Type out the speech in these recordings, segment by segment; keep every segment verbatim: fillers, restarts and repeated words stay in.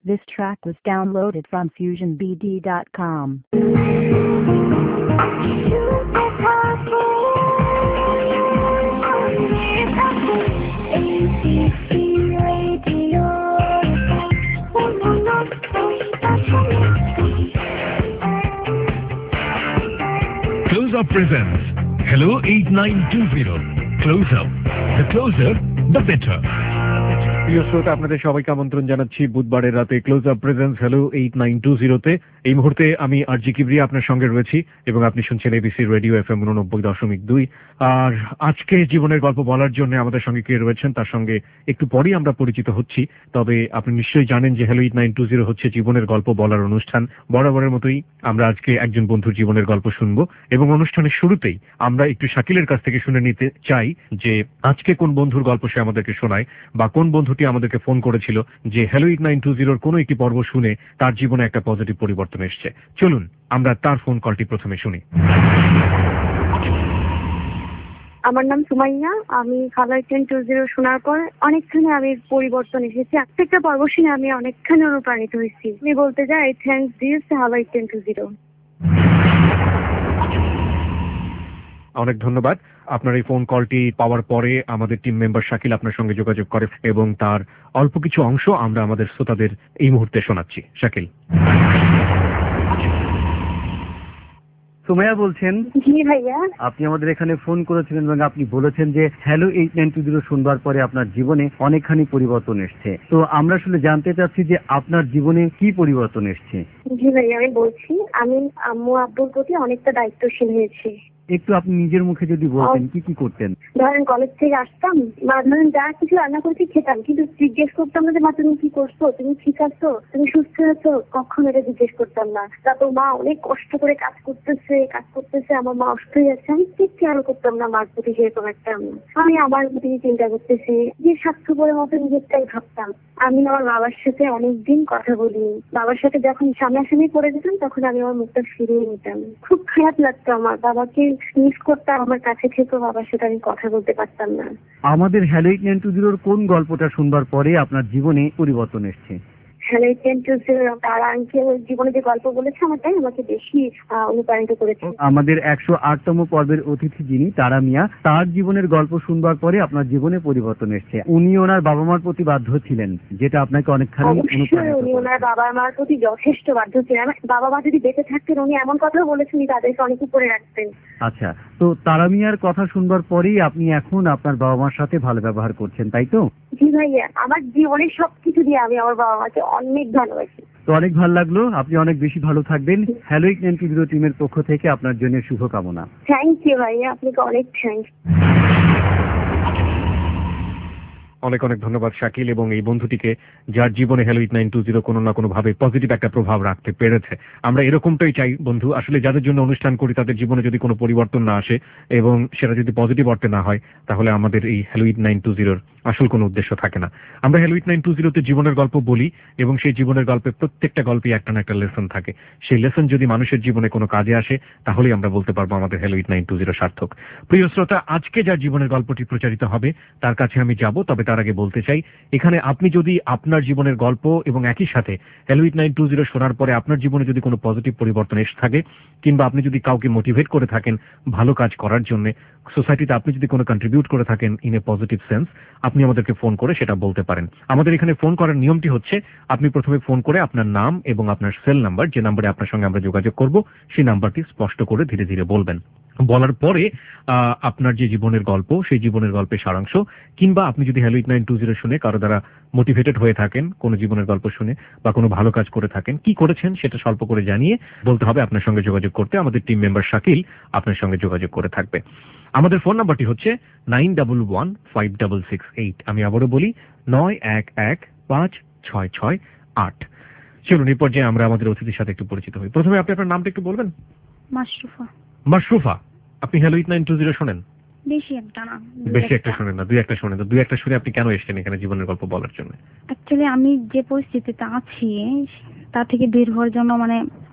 This track was downloaded from fusion b d dot com. Close Up presents Hello eight nine two zero. Close Up. The closer, the better. প্রিয় শ্রোতা, আপনাদের সবাইকে আমন্ত্রণ জানাচ্ছি বুধবারের রাতে Close Up presence hello eight nine two জিরোতে। এই মুহূর্তে আমি আরজি কিবরিয়া আপনার সঙ্গে রয়েছি এবং আপনি শুনছেন এবিসি রেডিও এফ এম উননব্বই দশমিক দুই। আর আজকে জীবনের গল্প বলার জন্য আমাদের সঙ্গে কে রয়েছেন তার সঙ্গে একটু পরেই আমরা পরিচিত হচ্ছি। তবে আপনি নিশ্চয়ই জানেন যে hello eight nine two zero হচ্ছে জীবনের গল্প বলার অনুষ্ঠান। বরাবরের মতোই আমরা আজকে একজন বন্ধুর জীবনের গল্প শুনবো এবং অনুষ্ঠানের শুরুতেই আমরা একটু শাকিলের কাছ থেকে শুনে নিতে চাই যে আজকে কোন বন্ধুর গল্প সে আমাদেরকে শোনায় বা কোন বন্ধু আমাদেরকে ফোন করেছিল যে হ্যালো এইট নাইন টু জিরোর কোন একটি পর্ব শুনে তার জীবনে একটা পজিটিভ পরিবর্তন এসেছে। চলুন আমরা তার ফোন কলটি প্রথমে শুনি। আমার নাম সুমাইয়া। আমি Hello eight nine two zero শোনার পর অনেকখানি আমি পরিবর্তন এসেছে। প্রত্যেকটা পর্ব শুনে আমি অনেকখানি অনুপ্রাণিত হয়েছি। আমি বলতে চাই thanks this Hello eight nine two zero. অনেক ধন্যবাদ। আপনার এই ফোন কলটি পাওয়ার পরে আমাদের টিম মেম্বার শাকিল আপনার সঙ্গে যোগাযোগ করে এবং তার অল্প কিছু অংশ আমরা আমাদের শ্রোতাদের এই মুহূর্তে শোনাচ্ছি। শাকিল। সুমাইয়া বলছেন? জি ভাইয়া। আপনি আমাদের এখানে ফোন করেছিলেন এবং আপনি বলেছেন যে hello eight nine two zero শুনবার পরে আপনার জীবনে অনেকখানি পরিবর্তন এসছে। তো আমরা আসলে জানতে চাচ্ছি যে আপনার জীবনে কি পরিবর্তন এসছে। জি ভাইয়া, আমি বলছি আমি আম্মু আব্বুর প্রতি অনেকটা দায়িত্বশীল হয়েছি। একটু আপনি নিজের মুখে যদি বলতেন কি কি করতেন। ধরেন কলেজ থেকে আসতাম, মা ধরেন যা কিছু রান্না করেছি খেতাম, কিন্তু জিজ্ঞেস করতাম না যে মা তুমি কি করছো, তুমি ঠিক আছো, তুমি সুস্থ আছো, কখন এটা জিজ্ঞেস করতাম না। তারপর মা অনেক কষ্ট করে কাজ করতেছে কাজ করতেছে আমার মা অসুস্থ হয়ে যাচ্ছে, আমি ঠিক খেয়াল করতাম না মার প্রতি সেরকম একটা। আমি আমার প্রতি চিন্তা করতেছি যে স্বার্থপরের মতো নিজেরটাই ভাবতাম। আমি আমার বাবার সাথে অনেকদিন কথা বলি। বাবার সাথে যখন সামনাসামনি পড়ে যেতাম তখন আমি আমার মুখটা ফিরিয়ে নিতাম। খুব খারাপ লাগতো আমার। বাবাকে মিস করতাম, আমার কাছে থেকেও বাবার সাথে আমি কথা বলতে পারতাম না। আমাদের হ্যালো এইট নাইন টু জিরোর কোন গল্পটা শুনবার পরে আপনার জীবনে পরিবর্তন এসছে? Hello eight nine two zero তার আঙ্কেল জীবনে যে গল্প বলেছে আমারটাই আমাকে বেশি অনুপ্রাণিত করেছে। আমাদের একশো আটতম পর্বের অতিথি যিনি তারা মিয়া, তার জীবনের গল্প শুনবার পরে আপনার জীবনে পরিবর্তন এসছে। উনি ওনার বাবা মার প্রতি বাধ্য ছিলেন, যেটা আপনাকে অনেকখানি অনুপ্রাণিত করেছে। উনি ওনার বাবা মার প্রতি যথেষ্ট বাধ্য ছিলেন। বাবা মা যদি বেঁচে থাকতেন উনি এমন কথাও বলেছেন তাদেরকে অনেক উপরে রাখতেন। আচ্ছা, তো তারা মিয়ার কথা শুনবার পরেই আপনি এখন আপনার বাবা মার সাথে ভালো ব্যবহার করছেন, তাই তো? জি ভাইয়া, আমার জীবনের সবকিছু দিয়ে আমি আমার বাবা মাকে অনেক ভালোবাসি। তো অনেক ভালো লাগলো, আপনি অনেক বেশি ভালো থাকবেন। Hello eight nine two zero টিমের পক্ষ থেকে আপনার জন্য শুভকামনা। থ্যাংক ইউ ভাইয়া, আপনাকে অনেক থ্যাংকস। অনেক অনেক ধন্যবাদ শাকিল এবং এই বন্ধুটিকে যার জীবনে Hello eight nine two zero কোনো না কোনো ভাবে পজিটিভ একটা প্রভাব রাখতে পেরেছে। আমরা এরকমটাই চাই বন্ধু, আসলে যাদের জন্য অনুষ্ঠান করি তাদের জীবনে যদি কোনো পরিবর্তন না আসে এবং সেটা যদি পজিটিভ অর্থে না হয় তাহলে আমাদের এই হ্যালো এইট নাইন টু জিরোর আসল কোনো উদ্দেশ্য থাকে না। আমরা হ্যালো এইট নাইন টু জিরোতে জীবনের গল্প বলি এবং সেই জীবনের গল্পে প্রত্যেকটা গল্পে একটা না একটা লেসন থাকে। সেই লেসন যদি মানুষের জীবনে কোনো কাজে আসে তাহলেই আমরা বলতে পারবো আমাদের hello eight nine two zero সার্থক। প্রিয় শ্রোতা, আজকে যার জীবনের গল্পটি প্রচারিত হবে তার কাছে আমি যাব, তবে তার আগে বলতে চাই এখানে আপনি যদি আপনার জীবনের গল্প এবং একই সাথে Hello eight nine two zero শোনার পরে আপনার জীবনে যদি কোনো পজিটিভ পরিবর্তন এসে থাকে কিংবা আপনি যদি কাউকে মোটিভেট করে থাকেন ভালো কাজ করার জন্য, সোসাইটিতে আপনি যদি কোনো কন্ট্রিবিউট করে থাকেন ইন এ পজিটিভ সেন্স, আপনি আমাদেরকে ফোন করে সেটা বলতে পারেন। আমাদের এখানে ফোন করার নিয়মটি হচ্ছে আপনি প্রথমে ফোন করে আপনার নাম এবং আপনার সেল নাম্বার, যে নাম্বারে আপনার সঙ্গে আমরা যোগাযোগ করব সেই নাম্বারটি স্পষ্ট করে ধীরে ধীরে বলবেন। বলার পরে আপনার যে জীবনের গল্প সেই জীবনের গল্পের সারাংশ কিংবা আপনি যদি Hello eight nine two zero শুনে কারো দ্বারা মোটিভেটেড হয়ে থাকেন কোনো জীবনের গল্প শুনে বা কোনো ভালো কাজ করে থাকেন, কি করেছেন সেটা স্বল্প করে জানিয়ে বলতে হবে আপনার সঙ্গে যোগাযোগ করতে। আমাদের টিম মেম্বার শাকিল আপনার সঙ্গে যোগাযোগ করে থাকবে। আমাদের ফোন নাম্বারটি হচ্ছে nine double one five double six eight. আমি আবারও বলি নয় এক এক পাঁচ ছয় ছয় আট। চলুন এই পর্যায়ে আমরা আমাদের অতিথির সাথে একটু পরিচিত হই। প্রথমে আপনি আপনার নামটা একটু বলবেন। মাশরুফা। মাশরুফা, আপনি hello eight nine two zero শোনেন? বেশি একটা না। বেশি একটা শোনেন না, দুই একটা শোনেন। তো দুই একটা শুনে আপনি কেন এসেছেন এখানে জীবনের গল্প বলার জন্য? অ্যাকচুয়ালি আমি যে পরিস্থিতিতে আছি তা থেকে বের হওয়ার জন্য মানে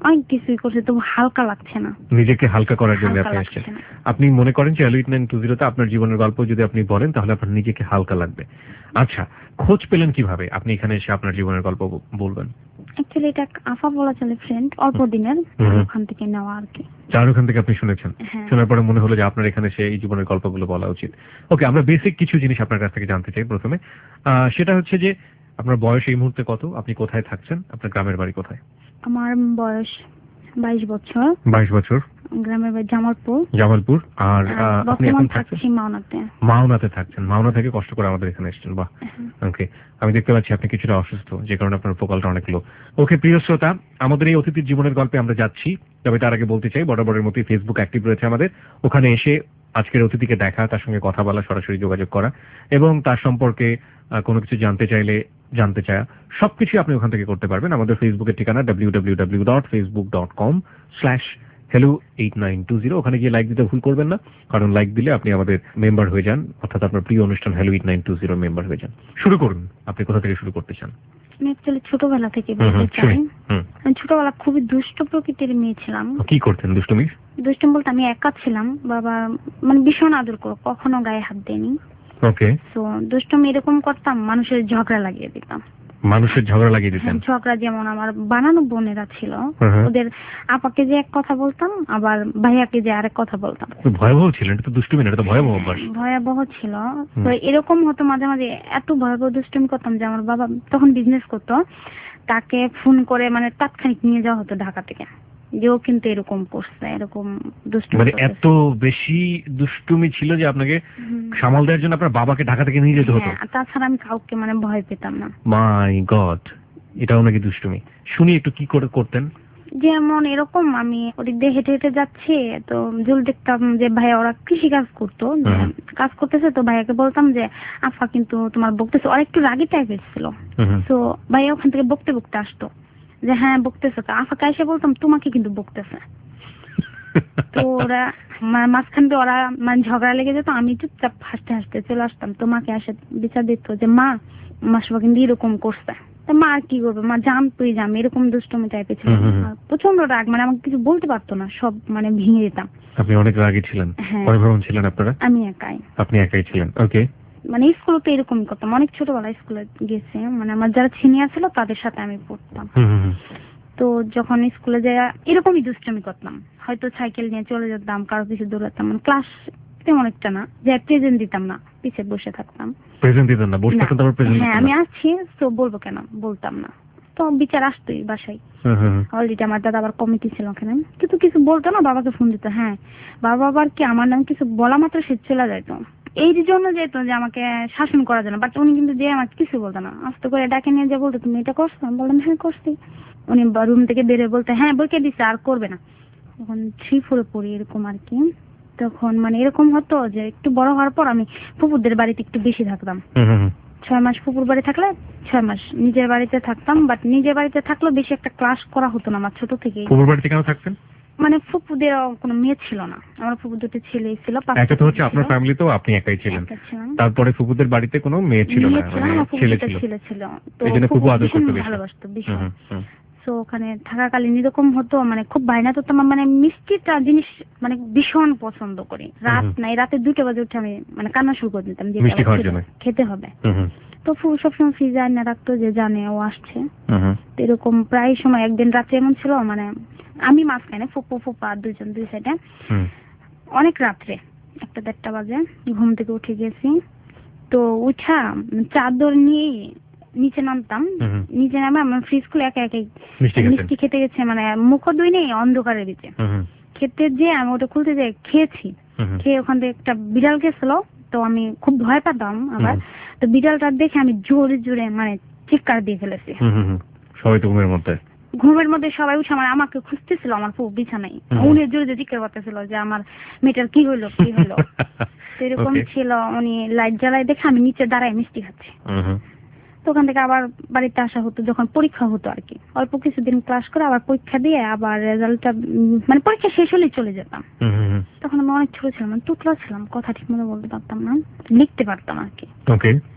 অনেক কিছুই করছে, তবু হালকা লাগছে না। নিজেকে হালকা করার জন্য হালকা আপনি লাগছে আসছেন। না। আপনি মনে করেন যে hello eight nine two zero তে আপনার জীবনের গল্প যদি আপনি বলেন তাহলে আপনার নিজেকে হালকা লাগবে। আচ্ছা, খোঁজ পেলেন কিভাবে আপনি এখানে এসে আপনার জীবনের গল্প ব- বলবেন? অ্যাকচুয়ালি এটা আফা বলা চলে, ফ্রেন্ড, অল্প দিনের, হুম হুম। ওখান থেকে নেওয়া আর কি। যার ওখান থেকে আপনি শুনেছেন, হ্যাঁ। শোনার পরে মনে হলো যে আপনার এখানে এসে এই জীবনের গল্পগুলো বলা উচিত। ওকে, আমরা বেসিক কিছু জিনিস আপনার কাছ থেকে জানতে চাই প্রথমে। আহ, সেটা হচ্ছে যে আপনার বয়স এই মুহূর্তে কত, আপনি কোথায় থাকছেন, আপনার গ্রামের বাড়ি কোথায়? আমার বয়স বাইশ বছর, বাইশ বছর, গ্রামের বাড়ি জামালপুর, জামালপুর। আর আর আহ, আপনি বর্তমান এখন থাকছেন থাকছি মাওনাতে। মাওনাতে থাকছেন। মাওনা থেকে কষ্ট করে আমাদের এখানে এসেছেন, বাহ। হ্যাঁ। ওকে, আমি দেখতে পাচ্ছি আপনি কিছুটা অসুস্থ, যে কারণে আপনার ফোকালটা অনেক লো। ওকে প্রিয় শ্রোতা, আমাদের এই অতিথির জীবনের গল্পে আমরা যাচ্ছি, তবে তার আগে বলতে চাই বরাবরের মতোই ফেসবুক অ্যাক্টিভ রয়েছে আমাদের। ওখানে এসে আজকের অতিথিকে দেখা, তার সঙ্গে কথা বলা, সরাসরি যোগাযোগ করা এবং তার সম্পর্কে আহ, কোনো কিছু জানতে চাইলে জানতে চায় সবকিছু আপনি ওখান থেকে করতে পারবেন। আমাদের ফেসবুকের ঠিকানা W W W dot Facebook dot com slash hello eight nine two zero. ওখানে গিয়ে লাইক দিতে ভুল করবেন না, কারণ লাইক দিলে আপনি আমাদের মেম্বার হয়ে যান, অর্থাৎ আপনার প্রিয় অনুষ্ঠান Hello eight nine two zero member হয়ে যান। শুরু করুন, আপনি কোথা থেকে শুরু করতে চান? আমি অ্যাকচুয়ালি ছোটবেলা থেকে হুম হুম, বলতে চাই, শুনি। হুম। আমি ছোটবেলা খুবই দুষ্ট প্রকৃতির মেয়ে ছিলাম। কি করতেন দুষ্টুমি? দুষ্টম বলতে আমি একা ছিলাম, বাবা মানে ভীষণ আদর করো, কখনো গায়ে হাত দেয়নি। ওকে। তো দুষ্টম এরকম করতাম, মানুষের ঝগড়া লাগিয়ে দিতাম। মানুষের ঝগড়া লাগিয়ে দিতেন? হ্যাঁ, ঝগড়া যেমন আমার বানানো বোনেরা ছিল, হুম হুম। ওদের আপাকে যে এক কথা বলতাম, আবার ভাইয়াকে যে আরেক কথা বলতাম। তো ভয়াবহ ছিলেন, এটা তো দুষ্টুমি না, এটা তো ভয়াবহ অভ্যাস। ভয়াবহ ছিল। হুম। তো এরকম হতো মাঝে মাঝে, এত ভয়াবহ দুষ্টুমি করতাম যে আমার বাবা তখন বিজনেস করতো, তাকে ফোন করে মানে তাৎক্ষণিক নিয়ে যাওয়া হতো ঢাকা থেকে, যে ও কিন্তু এরকম করছে, এরকম দুষ্টুমি মানে করতেছে। এত বেশি দুষ্টুমি ছিল যে আপনাকে হুম। সামাল দেওয়ার জন্য আপনার বাবাকে ঢাকা থেকে নিয়ে যেতে হতো? হ্যাঁ, আর তাছাড়া আমি কাউকে মানে ভয় পেতাম না। মাই গড, এটাও নাকি দুষ্টুমি? শুনি একটু কি করে করতেন? যেমন এরকম আমি ওদিক দিয়ে হেঁটে হেঁটে যাচ্ছি, তো জল দেখতাম যে ভাইয়া ওরা কৃষি কাজ করতো, যে হুম। কাজ করতেছে, তো ভাইয়াকে বলতাম যে আফা কিন্তু তোমার বকতেছে, ওরা একটু রাগী টাইপের ছিল। হুম হুম। তো ভাইয়া ওখান থেকে বকতে বকতে আসতো, যে হ্যাঁ বকতেছে, তো আফাকে এসে বলতাম তোমাকে কিন্তু বকতেছে। তো ওরা মা- মাঝখান দিয়ে ওরা মানে ঝগড়া লেগে যেত, আমি চুপচাপ হাসতে হাসতে চলে আসতাম, তোমাকে এসে বিচার দিত যে মা মাসবা কিন্তু এরকম করছে। তা মা আর কি করবে, মা জানতোই যে আমি এরকম দুষ্টমি টাইপের ছিলাম। হুম, হুম, হুম। আর প্রচন্ড রাগ, মানে আমাকে কিছু বলতে পারতো না, সব মানে ভেঙে দিতাম। আপনি অনেক রাগী ছিলেন? হ্যাঁ। কয় ভাই বোন ছিলেন আপনারা? আমি একাই। আপনি একাই ছিলেন, ওকে। মানে স্কুলে তো এরকমই করতাম, অনেক ছোটবেলায় স্কুলে গেছি, মানে আমার যারা সিনিয়র ছিল তাদের সাথে আমি পড়তাম। হুম হুম হুম। তো যখন স্কুলে যাই এরকমই দুষ্টুমি করতাম, হয়তো সাইকেল নিয়ে চলে যেতাম, কারো পিছু দৌড়াতাম, মানে ক্লাস তেমন একটা না, যে প্রেজেন্ট দিতাম না, পিছে বসে থাকতাম। প্রেজেন্ট দিতেন না? বসে না। থাকতেন তারপর প্রেজেন্ট হ্যাঁ, দিতেন আমি না? আছি তো বলবো কেন, বলতাম না। তো বিচার আসতোই বাসায়, হুম হুম হুম। অলরেডি আমার দাদা আবার কমিটি ছিল ওখানে, কিন্তু কিছু বলতো না, বাবাকে ফোন দিত। হ্যাঁ, বাবা আবার কি আমার নাম কিছু বলা মাত্র সে চলে যেত, এই জন্য যেত যে আমাকে শাসন করার জন্য, বাট উনি কিন্তু যে আমাকে কিছু বলতো না, আস্তে করে ডাকে নিয়ে যে বলতো তুমি এটা করছো, আমি বললাম হ্যাঁ করছি। উনি রুম থেকে বেরিয়ে বলতে হ্যাঁ বইকে দিচ্ছে আর করবে না। তখন থ্রি ফোরে পড়ি এরকম আর কি। তখন মানে এরকম হতো যে একটু বড় হওয়ার পর আমি ফুপুরদের বাড়িতে একটু বেশি থাকতাম। হুম হুম হুম। ছয় মাস ফুপুর বাড়ি থাকলে ছয় মাস নিজের বাড়িতে থাকতাম, বাট নিজের বাড়িতে থাকলেও বেশি একটা ক্লাস করা হতো না আমার ছোট থেকেই। ফুপুর বাড়িতে কেন থাকতেন? মানে ফুপুদের কোনো মেয়ে ছিল না, আমার ফুপু দুটো ছেলেই ছিল। একটা তো হচ্ছে আপনার ফ্যামিলিতেও আপনি একাই ছিলেন, একা ছিলাম। তারপরে ফুপুদের বাড়িতে কোনো মেয়ে ছিল না, মেয়ে ছিল না, মানে আমার ফুপু ছেলে দুটো ছিল। ছেলে ছিল। তো এই জন্য ফুপু ফুপু আদর ভীষণ করতো বেশি। ভালোবাসতো, হুম ভীষণ। হুম হুম। তো ওখানে থাকাকালীন এরকম হতো, মানে খুব বায়না করতাম, মানে মিষ্টিটা জিনিস মানে ভীষণ পছন্দ করি। রাত হুম। নাই, রাতে দুটো বাজে উঠে আমি মানে কান্না শুরু করে দিতাম যে মিষ্টি এটা খাওয়ার খেতে- জন্য? খেতে হবে। হুম হুম তো ফুপু সবসময় ফ্রিজে আইনা রাখতো, যে জানে ও আসছে। হুম হুম। তো এরকম প্রায় সময় একদিন রাতে এমন ছিল, মানে আমি মাঝখানে, ফুপু ফুপা দুইজন দুই সাইডে, হুম। অনেক রাত্রে একটা দেড়টা বাজে ঘুম থেকে উঠে গেছি। তো উঠা চাদর নিয়ে নিচে নামতাম, হুম হুম। নিচে নামে আমার ফ্রিজ খুলে একা একাই মিষ্টি খেতেন? মিষ্টি খেতে গেছে, মানে মুখ দুই নেই অন্ধকারের দিকে হুম হুম খেতে যে আমি ওটা খুলতে যাই খেয়েছি। হুম হুম। খেয়ে ওখান থেকে একটা বিড়াল গেছিল, তো আমি খুব ভয় পেতাম আবার। তো বিড়ালটা দেখে আমি জোরে জোরে মানে চিৎকার দিয়ে ফেলেছি। হুম হুম হুম। সবাই তো ঘুমের মধ্যে? ঘুমের মধ্যে সবাই উঠে মানে আমাকে খুঁজতেছিল, আমার ফুপু বিছানায়। হুম। উনি জোরে জোরে চিৎকার করতেছিল যে আমার মেয়েটার কি হইলো কি হইলো। তো এরকম Okay. ছিল, উনি লাইট জ্বালায় দেখে আমি নিচে দাঁড়ায় মিষ্টি খাচ্ছি। হুম হুম। তো ওখান থেকে আবার বাড়িতে আসা হতো যখন পরীক্ষা হতো আর কি, অল্প কিছুদিন ক্লাস করে আবার পরীক্ষা দিয়ে আবার রেজাল্টটা মানে পরীক্ষা শেষ হলেই চলে যেতাম। হুম হুম হুম। তখন আমি অনেক ছোট ছিলাম, মানে টুকরা ছিলাম, কথা ঠিক মতো বলতে পারতাম না, লিখতে পারতাম আর কি। ওকে।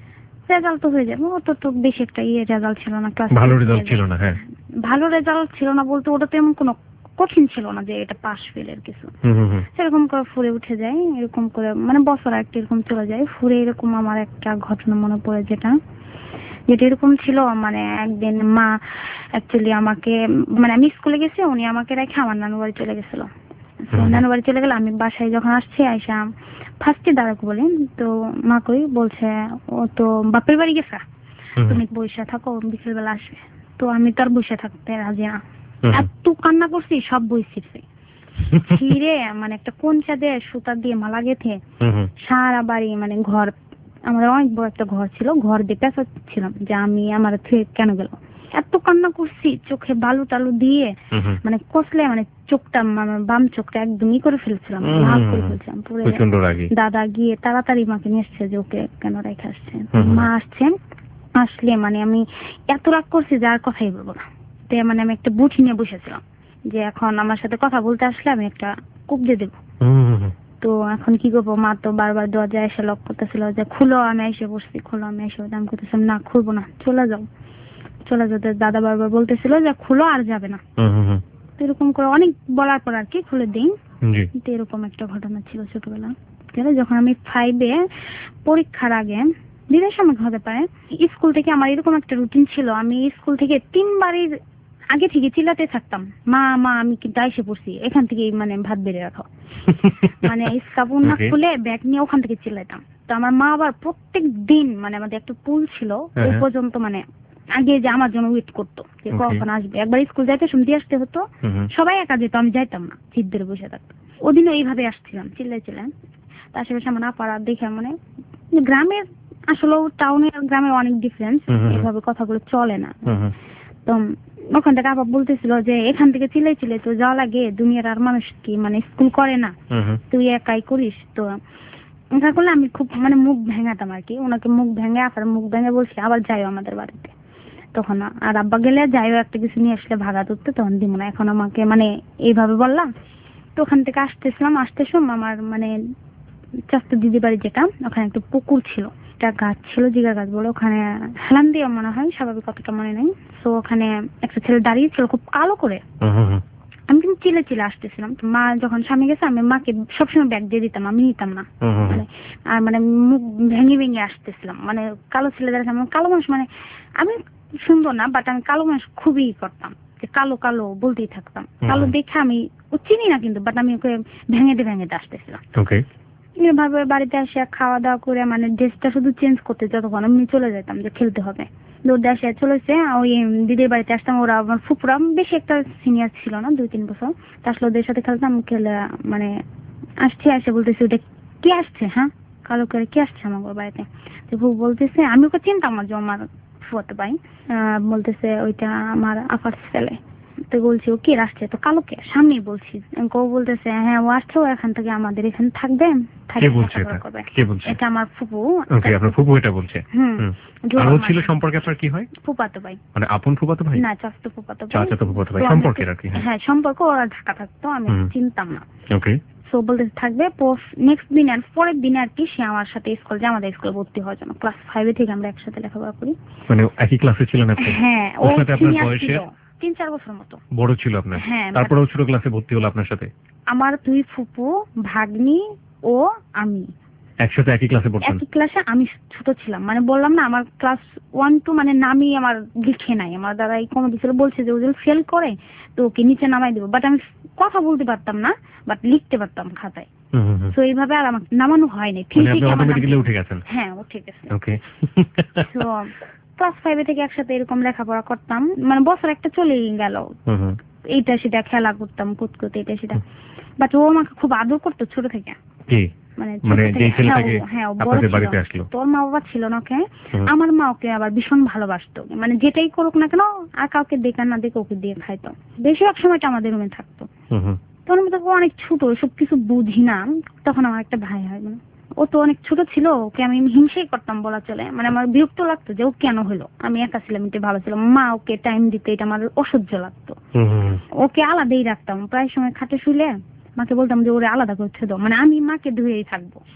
রেজাল্ট তো হয়ে যাবে, অত তো বেশি একটা ইয়ে রেজাল্ট ছিল না, ক্লাস ভালো রেজাল্ট ছিল না। হ্যাঁ, ভালো রেজাল্ট ছিল না বলতে ওটা তো এমন কোনো কঠিন ছিল না যে এটা পাস ফেলের কিছু, হুম হুম হুম। সেরকম করে ফুরে উঠে যায়, এরকম করে মানে বছর একটা এরকম চলে যায় ফুরে। এরকম আমার একটা ঘটনা মনে পড়ে, যেটা যেটা এরকম ছিল, মানে একদিন মা অ্যাকচুয়ালি আমাকে, মানে আমি স্কুলে গেছি, উনি আমাকে রেখে আমার নানু বাড়ি চলে গেছিল। তো হুম। নানু বাড়ি চলে গেলে আমি বাসায় যখন আসছি, আইসা ফার্স্টে দাঁড়াকে বলি, তো মা কই বলছে ও তো বাপের বাড়ি গেছে, হুম তুমি বসে থাকো, বিকেল বেলা আসবে। তো আমি তার বসে থাকতে রাজি না, হুম। এত কান্না করছি, সব বই ছিঁড়ছি ছিঁড়ে, মানে একটা কোনচা দিয়ে সুতা দিয়ে মালা গেথে হুম হুম। সারা বাড়ি, মানে ঘর, আমাদের অনেক বড় একটা ঘর ছিল, ঘর দিয়ে পেঁচাচ্ছিলাম যে আমি আমার থেকে কেন গেল। এত কান্না করছি, চোখে বালু টালু দিয়ে, হুম হুম। মানে কষলে, মানে চোখটা, মানে বাম চোখটা একদমই করে ফেলছিলাম, হুম লাল হুম করে হুম। ফেলছিলাম পুরো। প্রচন্ড রাগী। দাদা গিয়ে তাড়াতাড়ি মাকে নিয়ে এসছে যে ওকে কেন রেখে আসছে। হুম হুম। মা আসছেন, আসলে মানে আমি এত রাগ করছি যে আর কথাই বলবো না। তো মানে আমি একটা বুঝি নিয়ে বসেছিলাম যে এখন আমার সাথে কথা বলতে আসলে আমি একটা কুপ দিয়ে দেবো। হুম হুম হুম। তো এখন কি করবো, মা তো বারবার দরজায় এসে লক করতেছিল যে খুলো, আমি এসে বসছি, খুলো, আমি এসে বসছি। আমি করতেছিলাম না, খুলবো না, চলে যাও, চলে যেতে। দাদা বারবার বলতেছিল যে খুলো, আর যাবে না। হুম হুম হুম। তো এরকম করে অনেক বলার পর আর কি খুলে দিই। জি। তো এরকম একটা ঘটনা ছিল ছোটবেলা। তাহলে যখন আমি ফাইভে পরীক্ষার আগে, দিনের সময় হতে পারে, স্কুল থেকে আমার এরকম একটা রুটিন ছিল, আমি স্কুল থেকে তিনবারের আগে থেকে চিল্লাতে থাকতাম, মা মা আমি কিন্তু এসে পড়ছি, এখান থেকে মানে ভাত বেড়ে রাখো। মানে কাপড় না Okay. খুলে ব্যাগ নিয়ে ওখান থেকে চিল্লাইতাম। তো আমার মা আবার প্রত্যেক দিন, মানে আমাদের একটা পুল ছিল, ওই হ্যাঁ। পর্যন্ত মানে আগে যে আমার জন্য ওয়েট করতো যে Okay. কখন আসবে। একবার স্কুল যাইতে সময় দিয়ে আসতে হতো, হুম হুম। সবাই একা যেত, আমি যাইতাম না, জিদ ধরে বসে থাকতাম। ওদিনও এইভাবে আসছিলাম, চিল্লাই চিল্লাই। তার আশেপাশে আমার আপারা দেখে, মানে গ্রামের, আসলে টাউনের গ্রামের অনেক ডিফারেন্স, হুম হুম। এইভাবে কথাগুলো চলে না। হুম হুম। তো ওখান থেকে আপা বলতেছিল যে এখান থেকে চিল্লাই চিল্লাই তো যাওয়া লাগে, দুনিয়ার আর মানুষ কি মানে স্কুল করে না, হুম হুম। তুই একাই করিস। তো এটা করলে আমি খুব মানে মুখ ভেঙাতাম আর কি, ওনাকে মুখ ভেঙে, আবার মুখ ভেঙে বলছি আবার যাইও আমাদের বাড়িতে। তখন আর আব্বা গেলে যাইও একটা কিছু নিয়ে আসলে ভাগা ধরতে, তখন দিব না। এখন আমাকে মানে এইভাবে বললাম। তো ওখান থেকে আসতেছিলাম, আসতে সময় আমার মানে চাস্তো দিদি বাড়ি, যেটা ওখানে একটা পুকুর ছিল, একটা গাছ ছিল, জিগা গাছ বলে, ওখানে হেলান দিয়ে মনে হয়, স্বাভাবিক কতটা মনে নেই। তো ওখানে একটা ছেলে দাঁড়িয়ে ছিল খুব কালো করে। হুম হুম হুম। আমি কিন্তু চিলে চিলে আসতেছিলাম। তো মা যখন স্বামী গেছে, আমি মাকে সবসময় ব্যাগ দিয়ে দিতাম, আমি নিতাম না। হুম হুম। মানে আর মানে মুখ ভেঙে ভেঙে আসতেছিলাম, মানে কালো ছেলে দাঁড়িয়ে, আমি কালো মানুষ, মানে আমি সুন্দর না, বাট আমি কালো মানুষ খুবই করতাম, যে কালো কালো বলতেই থাকতাম। কালো দেখে আমি ও চিনি না কিন্তু, বাট আমি ওকে ভেঙে দিয়ে ভেঙে দিয়ে আসতেছিলাম। ওকে। এভাবে বাড়িতে এসে খাওয়া দাওয়া করে, মানে ড্রেসটা শুধু চেঞ্জ করতে যতক্ষণ আমি চলে যেতাম যে খেলতে হবে। দৌড়ে আসে চলেছে ওই দিদির বাড়িতে আসতাম, ওরা আমার ফুপুরা বেশি একটা সিনিয়র ছিল না, দুই তিন বছর। তা আসলে ওদের সাথে খেলতাম, খেলে মানে আসছে, আসে বলতেছে ওটা কে আসছে, হ্যাঁ কালো করে কে আসছে আমার বাড়িতে। তো ফুপু বলতেছে, আমি ওকে চিনতাম না যে আমার ফুয়াতো ভাই। আহ বলতেছে ওইটা আমার আপার ছেলে। তো বলছি ও কে আসছে, তো কালো কে, সামনেই বলছি। ও বলতেছে হ্যাঁ ও আসছে, ও এখান থেকে আমাদের এখানে থাকবে, কে বলছে এটা? কে বলছে? এটা আমার ফুপু। ওকে, আপনার ফুপু এটা বলছে। হুম। হুম। আর ও ছিল সম্পর্কে আপনার কি হয়? ফুপাতো ভাই। মানে আপন ফুপাতো ভাই? না, চাচাতো ফুপাতো ভাই। চাচাতো ফুপাতো ভাই, তো সম্পর্কের আমি- আর কি। হ্যাঁ। হ্যাঁ সম্পর্ক, ওরা ঢাকা থাকতো, আমি হুম। চিনতাম না। ওকে। সো বলতে থাকবে, নেক্সট দিন আর পরের দিন আর কি সে আমার সাথে স্কুল যে আমাদের স্কুলে ভর্তি হওয়ার জন্য, ক্লাস ফাইভে থেকে আমরা একসাথে লেখাপড়া করি। মানে একই ক্লাসে ছিলেন আপনি? হ্যাঁ, ও ওর সাথে আপনার সিনিয়র বয়সে ছিল, তিন চার বছর মতো বড় ছিল আপনার? হ্যাঁ। তারপরে ও ছোট ক্লাসে ভর্তি হলো আপনার সাথে? আমার দুই ফুপু, ভাগ্নি ও আমি একসাথে একই ক্লাসে পড়তেন? একই ক্লাসে। আমি ছোট ছিলাম, মানে বললাম না আমার ক্লাস ওয়ান টু মানে নামই আমার লিখে নাই। আমার দ্বারা এই কমে দিছিল, বলছে যে ও যদি ফেল করে তো ওকে নিচে নামাই দেবো, বাট আমি কথা বলতে পারতাম না, বাট লিখতে পারতাম খাতায়। হুম হুম হুম। তো এইভাবে আর আমাকে নামানো হয়নি। মানে আপনি অটোমেটিক্যালি উঠে গেছেন? হ্যাঁ উঠে গেছে। ওকে। তো ক্লাস ফাইভে থেকে একসাথে এরকম লেখাপড়া করতাম, মানে বছর একটা চলেই গেল। হুম হুম। এইটা সেটা খেলা করতাম, কুতকুত এটা সেটা, বাট ও আমাকে খুব আদর করতো ছোট থেকে। কি মানে মানে ছোট যে থেকে- ছেলেটাকে হ্যাঁ, ও- হ্যাঁ, ও বড় আপনাদের ছিল। বাড়িতে আসলো? তোর মা বাবা ছিল না ওকে, হুম। আমার মা ওকে আবার ভীষণ ভালোবাসতো, মানে যেটাই করুক না কেন আর কাউকে দেখে না দেখে ওকে দিয়ে খাইতো। বেশিরভাগ সময়টা আমাদের রুমে থাকতো। হুম হুম। তখন আমি তো অনেক ছোট, সব কিছু বুঝি না। তখন আমার একটা ভাই হয়, মানে ও তো অনেক ছোট ছিল, ওকে আমি হিংসেই করতাম বলা চলে। মানে আমার বিরক্ত লাগতো যে ও কেন হলো, আমি একা ছিলাম, এটা ভালো ছিল। মা ওকে টাইম দিতে, এটা আমার অসহ্য লাগতো। হুম হুম। ওকে আলাদাই রাখতাম, প্রায় সময় খাটে শুলে মাকে বলতাম যে ওরে আলাদা করে ছেড়ে দাও, মানে আমি মাকে ধুয়েই থাকবো।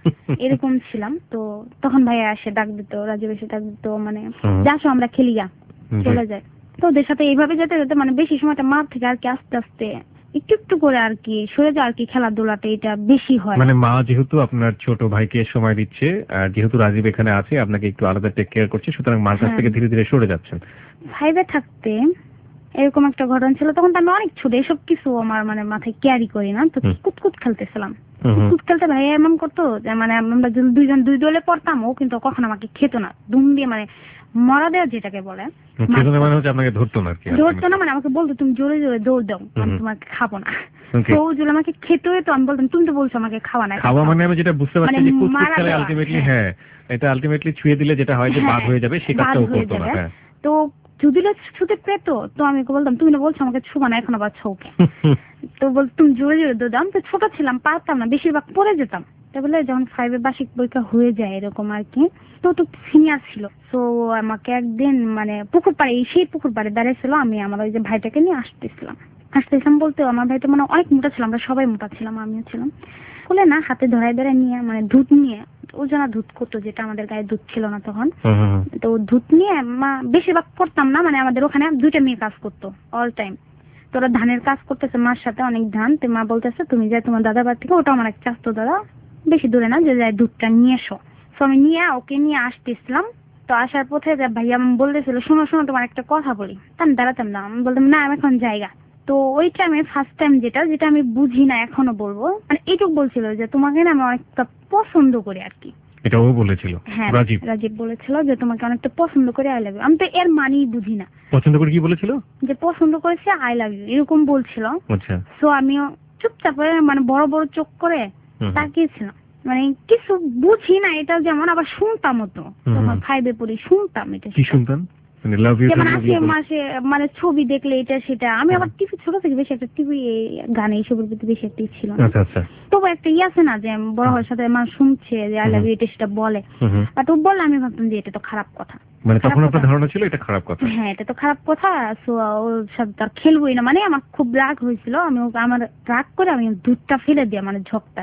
এরকম ছিলাম। তো তখন ভাইয়া এসে ডাক দিত, রাজীব এসে ডাক দিত, মানে যাসো আমরা খেলি গা, চলে যায়। তো ওদের সাথে এইভাবে যেতে যেতে মানে বেশি সময়টা মাঠ থেকে আর কি আস্তে আস্তে একটু একটু করে আর কি সরে যায় আর কি, খেলাধুলাটা এটা বেশি হয়। মানে মা যেহেতু আপনার ছোট ভাইকে সময় দিচ্ছে, আর যেহেতু রাজীব এখানে আছে আপনাকে একটু আলাদা টেক কেয়ার করছে, সুতরাং মার কাছ থেকে ধীরে ধীরে সরে যাচ্ছেন। ফাইভে থাকতে এরকম একটা ঘটনা ছিল, তখন তো আমি অনেক ছোট, এসব কিছু আমার মানে মাথায় ক্যারি করি না। তো কুতকুত খেলতেছিলাম, কুতকুত খেলতে ভাইয়া এমন করতো যে মানে আমরা দুইজন দুই দলে পড়তাম, ও কিন্তু কখনো আমাকে খেত না, দুম দিয়ে মানে মরা দেওয়া যেটাকে বলে, মানে হচ্ছে আপনাকে ধরতো না, ধরতো না মানে আমাকে বলতো তুমি জোরে জোরে দৌড় দাও, আমি তোমাকে খাবো না। তো যদি আমাকে খেতে হতো আমি বলতাম তুমি তো বলছো আমাকে খাওয়া না। খাওয়া মানে আমি যেটা বুঝতে পারছি যে কুতকুত খেলে আলটিমেটলি, হ্যাঁ এটা আলটিমেটলি ছুঁয়ে দিলে যেটা হয় যে বাদ হয়ে যাবে, সে কাজটাও করতো না। তো যদি ছুতে পেতো তো আমি বলতাম তুমি না বলছো আমাকে ছুবা না, এখন আবার ছৌকে। তো বল তুমি জোরে জোরে দৌড় দাও। আমি তো ছোট ছিলাম, পারতাম না, বেশিরভাগ পড়ে যেতাম। বলে যখন ফাইভে বার্ষিক পরীক্ষা হয়ে যায় এরকম আর কি, তো তো সিনিয়র ছিল, তো আমাকে একদিন মানে পুকুর পাড়ে, সেই পুকুর পাড়ে দাঁড়িয়েছিল, আমি আমার ওই যে ভাইটাকে নিয়ে আসতেছিলাম আসতেছিলাম বলতে আমার ভাইটা মানে অনেক মোটা ছিল, আমরা সবাই মোটা ছিলাম, আমিও ছিলাম। বলে না হাতে ধরাই ধরাই নিয়ে মানে দুধ নিয়ে, ও জানা দুধ করতো, যেটা আমাদের গায়ে দুধ ছিল না তখন, তো দুধ নিয়ে মা বেশিরভাগ করতাম না, মানে আমাদের ওখানে দুইটা মেয়ে কাজ করতো অল টাইম। তোরা ধানের কাজ করতেছে মার সাথে, অনেক ধান, তো মা বলতেছে তুমি যাই তোমার দাদার বাড়ি থেকে, ওটা আমার এক চাচতো দাদা, বেশি দূরে না, যে যাই দুধটা নিয়ে এসো। তো আমি নিয়ে ওকে নিয়ে আসতেছিলাম। তো আসার পথে ভাইয়া বলতেছিল শোনো শোনো তোমার একটা কথা বলি, তা আমি দাঁড়াতাম না, আমি বলতাম না আমি এখন জায়গা। তো ওই টাইমে ফার্স্ট টাইম যেটা যেটা আমি বুঝি না এখনো বলবো, মানে এইটুক বলছিল যে তোমাকে না আমি অনেকটা পছন্দ করি আর কি, এটাও বলেছিল। হ্যাঁ রাজীব রাজীব বলেছিল যে তোমাকে অনেকটা পছন্দ করে আই লাভ ইউ। আমি তো এর মানেই বুঝি না। পছন্দ করে কি বলেছিল? যে পছন্দ করেছে আই লাভ ইউ এরকম বলছিল। আচ্ছা। সো আমিও চুপচাপ মানে বড় বড় চোখ করে তাকিয়েছিলাম, মানে কিছু বুঝি না, এটা যেমন আবার শুনতাম তো, তখন ফাইভে পড়ি শুনতাম। এটা কি শুনতাম? মানে লাভ ইউ মাসে মানে ছবি দেখলে এটা সেটা, আমি আবার টিভি ছোট থেকে বেশি একটা টিভি গানে এইসবের প্রতি বেশি একটা ছিল না। আচ্ছা আচ্ছা। তবু একটা ই আছে না যে বড় হওয়ার সাথে মানুষ শুনছে যে আই লাভ ইউ এটা সেটা বলে, বাট ও বললে আমি ভাবতাম যে এটা তো খারাপ কথা, মানে তখন আপনার ধারণা ছিল এটা খারাপ কথা। হ্যাঁ এটা তো খারাপ কথা, সো ওর সাথে তার খেলবোই না। মানে আমার খুব রাগ হয়েছিল, আমি আমার রাগ করে আমি দুধটা ফেলে দিয়ে মানে ঝকটা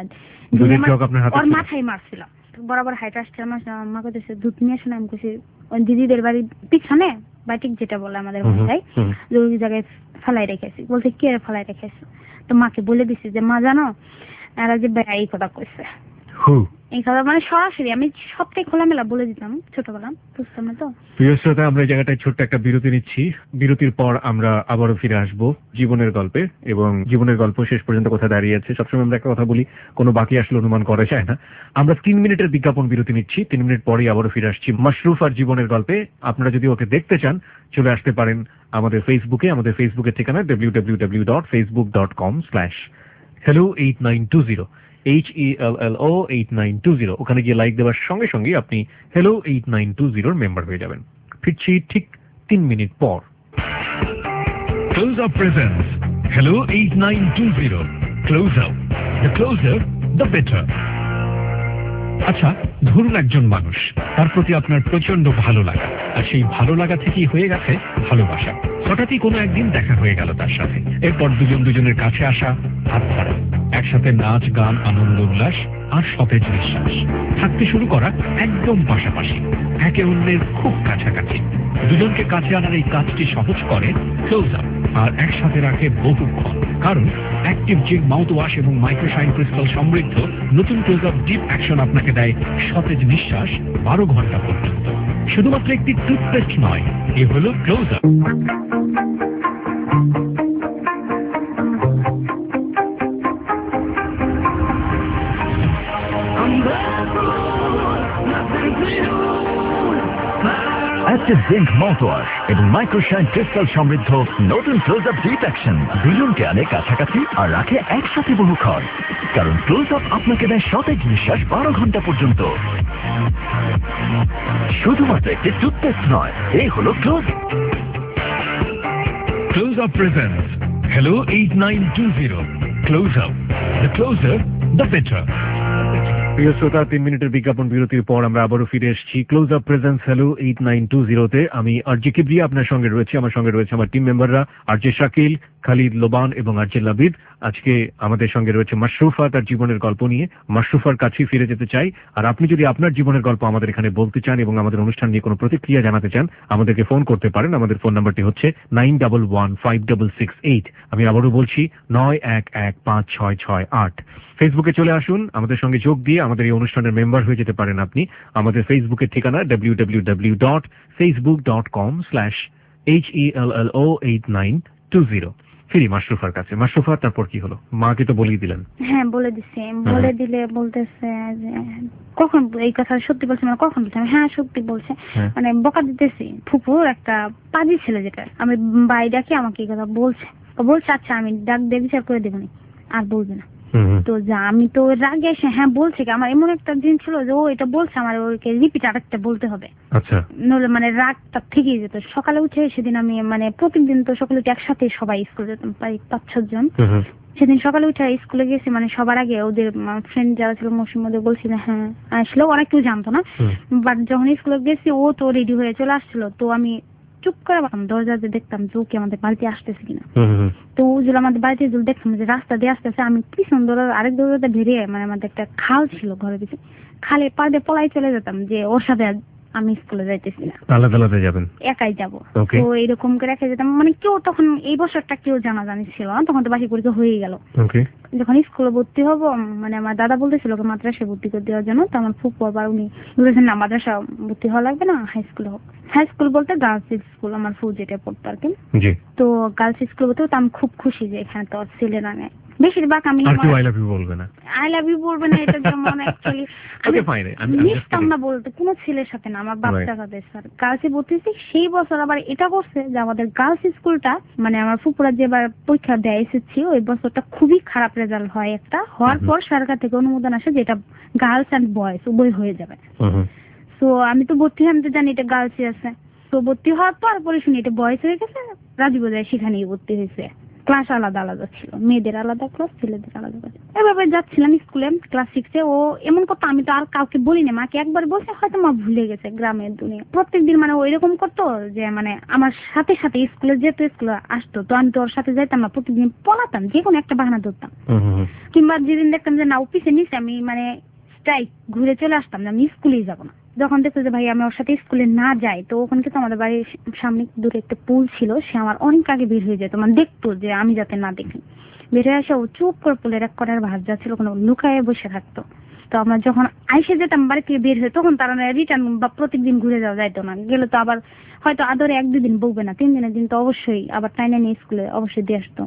ওর মাথায় মারছিলাম, বরাবর হাইট আসছে আমার মা কাছে দুধ নিয়ে শুনে, আমি কাছে ওই দিদিদের বাড়ির পিছনে বাইটিক যেটা বলে আমাদের ভাষায়, ওই জায়গায় ফেলাই রেখেছি। বলছে কে ফেলাই রেখেছে? তো মাকে বলে দিছি যে মা জানো এরা যে ভাই এই কথা কইছে, এই কথা মানে সরাসরি আমি সবটাই খোলামেলা বলে দিতাম, ছোটবেলা বুঝতাম না তো। প্রিয় শ্রোতা, আমরা এই জায়গাটায় ছোট্ট একটা বিরতি নিচ্ছি। বিরতির পর আমরা আবারও ফিরে আসব জীবনের গল্পে, এবং জীবনের গল্প শেষ পর্যন্ত কোথায় দাঁড়িয়েছে। সবসময় আমরা একটা কথা বলি, কোনো বাকি আসলে অনুমান করা যায় না। আমরা তিন মিনিটের বিজ্ঞাপন বিরতি নিচ্ছি, তিন মিনিট পরেই আবারও ফিরে আসছি মাশরুফ আর জীবনের গল্পে। আপনারা যদি ওকে দেখতে চান চলে আসতে পারেন আমাদের ফেসবুকে, আমাদের ফেসবুকের ঠিকানা W W W dot Facebook dot com slash hello eight nine two zero, H E L L O eight nine two zero. ওখানে গিয়ে লাইক দেওয়ার সঙ্গে সঙ্গে আপনি হ্যালো এইট নাইন টু জিরোর মেম্বার হয়ে যাবেন। ফিরছি ঠিক তিন মিনিট পর। Close Up presents Hello eight nine two zero. Close Up. The closer, the better. আচ্ছা, ধরুন একজন মানুষ, তার প্রতি আপনার প্রচন্ড ভালো লাগা, আর সেই ভালো লাগা থেকেই হয়ে গেছে ভালোবাসা। হঠাৎই কোনো একদিন দেখা হয়ে গেল তার সাথে, এরপর দুজন দুজনের কাছে আসা, হাত ধরা, একসাথে নাচ গান আনন্দ উল্লাস আর সতেজ নিঃশ্বাস, থাকতে শুরু করা একদম পাশাপাশি, একে অন্যের খুব কাছাকাছি। দুজনকে কাছে আনার এই কাজটি সহজ করে ক্লোজ আপ, আর একসাথে রাখে বহুক্ষণ। কারণ অ্যাক্টিভ জিঙ্ক মাউথ ওয়াশ এবং মাইক্রোশাইন ক্রিস্টাল সমৃদ্ধ নতুন ক্লোজ আপ ডিপ অ্যাকশন আপনাকে দেয় সতেজ নিঃশ্বাস বারো ঘন্টা পর্যন্ত। শুধুমাত্র একটি টুথপেস্ট নয়, এ হলো Close Up. Active zinc mouthwash এবং মাইক্রোশাইন ক্রিস্টাল সমৃদ্ধ নতুন ক্লোজ আপ ডিপ অ্যাকশন দুজনকে আনে কাছাকাছি আর রাখে একসাথে বহুক্ষণ। কারণ ক্লোজ আপ আপনাকে দেয় সতেজ নিঃশ্বাস বারো ঘন্টা পর্যন্ত। শুধুমাত্র একটি টুথপেস্ট নয়, এই হলো Close. Close Up presents Hello eight nine two zero. Close Up. The closer, the better. প্রিয় শ্রোতা, তিন মিনিটের বিজ্ঞাপন বিরতির পর আমরা আবারও ফিরে এসেছি Close Up presence hello eight nine two জিরোতে। আমি আরজে কিবরি আপনার সঙ্গে রয়েছে, আমার সঙ্গে রয়েছে আমার টিম মেম্বাররা আরজে শাকিল, খালিদ লোবান এবং আরজে লাবিদ। আজকে আমাদের সঙ্গে রয়েছে মাশরুফা, তার জীবনের গল্প নিয়ে। মাশরুফার কাছেই ফিরে যেতে চাই। আর আপনি যদি আপনার জীবনের গল্প আমাদের এখানে বলতে চান এবং আমাদের অনুষ্ঠান নিয়ে কোনো প্রতিক্রিয়া জানাতে চান, আমাদেরকে ফোন করতে পারেন। আমাদের ফোন নাম্বারটি হচ্ছে nine double one five double six eight. আমি আবারও বলছি নয় এক এক পাঁচ ছয় ছয় আট। ফেসবুকে চলে আসুন, আমাদের সঙ্গে যোগ দিয়ে আমাদের এই অনুষ্ঠানের মেম্বার হয়ে যেতে পারেন আপনি। আমাদের ফেসবুকের ঠিকানা W W W dot Facebook dot com slash H E L L O eight nine two zero. ফিরি মাশরুফার কাছে। মাশরুফা, তারপর কি হলো? মাকে তো বলেই দিলেন। হ্যাঁ বলে দিছি। বলে দিলে বলতেছে যে কখন এই কথা সত্যি বলছে, মানে কখন বলছে? হ্যাঁ সত্যি বলছে। মানে বকা দিতেছি। ফুপুর একটা পাজি ছেলে, যেটা আমি বাই ডাকি, আমাকে এই কথা বলছে। বলছে আচ্ছা আমি ডাক দিয়ে বিচার করে দেবনি, আর বলবে না। তো যা আমি তো রাগে এসে হ্যাঁ বলছে কি, আমার এমন একটা দিন ছিল যে ও এটা বলছে, আমার ওকে রিপিট আরেকটা বলতে হবে। আচ্ছা। নইলে মানে রাগটা থেকেই যেত। সকালে উঠে সেদিন আমি মানে প্রতিদিন তো সকালে উঠে একসাথে সবাই স্কুলে যেতাম, প্রায় পাঁচ ছ জন। সেদিন সকালে উঠে স্কুলে গেছি, মানে সবার আগে ওদের ফ্রেন্ড যারা ছিল মৌসুম ওদের বলছি যে হ্যাঁ আসলেও অনেক কেউ জানতো না। বাট যখন স্কুলে গেছি ও তো রেডি হয়ে চলে আসছিল, তো আমি চুপ করে দরজাতে দেখতাম যে ও কি আমাদের বাড়িতে আসতেছে কিনা। তো ও যদি আমাদের বাড়িতে যদি দেখতাম যে রাস্তা দিয়ে আসতেছে, আমি পিছন দৌড়ার আরেক দৌড়াতে বেরিয়ে, মানে আমাদের একটা খাল ছিল ঘরের পিছনে, খালে পা দিয়ে পলাই চলে যেতাম যে ওর সাথে আমি স্কুলে যাইতেছি না, আলাদা আলাদা যাবেন, একাই যাবো। তো এরকম করে রেখে যেতাম। মানে কেউ তখন এই বছরটা কেউ জানা জানি ছিল না, তখন তো বাকি পরীক্ষা হয়ে গেল। যখন স্কুলে ভর্তি হবো, মানে আমার দাদা বলতেছিল মাদ্রাসায় ভর্তি করে দেওয়ার জন্য, তো আমার ফুপু আবার উনি বলেছেন না মাদ্রাসা ভর্তি হওয়া লাগবে না, হাই স্কুলে হোক। হাই স্কুল বলতে গার্লস স্কুল, আমার ফুল যেটা পড়তো আর কি। তো গার্লস স্কুল বলতে তো আমি খুব খুশি যে এখানে তো ছেলেরা নেয়। বেশিরভাগ আমি আই লাভ ইউ বলবে না, আই লাভ ইউ বলবে না, এটা যেমন অ্যাকচুয়ালি মিশতাম না বলতে কোনো ছেলের সাথে না, আমার বাচ্চা কাদের স্যার গার্লসে ভর্তি হয়েছি। সেই বছর আবার এটা করছে যে আমাদের গার্লস স্কুলটা, মানে আমার ফুপুরা যেবার পরীক্ষা দেয় এসেছি, ওই বছরটা খুবই খারাপ রেজাল্ট হয় একটা, হওয়ার পর সরকার থেকে অনুমোদন আসে যেটা গার্লস অ্যান্ড বয়েজ উভয় হয়ে যাবে। তো আমি তো ভর্তি আমি তো জানি এটা গার্লসই আছে। তো ভর্তি হওয়ার পর পরে শুনি এটা বয়েজ হয়ে গেছে, রাজীব যায় সেখানেই ভর্তি হয়েছে। ক্লাস আলাদা আলাদা ছিল, মেয়েদের আলাদা ক্লাস, ছেলেদের আলাদা ক্লাস। এভাবে যাচ্ছিলাম স্কুলে ক্লাস সিক্সে। ও এমন কথা আমি তো আর কাউকে বলিনি, মাকে একবার বলছে, হয়তো মা ভুলে গেছে গ্রামের দুনিয়া। প্রত্যেকদিন মানে ওই রকম করতো যে মানে আমার সাথে সাথে স্কুলে যেত, স্কুলে আসতো, তো আমি তো ওর সাথে যাইতাম না, প্রত্যেকদিন পলাতাম, যে কোনো একটা বাহানা ধরতাম। কিংবা যেদিন দেখতাম যে না ও পিছিয়ে নিচ্ছে, আমি মানে স্ট্রাইক ঘুরে চলে আসতাম যে আমি স্কুলেই যাবো না। যখন দেখতো যে ভাই আমি ওর সাথে স্কুলে না যাই, তো ওখানে কিন্তু আমাদের বাড়ির সামনে দূরে একটা পুল ছিল, সে আমার অনেক আগে বের হয়ে যেত, মানে দেখতো যে আমি যাতে না দেখি। বের হয়ে আসে ও চুপ করে পুলের এক করার ভাত যাচ্ছিল, ওখানে লুকায়ে বসে থাকতো। তো আমরা যখন আইসে যেতাম বাড়ি থেকে বের হয়ে, তখন তারা রিটার্ন বা প্রত্যেকদিন ঘুরে যাওয়া যাইতো না। গেলে তো আবার হয়তো আদরে এক দুদিন বকবে না, তিন দিনের দিন তো অবশ্যই আবার টাইনে নিয়ে স্কুলে অবশ্যই দিয়ে আসতো।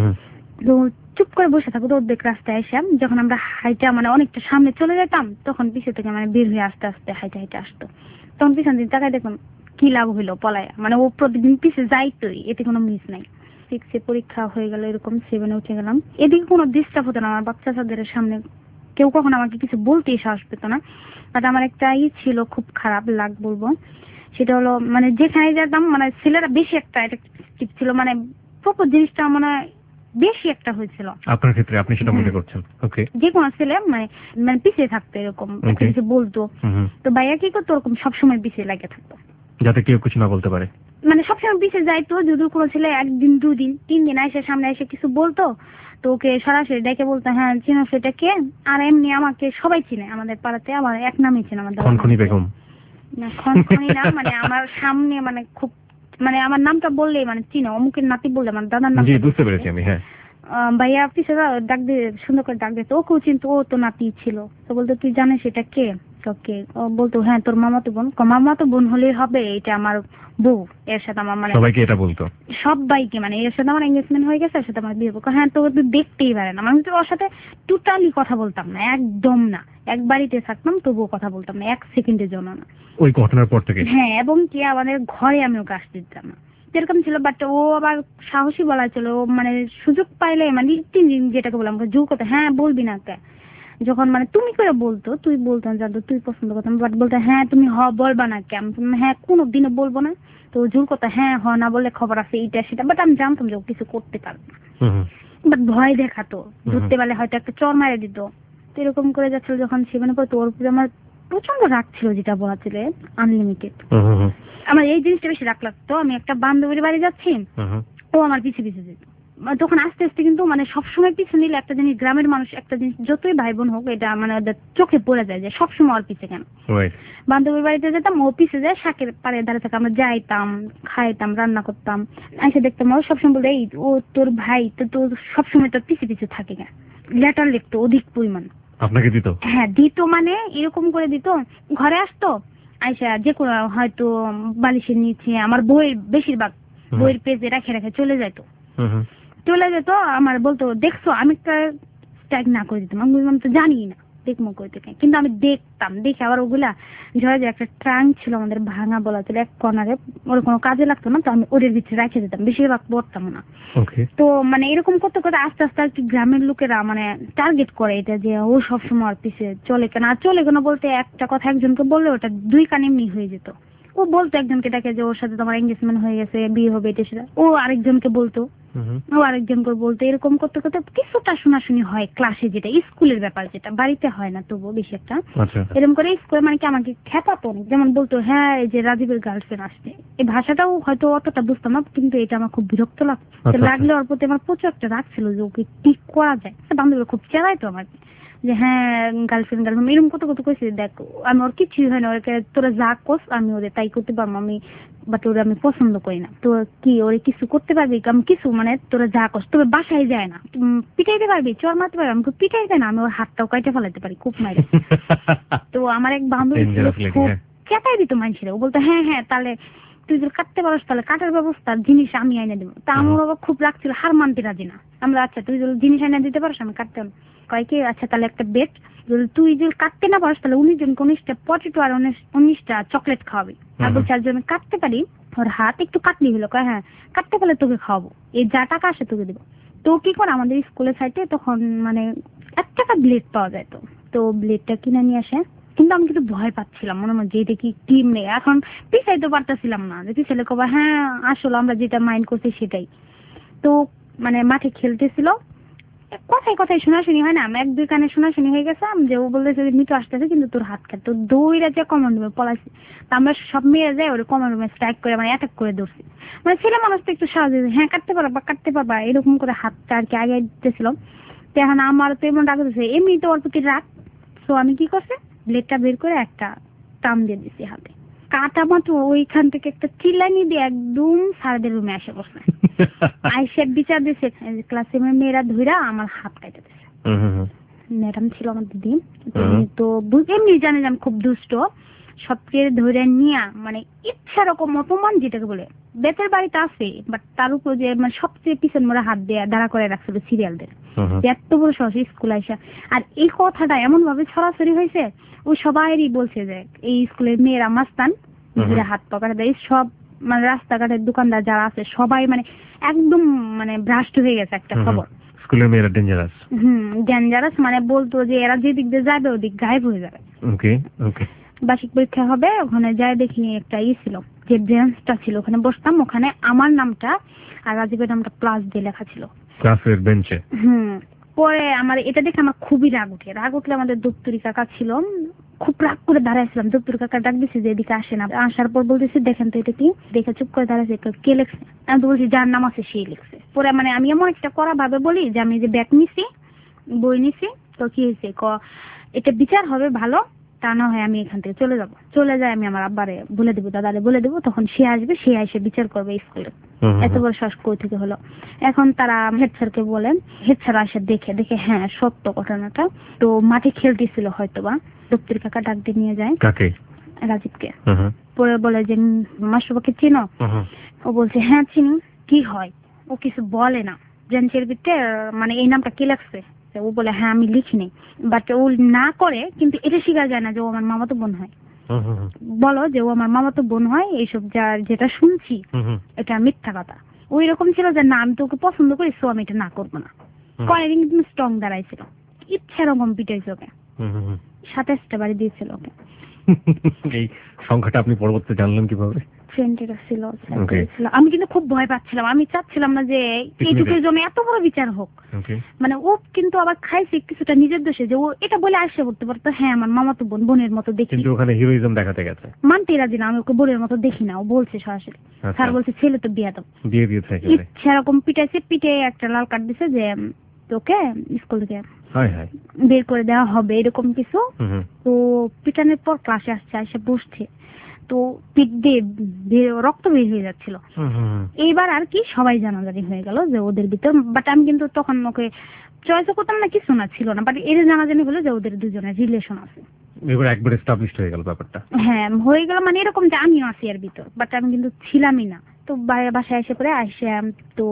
তো চুপ করে বসে থাকো, তো দেখ রাস্তায় এসে যখন আমরা হাইটা মানে অনেকটা সামনে চলে যেতাম, তখন পিছু থেকে মানে বের হয়ে আস্তে আস্তে হাইটা হাইটা আসতো। তখন পিছন দিন তাকায় দেখুন কি লাভ হইলো পলায়, মানে ও প্রতিদিন পিছিয়ে যাইতোই, এতে কোনো মিস নাই। সিক্সে পরীক্ষা হয়ে গেল, এরকম সেভেনে উঠে গেলাম, এদিকে কোনো ডিস্টার্ব হতো না আমার বাচ্চা চাদের সামনে, কেউ কখনো আমাকে কিছু বলতেই সাহস পেত না। বাট আমার একটা ই ছিল, খুব খারাপ লাগ বলবো, সেটা হলো মানে যেখানে যেতাম মানে ছেলেরা বেশি একটা অ্যাট্রাকটিভ ছিল, মানে প্রপোজ জিনিসটা মানে বেশি একটা হয়েছিল আপনার ক্ষেত্রে, আপনি সেটা মনে করছেন? ওকে। যে কোনো ছেলে মানে মানে পিছিয়ে থাকতো, এরকম কিছু বলতো, তো ভাইয়া কি করতো ওরকম সবসময় পিছিয়ে লাগে থাকতো, যাতে কেউ কিছু না বলতে পারে। মানে সবসময় পিছিয়ে যাইতো। যদি কোনো ছেলে একদিন দুদিন তিন দিন এসে সামনে এসে কিছু বলতো, তো ওকে সরাসরি ডেকে বলতো হ্যাঁ চিনো সেটা কে। আর এমনি আমাকে সবাই চিনে আমাদের পাড়াতে, আমার এক নামই চিনে, আমাদের খনখনি বেগম না, খনখনি না, মানে আমার সামনে মানে খুব মানে আমার নামটা বললেই মানে চিনো, অমুকের নাতি বললে আমার দাদার নাম। জি বুঝতে পেরেছি আমি। হ্যাঁ ভাইয়া পিছিয়ে ডাক দিয়ে সুন্দর করে ডাক দিত, ওকেও চিনতো, ও তো নাতি ছিল। তো বলতো তুই জানিস এটা কে? কে? ও বলতো হ্যাঁ তোর মামাতো বোন। মামাতো বোন হলেই হবে, এটা আমার বউ, এর সাথে আমার মানে সবাইকে এটা বলতো, সবাইকে, মানে এর সাথে আমার এঙ্গেজমেন্ট হয়ে গেছে, এর সাথে আমার বিয়ে করবো। হ্যাঁ তো তুই দেখতেই পারে না, আমি তো ওর সাথে টোটালি কথা বলতাম না, একদম না। এক বাড়িতে থাকতাম তবুও কথা বলতাম না এক সেকেন্ডের জন্য না, ওই ঘটনার পর থেকে। হ্যাঁ, এবং কি আমাদের ঘরে আমি ওকে আসতে দিতাম না, এরকম ছিল। বাট ও আবার সাহসী বলা ছিল, ও মানে সুযোগ পাইলে মানে তিন দিন যেটাকে বললাম জোর করতে, হ্যাঁ বলবি না কে, যখন মানে তুমি করে বলতো, তুই বলতাম জানতো তুই পছন্দ করতাম, বাট বলতে হ্যাঁ তুমি হ বলবা না কে, হ্যাঁ কোনো দিনও বলবো না। তো জোর কথা হ্যাঁ হ না বললে খবর আছে এইটা সেটা, বাট আমি জানতাম যে ও কিছু করতে পারবে না, বাট ভয় দেখাতো, ধরতে পারলে হয়তো একটা চর মারে দিত, তো এরকম করে যাচ্ছিল যখন সেভেনে পড়তো, ওর উপরে আমার প্রচন্ড রাগ ছিল, যেটা বলা ছিল আনলিমিটেড। আমার এই জিনিসটা বেশি রাগ লাগতো। আমি একটা বান্ধবীর বাড়ি যাচ্ছি, ও আমার পিছে পিছে যেত। তখন আস্তে আস্তে কিন্তু মানে সবসময় পিছু নিলে একটা জিনিস, গ্রামের মানুষ একটা জিনিস যতই ভাই বোন হোক, এটা মানে ওদের চোখে পড়ে যায় যে সবসময় ওর পিছে কেন। বান্ধবীর বাড়িতে যেতাম, ও পিছে যায়, শাকের পাড়ে দাঁড়িয়ে থাকে, আমরা যাইতাম, খাইতাম, রান্না করতাম, এসে দেখতাম ও সবসময় বলে, এই ও তোর ভাই তো তোর সবসময় তোর পিছে পিছে থাকে কেন। লেটার লিখতো অধিক পরিমাণ। আপনাকে দিত? হ্যাঁ দিত, মানে এরকম করে দিত। ঘরে আসতো, আইসা যে কোনো হয়তো বালিশের নিচে আমার বইয়ের বেশিরভাগ বইয়ের পেজে রেখে রেখে চলে যেত। চলে যেত, আমার বলতো দেখছো, আমি একটা ট্যাগ না করে দিতাম, আমি বললাম তো জানি না দেখবো কই থেকে, কিন্তু আমি দেখতাম। দেখে আবার ওগুলা ঝরে যে একটা ট্রাঙ্ক ছিল আমাদের ভাঙা বলা ছিল এক কর্নারে, ওর কোনো কাজে লাগতো না, তো আমি ওদের ভিতরে রেখে দিতাম, বেশিরভাগ পড়তাম না। তো মানে এরকম করতে করতে আস্তে আস্তে আর কি গ্রামের লোকেরা মানে টার্গেট করে এটা যে ও সবসময় আর পিছিয়ে চলে কেন। আর চলে কেন বলতে একটা কথা একজনকে বললে ওটা দুই কানে এমনি হয়ে যেত। ও বলতো একজনকে ডাকে যে ওর সাথে তোমার এঙ্গেজমেন্ট হয়ে গেছে, বিয়ে হবে, এটা সেটা। ও আরেকজনকে বলতো, ও আরেকজনকে বলতো। এরকম করতে করতে কিছুটা শোনাশুনি হয় ক্লাসে, যেটা স্কুলের ব্যাপার, যেটা বাড়িতে হয় না তবুও বেশি একটা। এরকম করে স্কুলে মানে কি আমাকে খেপাতো, যেমন বলতো হ্যাঁ এই যে রাজীবের গার্লফ্রেন্ড আসছে। এই ভাষাটাও হয়তো অতটা বুঝতাম না, কিন্তু এটা আমার খুব বিরক্ত লাগতো। লাগলে ওর প্রতি আমার প্রচুর একটা রাগ ছিল যে ওকে ঠিক করা যায়। বান্ধবী খুব চেরাইতো আমাকে যে হ্যাঁ গার্লফ্রেন্ড গার্লফ্রেন্ড এরকম কত কত কইছে। দেখ আমি ওর কিছুই হয় না, ওকে তোরা যা কোস আমি ওরে তাই করতে পারবো, আমি বাট ওরে আমি পছন্দ করি না। তো কি ওরে কিছু করতে পারবি? আমি কিছু মানে তোরা যা কোস, তবে বাসায় যায় না, পিটাইতে পারবি, চর মারতে পারবি? আমি পিটাইতে না, আমি ওর হাতটাও কাইটে ফেলাইতে পারি খুব মাইরে। তো আমার এক বান্ধবী খুব কেটাই দিত মানুষের, ও বলতো হ্যাঁ হ্যাঁ তাহলে তুই যদি কাটতে পারস তাহলে কাটার ব্যবস্থার জিনিস আমি এনে দেবো। তা আমার বাবা খুব রাখছিল, হার মানতে রাজি না। আমরা আচ্ছা তুই যদি জিনিস এনে দিতে পারস আমি কাটতে পারবো। কয় কি আচ্ছা তাহলে একটা বেট, যদি তুই যদি কাটতে না পারস তাহলে উনিশ জন উনিশটা পটেটো আর উনিশটা চকলেট খাওয়াবি। আর বলছে আর যদি কাটতে পারি, ওর হাত একটু কাটলি হলো, কয় হ্যাঁ কাটতে পারলে তোকে খাওয়াবো, এই যা টাকা আসে তোকে দেবো। তো কি করে আমাদের স্কুলের সাইডে তখন মানে এক টাকা ব্লেড পাওয়া যায়, তো তো ব্লেডটা কিনে নিয়ে আসে। কিন্তু আমি কিন্তু ভয় পাচ্ছিলাম, মনে মনে যে দেখি টিম নেই, এখন পিছাইতে পারতেছিলাম না, যে পিছাইলে কবা হ্যাঁ আসলে আমরা যেটা মাইন্ড করছি সেটাই। তো মানে মাঠে খেলতেছিল, কথায় কথায় শোনাশুনি হয় না, এক দুই কানে শোনাশুনি হয়ে গেছে যে ও বলতেছে যে মিঠু আসতেছে কিন্তু তোর হাত কাট। তো দৌড়া যে কমন রুমে পলাইছি, আমরা সব মেয়ে যায় ওর কমন রুমে স্ট্রাইক করে মানে অ্যাটাক করে ধরছি। মানে ছেলে মানুষ তো একটু সাহায্য, হ্যাঁ কাটতে পারবা কাটতে পারবা এরকম করে হাতটা আর কি আগে দিতেছিল। তো এখন আমার তো এমন রাগ হচ্ছে, এমনি তো অল্প কি রাগ। তো আমি কি করছি, ব্লেডটা বের করে একটা টান দিয়ে দিছি হাতে, কাটা মাত্র ওইখান থেকে একটা চিল্লানি দিয়ে একদম স্যারদের রুমে এসে বসে। আইসের বিচার দিছে, ক্লাস সেভেনের মেয়েরা ধইরা আমার হাত কাটে দিছে। ম্যাডাম ছিল আমার দিদি, তো এমনি জানে যে আমি খুব দুষ্ট, সবচেয়ে ধরে নিয়ে মানে ইচ্ছা রকম অপমান যেটাকে বলে বেতের বাড়িতে আছে, বাট তার উপর যে মানে সবচেয়ে পিছন মোড়া হাত দিয়ে দাঁড়া করে রাখছিল সিরিয়ালদের, এত বড় সাহস স্কুল আইসা। আর এই কথাটা এমন ভাবে ছড়াছড়ি হয়েছে, ও সবাইরই বলছে যে এই স্কুলের মেয়েরা মাস্তান, নিজেরা হাত পকেটে দেয় সব, মানে রাস্তাঘাটের দোকানদার যারা আছে সবাই মানে একদম মানে ভ্রাষ্ট হয়ে গেছে একটা খবর, স্কুলের মেয়েরা ডেঞ্জারাস। হুম ডেঞ্জারাস, মানে বলতো যে এরা যেদিক দিয়ে যাবে ওদিক গায়েব হয়ে যাবে। ওকে ওকে। বার্ষিক পরীক্ষা হবে, ওখানে যাই দেখি একটা ই ছিল, যে বেঞ্চটা ছিল ওখানে বসতাম, ওখানে আমার নামটা আর রাজীবের নামটা প্লাস দিয়ে লেখা ছিল ক্লাসের বেঞ্চে। হুম পরে আমার এটা দেখে আমার খুবই রাগ উঠে, রাগ উঠলে আমাদের দপ্তরি কাকা ছিল, খুব রাগ করে দাঁড়াইছিলাম। দপ্তরি কাকা ডাক দিছি যে এদিকে আসে না, আসার পর বলতেছি দেখেন তো এটা কি, দেখে চুপ করে দাঁড়াইছে, কে লিখছে? আমি তো বলছি যার নাম আছে সেই লিখছে। পরে মানে আমি এমন একটা করা ভাবে বলি যে আমি যে ব্যাগ নিছি, বই নিছি, তো কি হয়েছে ক এটা বিচার হবে ভালো, তা না হয় আমি এখান থেকে চলে যাব। চলে যায়, আমি আমার আব্বারে বলে দেবো, দাদারে বলে দেবো, তখন সে আসবে, সে এসে বিচার করবে স্কুলে। এত বড় শ্বাস কই থেকে হলো। এখন তারা হেড স্যারকে বলেন, হেড স্যার আসে দেখে দেখে হ্যাঁ সত্য ঘটনাটা। তো মাঠে খেলতেছিল হয়তো বা, দপ্তরি কাকা ডাক দিয়ে নিয়ে যায় কাকে? রাজীবকে। পরে বলে যে মাস্টারবাকে চিনো? ও বলছে হ্যাঁ চিনি। কি হয়? ও কিছু বলে না, বেঞ্চের ভিতরে মানে এই নামটা কি লাগছে? ও বলে হ্যাঁ আমি লিখিনি, বাট ও না করে, কিন্তু এটা শিখা যায় না যে ও আমার মামাতো বোন হয়। বলো যে ও আমার মামাতো বোন হয়, এইসব যা যেটা শুনছি এটা মিথ্যা কথা। ওই রকম ছিল যে না আমি তোকে পছন্দ করি, সো আমি এটা না করবো না। কয়েকদিন কিন্তু স্ট্রং দাঁড়াইছিল, ইচ্ছা রকম পিটাইছে ওকে, সাতাশটা বাড়ি দিয়েছিল ওকে। এই সংখ্যাটা আপনি পরবর্তীতে জানলেন কিভাবে? ফ্রেন্ডেরা ছিল, Okay. ছিল। আমি কিন্তু খুব ভয় পাচ্ছিলাম, আমি চাচ্ছিলাম না যে এইটুকুর জন্য এত বড় বিচার হোক। Okay. মানে ও কিন্তু আবার খাইছে কিছুটা নিজের দোষে, যে ও এটা বলে আসে বলতে পারতো হ্যাঁ আমার মামা তো বোন, বোনের মতো দেখি, কিন্তু ওখানে হিরোইজম দেখাতে গেছে। মানতে রাজি না, আমি ওকে বোনের মতো দেখি না, ও বলছে সরাসরি। আচ্ছা। স্যার বলছে ছেলে তো বিয়া দাও, দিয়ে দিয়েছে একেবারে। ইচ্ছা এরকম পিটাইছে, পিটে একটা লাল কার্ড দিছে যে উম, তোকে স্কুল থেকে হায় হায়। বের করে দেওয়া হবে এরকম কিছু। হুম হুম। তো পিটানোর পর ক্লাসে আসছে, এসে বসছে, তো পিঠ দিয়ে বের- রক্ত বের হয়ে যাচ্ছিল। হুম হুম হুম। এইবার আর কি সবাই জানাজানি হয়ে গেল যে ওদের ভিতর, বাট আমি কিন্তু তখন ওকে চয়েস করতাম না, কিছু না ছিল না, বাট এর জানাজানি হলো যে ওদের দুজনের রিলেশন আছে। এবার একবার এস্টাবলিশড হয়ে গেল ব্যাপারটা। হ্যাঁ হয়ে গেল, মানে এরকম যে আমিও আছি এর ভিতর, বাট আমি কিন্তু ছিলামই না। তো বা- বাসায় এসে পরে আসে তো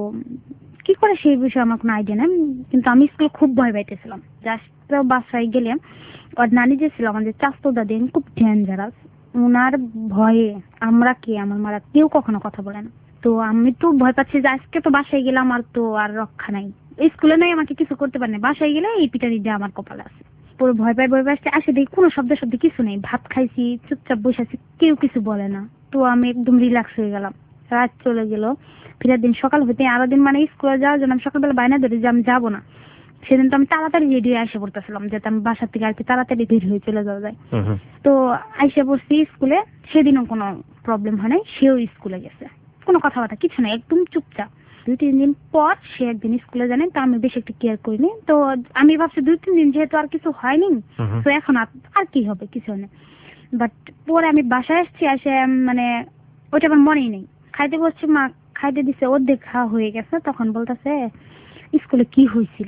কি করে সেই বিষয়ে আমার কোনো আইডিয়া নেই, কিন্তু আমি স্কুলে খুব ভয় পাইতেছিলাম। জাস্ট বাসায় গেলে ওর নানি যে ছিল আমাদের চাস্তো দাদি, খুব ডেঞ্জারাস, ওনার ভয়ে আমরা কে আমার মারা কেউ কখনো কথা বলে না। তো আমি তো ভয় পাচ্ছি যে আজকে তো বাসায় গেলাম আর তো আর রক্ষা নাই, স্কুলে নাই আমাকে কিছু করতে পারে না, বাসায় গেলে এই পিটারিটা আমার কপালে আছে। পুরো ভয় পাই ভয় পাই আসছে, আসে দেখি কোনো শব্দ শব্দ কিছু নেই, ভাত খাইছি চুপচাপ বসে আছি, কেউ কিছু বলে না। তো আমি একদম রিল্যাক্স হয়ে গেলাম। রাত চলে গেল, ফেরার দিন সকাল হতে আরো দিন মানে স্কুলে যাওয়ার জন্য আমি সকালবেলা বাইনা ধরে যে আমি যাবো না, সেদিন তো আমি তাড়াতাড়ি রেডি হয়ে এসে পড়তেছিলাম যাতে আমি বাসার থেকে আর কি তাড়াতাড়ি বের হয়ে চলে যাওয়া যায়। হুম হুম। তো আইসা পড়ছি স্কুলে, সেদিনও কোনো প্রবলেম হয় নাই, সেও স্কুলে গেছে, কোনো কথাবার্তা কিছু নাই, একদম চুপচাপ। দুই তিন দিন পর সে একদিন স্কুলে জানে, তো আমি বেশি একটু কেয়ার করিনি। তো আমি ভাবছি দুই তিন দিন যেহেতু আর কিছু হয়নি, হুম হুম। তো এখন আর আর কি হবে, কিছু হয় না। বাট পরে আমি বাসায় আসছি, আসে মানে ওইটা আমার মনেই নেই। খাইতে বসছি, মা খাইতে দিছে, অর্ধেক খাওয়া হয়ে গেছে, তখন বলতেছে স্কুলে কি হয়েছিল।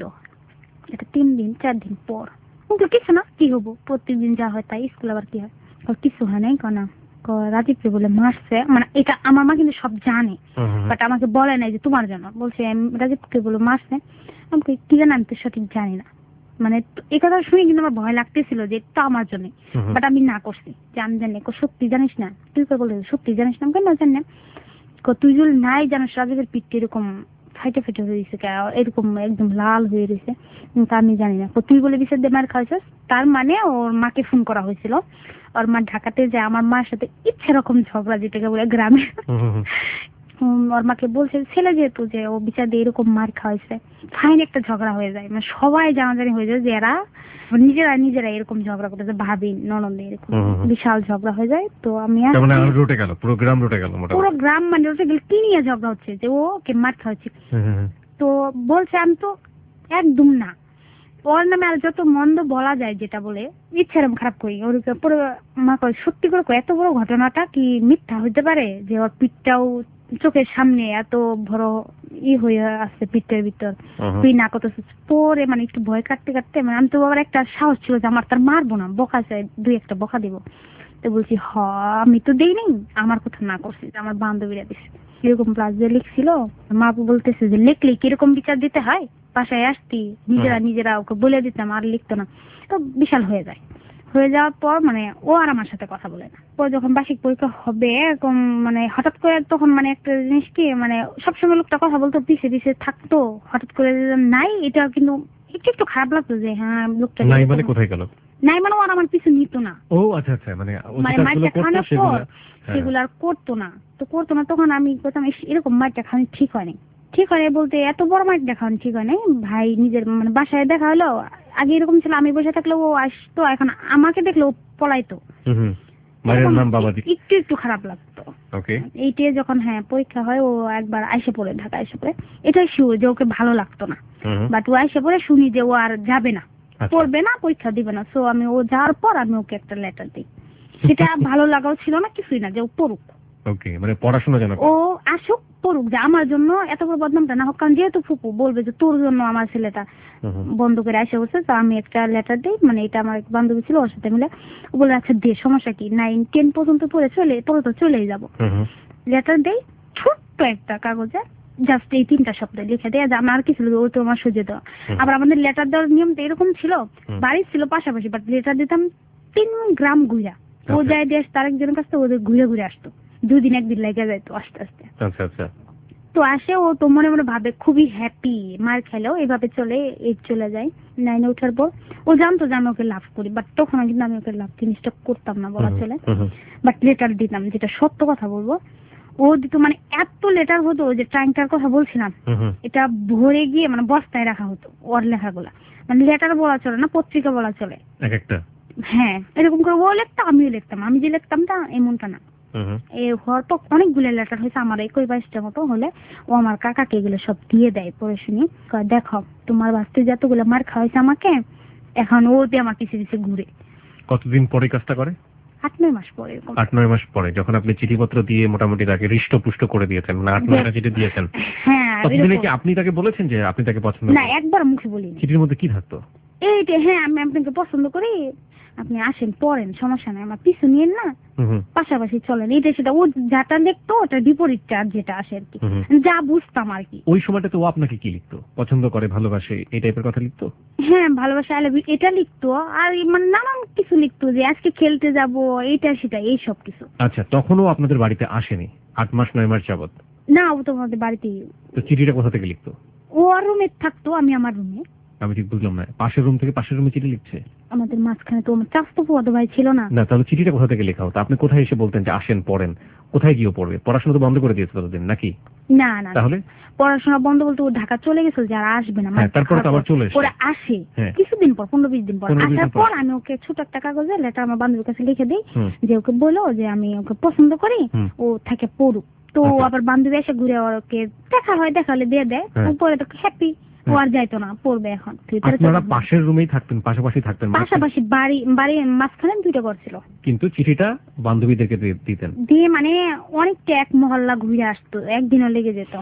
এটা তিন দিন চার দিন পর, কিন্তু কিছু না, কি হবো, প্রত্যেকদিন যা হয় তাই, স্কুল আবার কি হয়। কয়, কিছু হয় নাই কনা, রাজীবকে বলে মারছে, মানে এটা আমার মা কিন্তু সব জানে, হুম হুম। বাট আমাকে বলে নাই যে তোমার জন্য, বলছে এম, রাজীবকে বলে মারছে। আমি কই, কি জানি, আমি তো সঠিক জানি না। মানে তো- এই কথা শুনে কিন্তু আমার ভয় লাগতেছিল যে এটা আমার জন্য, হুম হুম। বাট আমি না করছি যে আমি জানি। কই, সত্যি জানিস না? তুই কই বলে সত্যি জানিস না? আমি কই, না জানি না। কই, তুই যদি নাই জানিস রাজীবের পিঠটা এরকম ফাইটে ফেটে হয়ে গেছে, এরকম একদম লাল হয়ে রয়েছে, কিন্তু আমি জানি না। কই, তুই বলে বিষয় দিয়ে মার খাওয়াইছিস? তার মানে ওর মাকে ফোন করা হয়েছিল, ওর মা ঢাকাতে যে আমার মার সাথে ইচ্ছে রকম ঝগড়া, যেটাকে বলে গ্রামে, হুম হুম হুম। উম, ওর মাকে বলছে ছেলে যেহেতু যে ও বিচার দিয়ে এরকম মার খাওয়াইছে, ফাইন একটা ঝগড়া হয়ে যায়, মানে সবাই জানাজানি হয়ে যায় যে এরা নিজেরা নিজেরা এরকম ঝগড়া করতেছে, ভাবি ননদে এরকম হুম হুম হুম। বিশাল ঝগড়া হয়ে যায়। তো আমি তার মানে আসছি, আর রুটে গেল, পুরো গ্রাম রুটে গেল পুরো মোটামুটি। গ্রাম মানে ওটা গেলে কি নিয়ে ঝগড়া হচ্ছে যে ও ওকে মার খাওয়াচ্ছে। হুম হুম হুম। তো বলছে আমি তো একদম না, ওর নামে আর যত মন্দ বলা যায় যেটা বলে ইচ্ছা এরকম খারাপ করি ওর উপর পুরো। মা কয়, সত্যি করে কয়, এত বড় ঘটনাটা কি মিথ্যা হইতে পারে যে ওর পিঠটাও চোখের সামনে এত বড় ই হয়ে আসছে পিঠের ভিতর, হুম। তুই না কত পরে, মানে একটু ভয় কাটতে কাটতে, মানে আমি তো আবার একটা সাহস ছিল যে আমার তার মারবো না, বকা চাই, দুই একটা বকা দিব। তো বলছি হ আমি তো দেই নাই, আমার কথা না করছি, আমার বান্ধবীরা দিচ্ছে এরকম প্লাস যে লিখছিল। মা বলতেছে যে লিখলে কিরকম বিচার দিতে হয়, বাসায় আসতি নিজেরা নিজেরা ওকে বলে দিতাম, আর লিখতো না। তো বিশাল হয়ে যায়, হয়ে যাওয়ার পর মানে ও আর আমার সাথে কথা বলে না। পরে যখন বার্ষিক পরীক্ষা হবে এরকম মানে হঠাৎ করে, তখন মানে একটা জিনিস কি, মানে সবসময় লোকটা কথা বলতো, পিছিয়ে পিছিয়ে থাকতো, হঠাৎ করে যে নাই, এটা কিন্তু একটু একটু খারাপ লাগতো যে হ্যাঁ লোকটা নাই মানে এরকম। কোথায় গেল? নাই মানে ওর আমার পিছু নিত না, ও আচ্ছা আচ্ছা, মানে ও যে মানে কাজগুলো মাইরটা করতো খাওয়ানোর সেগুলো। পর হ্যাঁ। সেগুলো আর করতো না। তো করতো না, তখন আমি বলতাম ইস, এরকম মাইরটা খাওয়ানি ঠিক হয়নি। ঠিক হয় বলতে এত বড় মাইর দেখানো ঠিক হয় নাই। ভাই নিজের মানে বাসায় দেখা হলো, আগে এরকম ছিল আমি বসে থাকলে ও আসতো, এখন আমাকে দেখলে ও পলাইতো। হুম হুম। মায়ের এরকম নাম বাবাজি। একটু একটু খারাপ লাগতো। ওকে। এইটে যখন হ্যাঁ পরীক্ষা হয়, ও একবার আইসে পড়ে, ঢাকা আইসে পড়ে, এটাই শিওর যে ওকে ভালো লাগতো না, হুম হুম। বাট ও আইসে পড়ে শুনি যে ও আর যাবে না, আচ্ছা। পড়বে না, পরীক্ষা দিবে না। সো আমি ও যাওয়ার পর আমি ওকে একটা লেটার দিই। সেটা ভালো লাগাও ছিল না, কিছুই না, যে ও পড়ুক, ওকে, মানে পড়াশোনা যেন ও আসুক পড়ুক, যে আমার জন্য এত বড় বদনামটা না হোক, কারণ যেহেতু ফুপু বলবে যে তোর জন্য আমার ছেলেটা হুম হুম। বন্ধ করে আসে বসে, তো আমি একটা লেটার দিই, মানে এটা আমার এক বান্ধবী ছিল ওর সাথে মিলে, ও বলে আচ্ছা দে, সমস্যা কি, নাইন টেন পর্যন্ত পড়ে চলে পড়ে তো চলেই যাবো। হুম হুম। লেটার দেই ছোট্ট একটা কাগজে, জাস্ট এই তিনটা শব্দ লিখে দেয় যে আমার আর কিছু ও তো আমার সুজে দেওয়া। হুম। আবার আমাদের লেটার দেওয়ার নিয়ম তো এরকম ছিল, হুম। বাড়ি ছিল পাশাপাশি, বাট লেটার দিতাম তিন গ্রাম ঘুরা, ও আচ্ছা। যায় দেশ তার একজনের কাছে, ওদের ঘুরে ঘুরে আসতো, দুই দিন একদিন লেগে যাইতো আস্তে আস্তে। আচ্ছা আচ্ছা। তো আসে, ও তো মনে মনে ভাবে খুবই হ্যাপি, মার খেলেও এভাবে চলে এই চলে যায়। নাইনে ওঠার পর ও জানতো যে আমি ওকে লাভ করি, বাট তখন কিন্তু আমি ওকে লাভ জিনিসটা করতাম না বলা চলে, হুম হুম। বাট লেটার দিতাম, যেটা সত্য কথা বলবো। ও দিত, মানে এত লেটার হতো, ওই যে ট্রাঙ্কটার কথা বলছিলাম হুম হুম। এটা ভরে গিয়ে মানে বস্তায় রাখা হতো ওর লেখাগুলা, মানে লেটার বলা চলে না, পত্রিকা বলা চলে। এক একটা। হ্যাঁ, এরকম করে ও লিখতাম, আমিও লিখতাম, আমি যে লিখতাম তা এমনটা না। হুম হুম। এই হয়তো অনেকগুলো লেটার হয়েছে আমার, একুশ বাইশটা মতো হলে ও আমার কাকাকে এগুলো সব দিয়ে দেয় পড়ে শুনি, কয় দেখো তোমার বাস্তে যতগুলো মার খাওয়াইছে আমাকে, এখন ও দিয়ে আমার পিছিয়ে পিছিয়ে ঘুরে। কতদিন পরে কাজটা করে? আট নয় মাস পরে এরকম। আট নয় মাস পরে, যখন আপনি চিঠিপত্র দিয়ে মোটামুটি তাকে হৃষ্টপুষ্ট করে দিয়েছেন, মানে আট নয়টা চিঠি দিয়েছেন, হ্যাঁ ততদিনে কি এরকম। আপনি তাকে বলেছেন যে আপনি তাকে পছন্দ না, করেন? একবার মুখে বলিনি। চিঠির মধ্যে কি থাকতো? এইটা, হ্যাঁ আমি আপনাকে পছন্দ করি, আপনি আসেন পড়েন, সমস্যা নাই, আমার পিছু নিয়েন না, হুম হুম। পাশাপাশি চলেন, এটা সেটা। ও যাটা দেখতো ওটা বিপরীতটা যেটা আসে আর কি, হুম হুম। যা বুঝতাম আর কি। ওই সময়টাতে ও আপনাকে কি লিখতো? পছন্দ করে, ভালোবাসে, এই টাইপের কথা লিখতো? হ্যাঁ, ভালোবাসা, আই লাভ ইউ এটা লিখতো, আর মানে নানান কিছু লিখতো, যে আজকে খেলতে যাব, এইটা সেটা, এই সব কিছু। আচ্ছা, তখনও আপনাদের বাড়িতে আসেনি আট মাস নয় মাস যাবত? না, ও তো আমাদের বাড়িতেই। তো চিঠিটা কোথা থেকে লিখতো? ও আর রুমে থাকতো, আমি আমার রুমে। আমি ঠিক বুঝলাম না, পাশের রুম থেকে পাশের রুমে চিঠি লিখছে? আমাদের মাঝখানে তো আমার চাস্তো ফুয়াতো ভাই ছিল না। না, তাহলে চিঠিটা কোথা থেকে লেখা হতো? আপনি কোথায় এসে বলতেন যে আসেন পড়েন? কোথায় গিয়ে পড়বে? পড়াশোনা তো বন্ধ করে দিয়েছে ততদিন নাকি? না না, তাহলে পড়াশোনা বন্ধ বলতে ও ঢাকা চলে গেছিল, যারা আসবে না, হ্যাঁ, তারপরে তো আবার চলে এসেছে। ওরা আসে হ্যাঁ। কিছুদিন পর, পনেরো বিশ দিন পর। পনেরো বিশ আসার দিন পর। পর আমি ওকে ছোট একটা কাগজে লেটার আমার বান্ধবীর কাছে লিখে দিই, হুম। যে ওকে বলো যে আমি ওকে পছন্দ করি, হুম। ও থাকে পড়ুক। তো ও আচ্ছা। আবার বান্ধবী এসে ঘুরে ওকে দেখা হয়, দেখালে দিয়ে দেয়, হ্যাঁ। ও পরে তো হ্যাপি, ও হ্যাঁ। আর যাইতো না, পড়বে এখন। ভিতরে আপনারা চলে যাবে। পাশের রুমেই থাকতেন, পাশাপাশি থাকতেন, মাঝখানে- পাশাপাশি বাড়ি বাড়ি মাঝখানে দুইটা ঘর ছিল। কিন্তু চিঠিটা বান্ধবীদেরকে দিয়ে দিতেন? দিয়ে মানে অনেকটা এক মহল্লা ঘুরে আসতো, একদিনও লেগে যেত।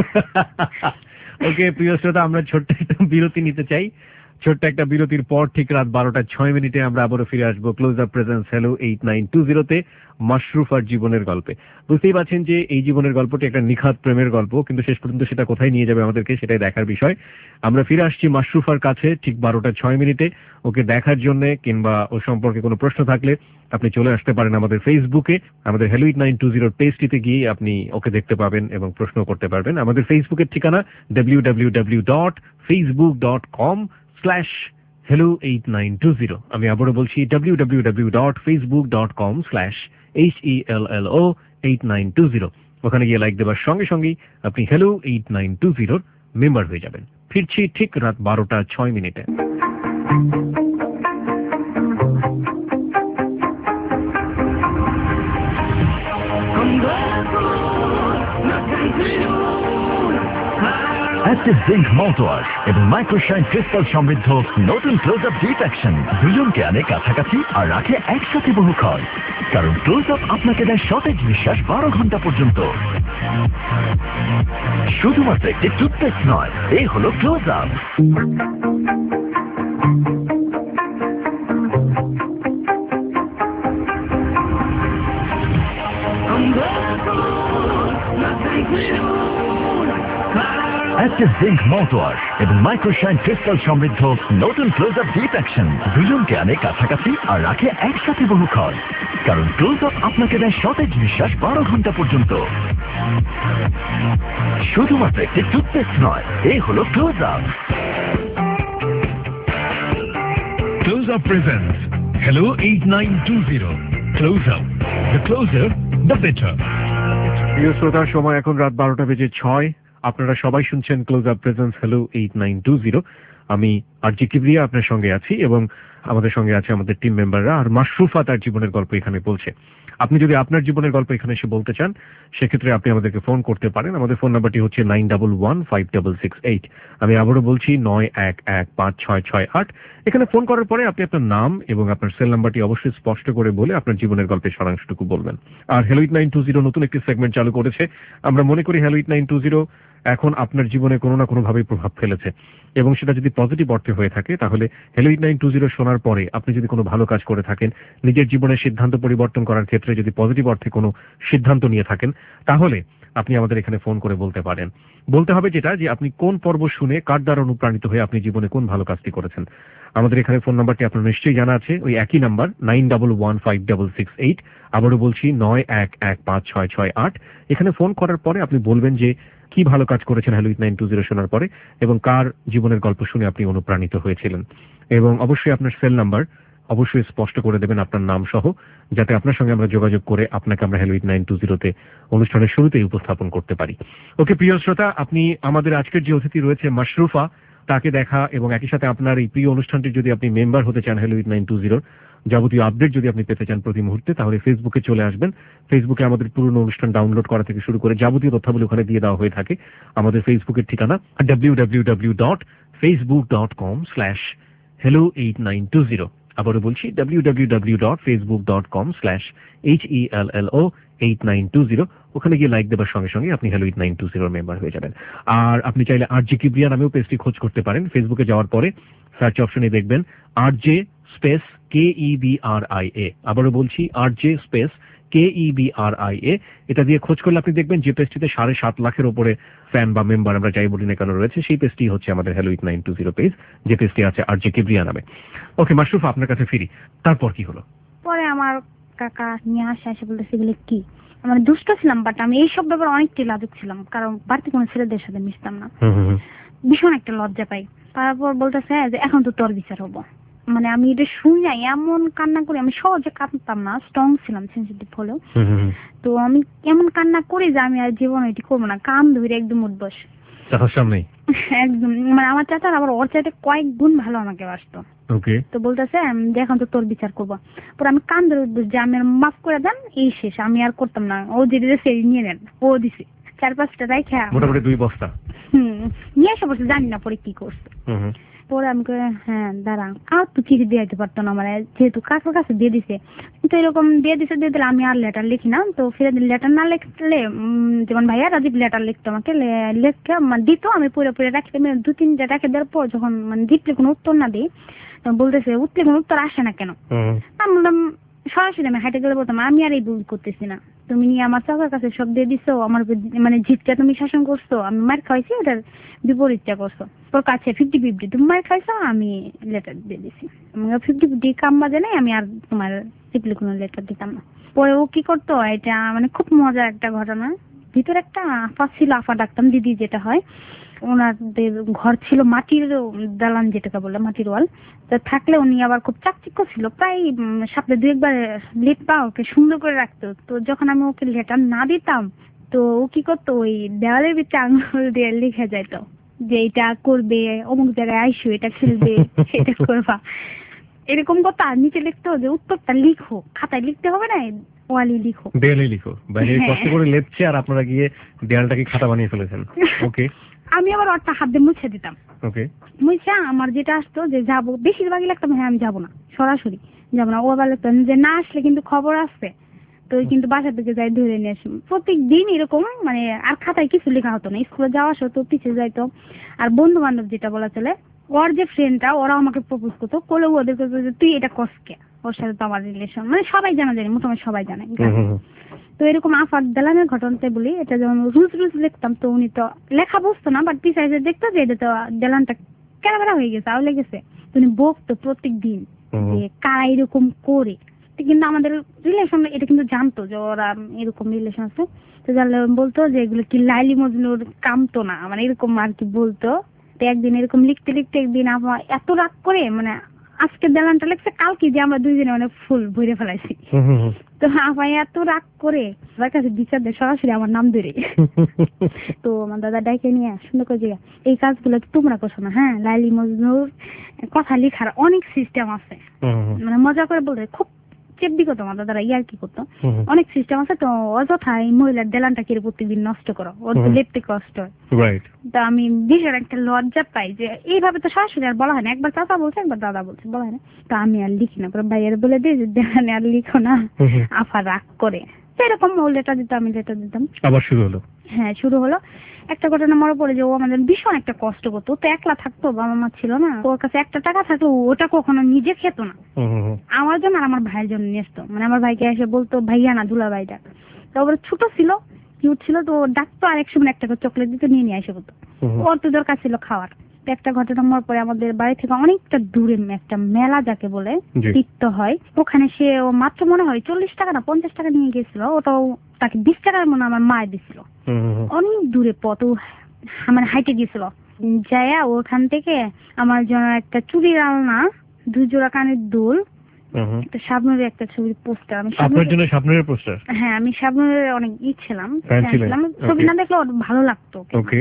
ওকে প্রিয় শ্রোতা, আমরা ছোট্ট একটা বিরতি নিতে চাই। ছোট্ট একটা বিরতির পর ঠিক রাত বারোটা ছয় মিনিটে আমরা আবারও ফিরে আসবো Close Up presence hello eight nine two জিরোতে মাশরুফার জীবনের গল্পে। বুঝতেই পারছেন যে এই জীবনের গল্পটি একটা নিখাত প্রেমের গল্প, কিন্তু শেষ পর্যন্ত সেটা কোথায় নিয়ে যাবে আমাদেরকে সেটাই দেখার বিষয়। আমরা ফিরে আসছি মাশরুফার কাছে ঠিক বারোটা ছয় মিনিটে। ওকে দেখার জন্য কিংবা ও সম্পর্কে কোনো প্রশ্ন থাকলে আপনি চলে আসতে পারেন আমাদের ফেসবুকে, আমাদের hello eight nine two zero পেজটিতে গিয়ে আপনি ওকে দেখতে পাবেন এবং প্রশ্ন করতে পারবেন। আমাদের ফেসবুকের ঠিকানা W W W dot Facebook dot com slash hello eight nine two zero. আমি আবারও বলছি W W W dot Facebook dot com slash H E L L O eight nine two zero. ওখানে গিয়ে লাইক দেওয়ার সঙ্গে সঙ্গেই আপনি hello eight nine two জিরোর মেম্বার হয়ে যাবেন। ফিরছি ঠিক রাত বারোটা ছয় মিনিটে। অ্যাক্টিভ জিঙ্ক মাউথওয়াশ এবং মাইক্রোশাইন ক্রিস্টাল সমৃদ্ধ নতুন ক্লোজ আপ ডিপ অ্যাকশন দুজনকে আনে কাছাকাছি আর রাখে একসাথে বহুক্ষণ। কারণ ক্লোজ আপ আপনাকে দেয় সতেজ নিঃশ্বাস বারো ঘন্টা পর্যন্ত। শুধুমাত্র একটি টুথপেস্ট নয়, এই হলো Close Up. Active zinc mouthwash এবং মাইক্রোশাইন ক্রিস্টাল সমৃদ্ধ নতুন ক্লোজ আপ ডিপ অ্যাকশন দুজনকে আনে কাছাকাছি আর রাখে একসাথে বহুক্ষণ। কারণ ক্লোজ আপ আপনাকে দেয় সতেজ নিঃশ্বাস বারো ঘন্টা পর্যন্ত। শুধুমাত্র একটি টুথপেস্ট নয়, এই হলো Close Up. Close Up presents Hello eight nine two zero. Close Up. The closer, the better. প্রিয় শ্রোতার সময় এখন রাত বারোটা বেজে ছয়। আপনারা সবাই শুনছেন Close Up presence hello eight nine two zero. আমি আরজি কিবরিয়া আপনার সঙ্গে আছি এবং আমাদের সঙ্গে আছে আমাদের টিম মেম্বাররা। আর মাশরুফা তার জীবনের গল্প এখানে বলছে। আপনি যদি আপনার জীবনের গল্প এখানে এসে বলতে চান সেক্ষেত্রে আপনি আমাদেরকে ফোন করতে পারেন। আমাদের ফোন নাম্বারটি হচ্ছে nine double one five double six eight. আমি আবারও বলছি নয় এক এক পাঁচ ছয় ছয় আট। এখানে ফোন করার পরে আপনি আপনার নাম এবং আপনার সেল নাম্বারটি অবশ্যই স্পষ্ট করে বলে আপনার জীবনের গল্পের সারাংশটুকু বলবেন। আর Hello eight nine two zero নতুন একটি সেগমেন্ট চালু করেছে। আমরা মনে করি Hello eight nine two zero এখন আপনার জীবনে কোনো না কোনোভাবেই প্রভাব ফেলেছে এবং সেটা যদি পজিটিভ অর্থে হয়ে থাকে তাহলে Hello eight nine two zero শোনার পরে আপনি যদি কোনো ভালো কাজ করে থাকেন, নিজের জীবনের সিদ্ধান্ত পরিবর্তন করার ক্ষেত্রে যদি পজিটিভ অর্থে কোনো সিদ্ধান্ত নিয়ে থাকেন তাহলে আপনি আমাদের এখানে ফোন করে বলতে পারেন। বলতে হবে যেটা যে আপনি কোন পর্ব শুনে কার দ্বারা অনুপ্রাণিত হয়ে আপনি জীবনে কোন ভালো কাজটি করেছেন। আমাদের এখানে ফোন নাম্বারটি আপনার নিশ্চয়ই জানা আছে, ওই একই number nine double one five double six eight. আবারও বলছি নয় এক এক পাঁচ ছয় ছয় আট। এখানে ফোন করার পরে আপনি বলবেন যে কি ভালো কাজ করেছেন Hello eight nine two zero শোনার পরে এবং কার জীবনের গল্প শুনে আপনি অনুপ্রাণিত হয়েছিলেন এবং অবশ্যই আপনার সেল নাম্বার অবশ্যই স্পষ্ট করে দেবেন আপনার নাম সহ, যাতে আপনার সঙ্গে আমরা যোগাযোগ করে আপনাকে আমরা হ্যালো এইট নাইন টু জিরোতে অনুষ্ঠানের শুরুতেই উপস্থাপন করতে পারি। ওকে প্রিয় শ্রোতা, আপনি আমাদের আজকের যে অতিথি রয়েছে মাশরুফা, তাকে দেখা এবং একই সাথে আপনার এই প্রিয় অনুষ্ঠানটির যদি আপনি মেম্বার হতে চান হ্যালো এইট নাইন টু জিরোর যাবতীয় আপডেট যদি আপনি পেতে চান প্রতি মুহূর্তে, তাহলে ফেসবুকে চলে আসবেন। ফেসবুকে আমাদের পুরনো অনুষ্ঠান ডাউনলোড করা থেকে শুরু করে যাবতীয় তথ্যাবলী ওখানে দিয়ে দেওয়া হয়ে থাকে। আমাদের ফেসবুকের ঠিকানা W W W dot Facebook dot com slash hello eight nine two zero. আবারও বলছি W W W dot Facebook dot com slash H E L L O eight nine two zero. ওখানে গিয়ে লাইক দেওয়ার সঙ্গে সঙ্গে আপনি hello eight nine two জিরোর member হয়ে যাবেন। আর আপনি চাইলে আর জে কিবরিয়া নামেও পেজটি খোঁজ করতে পারেন। ফেসবুকে যাওয়ার পরে সার্চ অপশনে দেখবেন R J space K E B R I A. আবারও বলছি R J space K E B R I A. এটা দিয়ে খোঁজ করলে আপনি দেখবেন যে পেজটিতে সাড়ে সাত লাখের উপরে ফ্যান বা মেম্বার আমরা যাই বলি না কেন রয়েছে, সেই পেজটি হচ্ছে আমাদের hello eight nine two zero page, যে পেজটি আছে আর জে কিবরিয়া নামে। ওকে মাশরুফা, আপনার কাছে ফিরি, তারপর কি হলো? পরে আমার কাকা নিয়ে আসে, এসে বলতে সেগুলো কি, মানে দুষ্ট ছিলাম, বাট আমি এইসব ব্যাপারে অনেকটাই লাজুক ছিলাম, কারণ বাড়তি কোনো ছেলেদের সাথে মিশতাম না, ভীষণ একটা লজ্জা পাই। তারপর বলতেছে যে এখন তো তোর বিচার হবো। মানে আমি এটা শুনে এমন কান্না করি, আমি সহজে কাঁদতাম না, স্ট্রং ছিলাম, সেন্সিটিভ হলেও। তো আমি এমন কান্না করি যে আমি আর জীবনে এটি করবো না, কান ধরে একদম উঠবস সামনে একদম। মানে আমার চাচার আবার ওর চাইতে কয়েক গুণ ভালো আমাকে বাসতো। ওকে, তো বলতেছে যে এখন তো তোর বিচার করবো। পরে আমি কান ধরে উঠবস যে আমি আর মাফ করে দেন, এই শেষ, আমি আর করতাম না। ও যে দিয়েছে নিয়ে নেন, ও দিছে চার পাঁচটা তাই খেয়া মোটামুটি দুই বস্তা হম নিয়ে এসে বলছে, জানি না পরে কি করছে। পরে আমি হ্যাঁ দাঁড়া, আর তো চিঠি দিয়ে দিতে পারতো না, মানে যেহেতু কাকার কাছে দিয়ে দিছে, কিন্তু এরকম দিয়ে দিছে, দিয়ে দিলে আমি আর লেটার লিখি না। তো ফিরে লেটার না লিখলে, যেমন ভাইয়া রাজীব লেটার লিখতো আমাকে, লেখকে মানে দিত, আমি পুরো পুরো রাখি দু তিনটা রেখে দেওয়ার পর যখন মানে দিপলে কোনো উত্তর না দিই, তখন বলতেছে উঠলে কোনো উত্তর আসে না কেন। আমি বললাম সরাসরি আমি হাইটে গেলে বলতাম আমি আর এই ভুল করতেছি না, তুমি নিয়ে আমার চাচার কাছে সব দিয়ে দিছো, আমার মানে জিতটা তুমি শাসন করছো, আমি মার খাইছি, ওটার বিপরীতটা করছো, তোর কাছে ফিফটি ফিফটি, তুমি মার খাইছো, আমি লেটার দিয়ে দিছি, ফিফটি ফিফটি কাম বাজে নাই, আমি আর তোমার সিপলি কোনো লেটার দিতাম না। পরে ও কি করতো, এটা মানে খুব মজার একটা ঘটনা। ভিতরে একটা আফা ছিল, আফা ডাকতাম দিদি যেটা হয়, ওনাদের ঘর ছিল মাটির দালান, যেটাকে বলে মাটির ওয়াল। তো থাকলে উনি আবার খুব চাকচিক্য ছিল, প্রায় সপ্তাহে দু একবার লেট পা ওকে সুন্দর করে রাখতো। তো যখন আমি ওকে লেটার না দিতাম, তো ও কি করতো, ওই দেওয়ালের ভিতরে আঙুল দিয়ে লিখে যাইতো যে এটা করবে, অমুক জায়গায় আইসো, এটা খেলবে, এটা করবা, এরকম করতো। আর নিচে লিখতো যে উত্তরটা লিখো, খাতায় লিখতে হবে না, ওয়ালি লিখো, দেয়ালে লিখো। বাইরে কষ্ট করে লেখছে আর আপনারা গিয়ে দেয়ালটাকে খাতা বানিয়ে ফেলেছেন। ওকে, আমি আবার ওরটা হাত দিয়ে মুছে দিতাম। ওকে, মুছে আমার যেটা আসতো যে যাবো, বেশিরভাগই লাগতাম হ্যাঁ আমি যাবো না, সরাসরি যাবো না। ও আবার লিখতাম যে না আসলে কিন্তু খবর আসছে, তো কিন্তু বাসার দিকে যাই ধরে নিয়ে আসি। প্রত্যেক দিন এরকম, মানে আর খাতায় কিছু লেখা হতো না, স্কুলে যাওয়া সত্ত্বেও পিছিয়ে যাইতো। আর বন্ধু বান্ধব যেটা বলা চলে, ওর যে ফ্রেন্ডটা, ওরা আমাকে প্রপোজ করতো, করলে ওদের তুই এটা কসকে, ওর সাথে তো আমার রিলেশন, মানে সবাই জানা জানি, মোটামুটি সবাই জানে। তো এরকম আফার দালানের ঘটনাটা বলি, এটা যেমন রুলস রুলস লিখতাম, তো উনি তো লেখা বুঝতো না, বাট পিছাইতে দেখতো যে এটা তো দালানটা কেনাবেড়া হয়ে গেছে, আউলে গেছে। তুমি বকতো প্রত্যেক দিন যে কারা এরকম করে, কিন্তু আমাদের রিলেশন এটা কিন্তু জানতো যে ওরা এরকম রিলেশন আছে। তো জানলে বলতো যে এগুলো কি লাইলি মজনুর কাম তো না, মানে এরকম আর কি বলতো। তো একদিন এরকম লিখতে লিখতে একদিন আমার এত রাগ করে, মানে আজকে দালানটা লিখছে, কালকে যে আমরা দুইজনে মানে ফুল ভরে ফেলাইছি। তো আমার এত রাগ করে আমার কাছে বিচার দেয় সরাসরি আমার নাম ধরে। তো আমার দাদা ডাইকে নিয়ে সুন্দর করে জিজ্ঞাসা, এই কাজগুলো তোমরা করছো না? হ্যাঁ, লাইলি মজনুর কথা লেখার অনেক সিস্টেম আছে, মানে মজা করে বলতে খুব চেপদি করতো আমার দাদারা, ইয়ার কি করতো, অনেক সিস্টেম আছে, তো অযথা এই মহিলার দেলানটা কিরে প্রত্যেকদিন নষ্ট করো, ওর তো লিখতে কষ্ট হয়। তা আমি বিশাল একটা লজ্জা পাই যে এইভাবে তো সরাসরি আর বলা হয় না, একবার চাচা বলছে একবার দাদা বলছে, বলা হয় না। তো আমি আর লিখি না, ভাইয়ের বলে দিই যে দেলানে আর লিখো না, আফা রাগ করে। এরকম ও লেটার দিত, আমি লেটার দিতাম। আবার শুরু হলো। হ্যাঁ, শুরু হলো। একটা ঘটনা মনে পড়ে যে ও আমাদের ভীষণ একটা কষ্ট করতো, তো একলা থাকতো, বাবা মা ছিল না, ওর কাছে একটা টাকা থাকতো, ওটা কখনো নিজে খেতো না, আমার জন্য আর আমার ভাইয়ের জন্য নিয়ে আসতো। মানে আমার ভাইকে এসে বলতো ভাইয়া না দুলা ভাই ডাক। তো ওর ছোট ছিল, কিউট ছিল, তো ডাকতো, আর এক সময় একটা করে চকলেট দিতে নিয়ে নিয়ে এসে বলতো, ওর তো দরকার ছিল খাওয়ার। একটা ঘটনা মনে পড়ে, আমাদের বাড়ি থেকে অনেকটা দূরে একটা মেলা যাকে বলে তিক্ত হয়, ওখানে সে ও মাত্র মনে হয় চল্লিশ টাকা না পঞ্চাশ টাকা নিয়ে গেছিল, ওটাও তাকে বিশ টাকার মনে আমার মায় দিছিল। অনেক দূরে পথ, আমার হাইটে গেছিল, যাইয়া ওখান থেকে আমার জন্য একটা চুড়ির আলনা, দুই জোড়া কানের দুল, হুম। একটা শাবনুরের একটা ছবির পোস্টার। আমি আপনার শাবনুরের- জন্য স্বপ্নের পোস্টার? হ্যাঁ, আমি শাবনুরের অনেক ই ছিলাম, Fan fan ছিলেন? ছিলাম। ছবি Okay. না দেখলে ওর ভালো লাগতো ওকে। ওকে।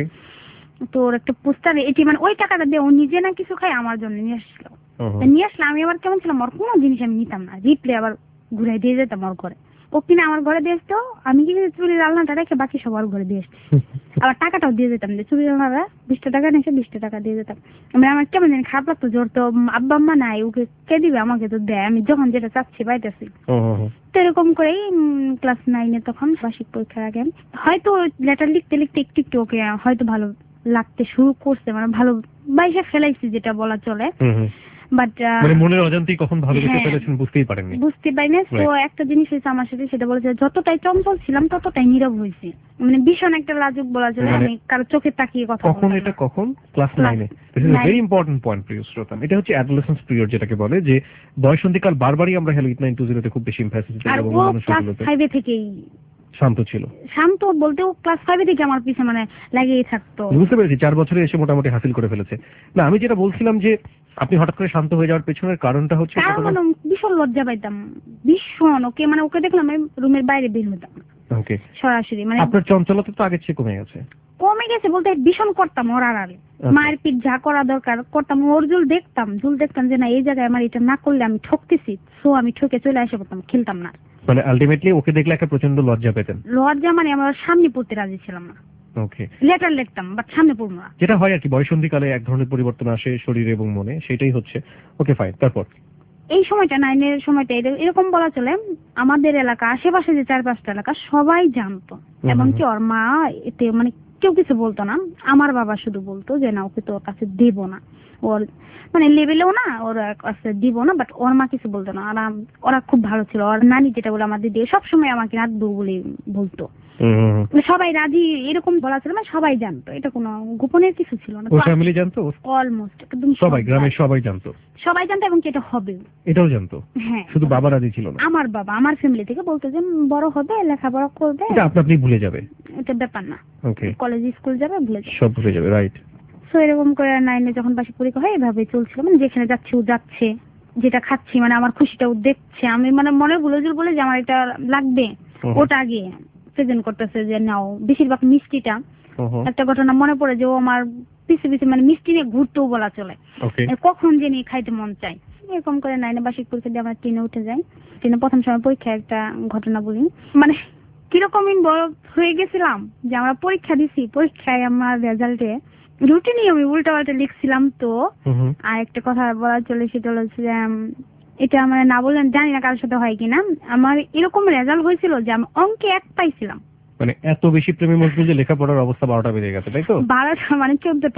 তো ওর একটা পোস্টার, এটি মানে ওই টাকাটা দিয়ে ও নিজে না কিছু খায় আমার জন্য নিয়ে আসছিল। হুম। তা নিয়ে আসলে আমি আবার কেমন ছিলাম, ওর কোনো জিনিস আমি নিতাম না, রিপ্লে আবার ঘুরাই দিয়ে যেতাম ওর ঘরে। ও কিনা আমার ঘরে দিয়ে আসতো, আমি কি চুরির আলনাটা রেখে বাকি সবার ঘরে দিয়ে আসছি। আবার টাকাটাও দিয়ে যেতাম, যে চুরির আলনাটা বিশটা টাকা নিয়েছে, বিশটা টাকা দিয়ে যেতাম। মানে আমার কেমন জানি খারাপ লাগতো, জোর তো আব্বা আম্মা নাই, ওকে কে দিবে, আমাকে তো দেয়, আমি যখন যেটা চাচ্ছি পাইতেছি। তো এরকম করেই ক্লাস নাইনে তখন বার্ষিক পরীক্ষার আগে হয়তো লেটার লিখতে লিখতে একটু একটু ওকে হয়তো ভালো লাগতে শুরু করছে, মানে ভালো বাইসে ফেলাইছি যেটা বলা চলে। বাট মানে মনের অজান্তেই কখন ভালোবেসে হ্যাঁ। ফেলেছেন বুঝতেই পারেননি। বুঝতে পারি না। তো Right. একটা জিনিস হয়েছে আমার সাথে, সেটা বলেছে যতটাই চঞ্চল ছিলাম ততটাই নীরব হয়েছি, মানে ভীষণ একটা লাজুক বলা চলে। মানে আমি কারো চোখে তাকিয়ে কথা কখন বলতাম এটা না। কখন? ক্লাস Class নাইনে। This is nine. Very important point প্রিয় শ্রোতা। এটা হচ্ছে অ্যাডোলেসেন্স পিরিয়ড যেটাকে বলে, যে বয়সন্ধিকাল। বারবারই আমরা Hello eight nine two zero তে খুব বেশি এমফাসিস দিই আর এবং ও অন্যান্য ক্লাস শোগুলোতে। ফাইভে থেকেই শান্ত ছিল। শান্ত বলতে ও ক্লাস ফাইভে থেকে আমার পিছে মানে লাগিয়ে থাকতো। বুঝতে পেরেছি, চার বছরে এসে মোটামুটি হাসিল করে ফেলেছে। না, আমি যেটা বলছিলাম যে আপনি হঠাৎ করে শান্ত হয়ে যাওয়ার পেছনের কারণটা হচ্ছে কারণ মানে ভীষণ লজ্জা পাইতাম, ভীষণ। ওকে মানে ওকে দেখলাম আমি রুমের বাইরে বের হতাম না ওকে। সরাসরি। মানে আপনার চঞ্চলতা তো আগের চেয়ে কমে গেছে। কমে গেছে বলতে ভীষণ করতাম ওর আড়ালে, মায়ের পিঠ যা করা দরকার করতাম। ওর জুল দেখতাম, জুল দেখতাম যে না এই জায়গায় আমার এটা না করলে আমি ঠকতেছি, সো আমি ঠকে চলে আসে পড়তাম, খেলতাম না। মানে আলটিমেটলি ওকে দেখলে একটা প্রচন্ড লজ্জা পেতেন। লজ্জা মানে আমার সামনে পড়তে রাজি ছিলাম না। ওকে। লেটার লিখতাম বাট সামনে পড়বো না। যেটা হয় আর কি, বয়সন্ধিকালে এক ধরনের পরিবর্তন আসে শরীরে এবং মনে, সেটাই হচ্ছে। ওকে ফাইন, তারপর? এই সময়টা নাইনের সময়টা এর- এরকম বলা চলে, আমাদের এলাকা আশেপাশে যে চার পাঁচটা এলাকা সবাই জানতো, এমনকি ওর মা এতে মানে কেউ কিছু বলতো না। আমার বাবা শুধু বলতো যে না ওকে তো ওর কাছে দেবো না, ওর মানে লেভেলেও না, ওর কাছে দিব না। বাট ওর মা কিছু বলতো না। আর আম- ওরা খুব ভালো ছিল। ওর নানি যেটা বলে আমার দিদি সবসময় আমাকে রাখবো বলে বলতো। মানে সবাই রাজি এরকম বলা ছিল, মানে সবাই জানতো, এটা কোনো গোপনের কিছু ছিল না। ও ফ্যামিলি জানতো? অলমোস্ট একদম সবাই, গ্রামের সবাই জানতো? সবাই জানতো এবং কি এটা হবে এটাও জানতো? হ্যাঁ। শুধু বাবা রাজি ছিল না? আমার বাবা আমার ফ্যামিলি থেকে বলতো যে উম, বড় হবে, লেখাপড়া করবে, এটা আপনি আপনি ভুলে যাবে, এটা ব্যাপার না, ওকে, কলেজ স্কুল যাবে, ভুলে যাবে। সব ভুলে যাবে, রাইট। তো এরকম করে নাইনে যখন বার্ষিক পরীক্ষা হয় এভাবে চলছিল, মানে যেখানে যাচ্ছে ও যাচ্ছে, যেটা খাচ্ছি মানে আমার খুশিটা ও দেখছে, আমি মানে মনে ভুলে জুল বলে যে আমার এটা লাগবে ওটা আগে প্রেজেন্ট করতেছে যে নাও। বেশিরভাগ মিষ্টিটা, একটা ঘটনা মনে পড়ে যে ও আমার পিছে পিছে মানে মিষ্টি নিয়ে ঘুরতেও বলা চলে, ওকে। কখন জানি খাইতে মন চাই। এরকম করে নাইনে বার্ষিক পরীক্ষা দিয়ে আমরা ট্রেনে উঠে যাই। ট্রেনে প্রথম সময় পরীক্ষায় একটা ঘটনা বলি, মানে কিরকম বড় হয়ে গেছিলাম যে আমরা পরীক্ষা দিছি, পরীক্ষায় আমার রেজাল্টে রুটিনে আমি উল্টা পাল্টা লিখছিলাম। তো আর একটা কথা বলা চলে, সেটা হচ্ছে যে উম, এটা মানে না বললেন জানি না কারোর সাথে হয় কিনা, আমার এরকম রেজাল্ট হয়েছিল যে আমি অঙ্কে এক পাইছিলাম। মানে এত বেশি প্রেমে মজগুল যে লেখাপড়ার অবস্থা বারোটা বেজে গেছে, তাই তো? বারোটা মানে চোদ্দটা।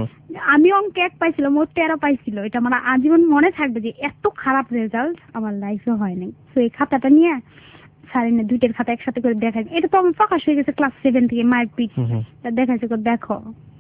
আমি অঙ্কে এক পাইছিলাম, ওর তেরো পাইছিল। এটা আমার আজীবন মনে থাকবে যে এত খারাপ রেজাল্ট আমার লাইফে হয়নি। তো এই খাতাটা নিয়ে সারিনে দুইটার খাতা একসাথে করে দেখাই, এটা তো আমি প্রকাশ হয়ে গেছে ক্লাস সেভেন থেকে, মায়ের পিঠ দেখাইছে, দেখো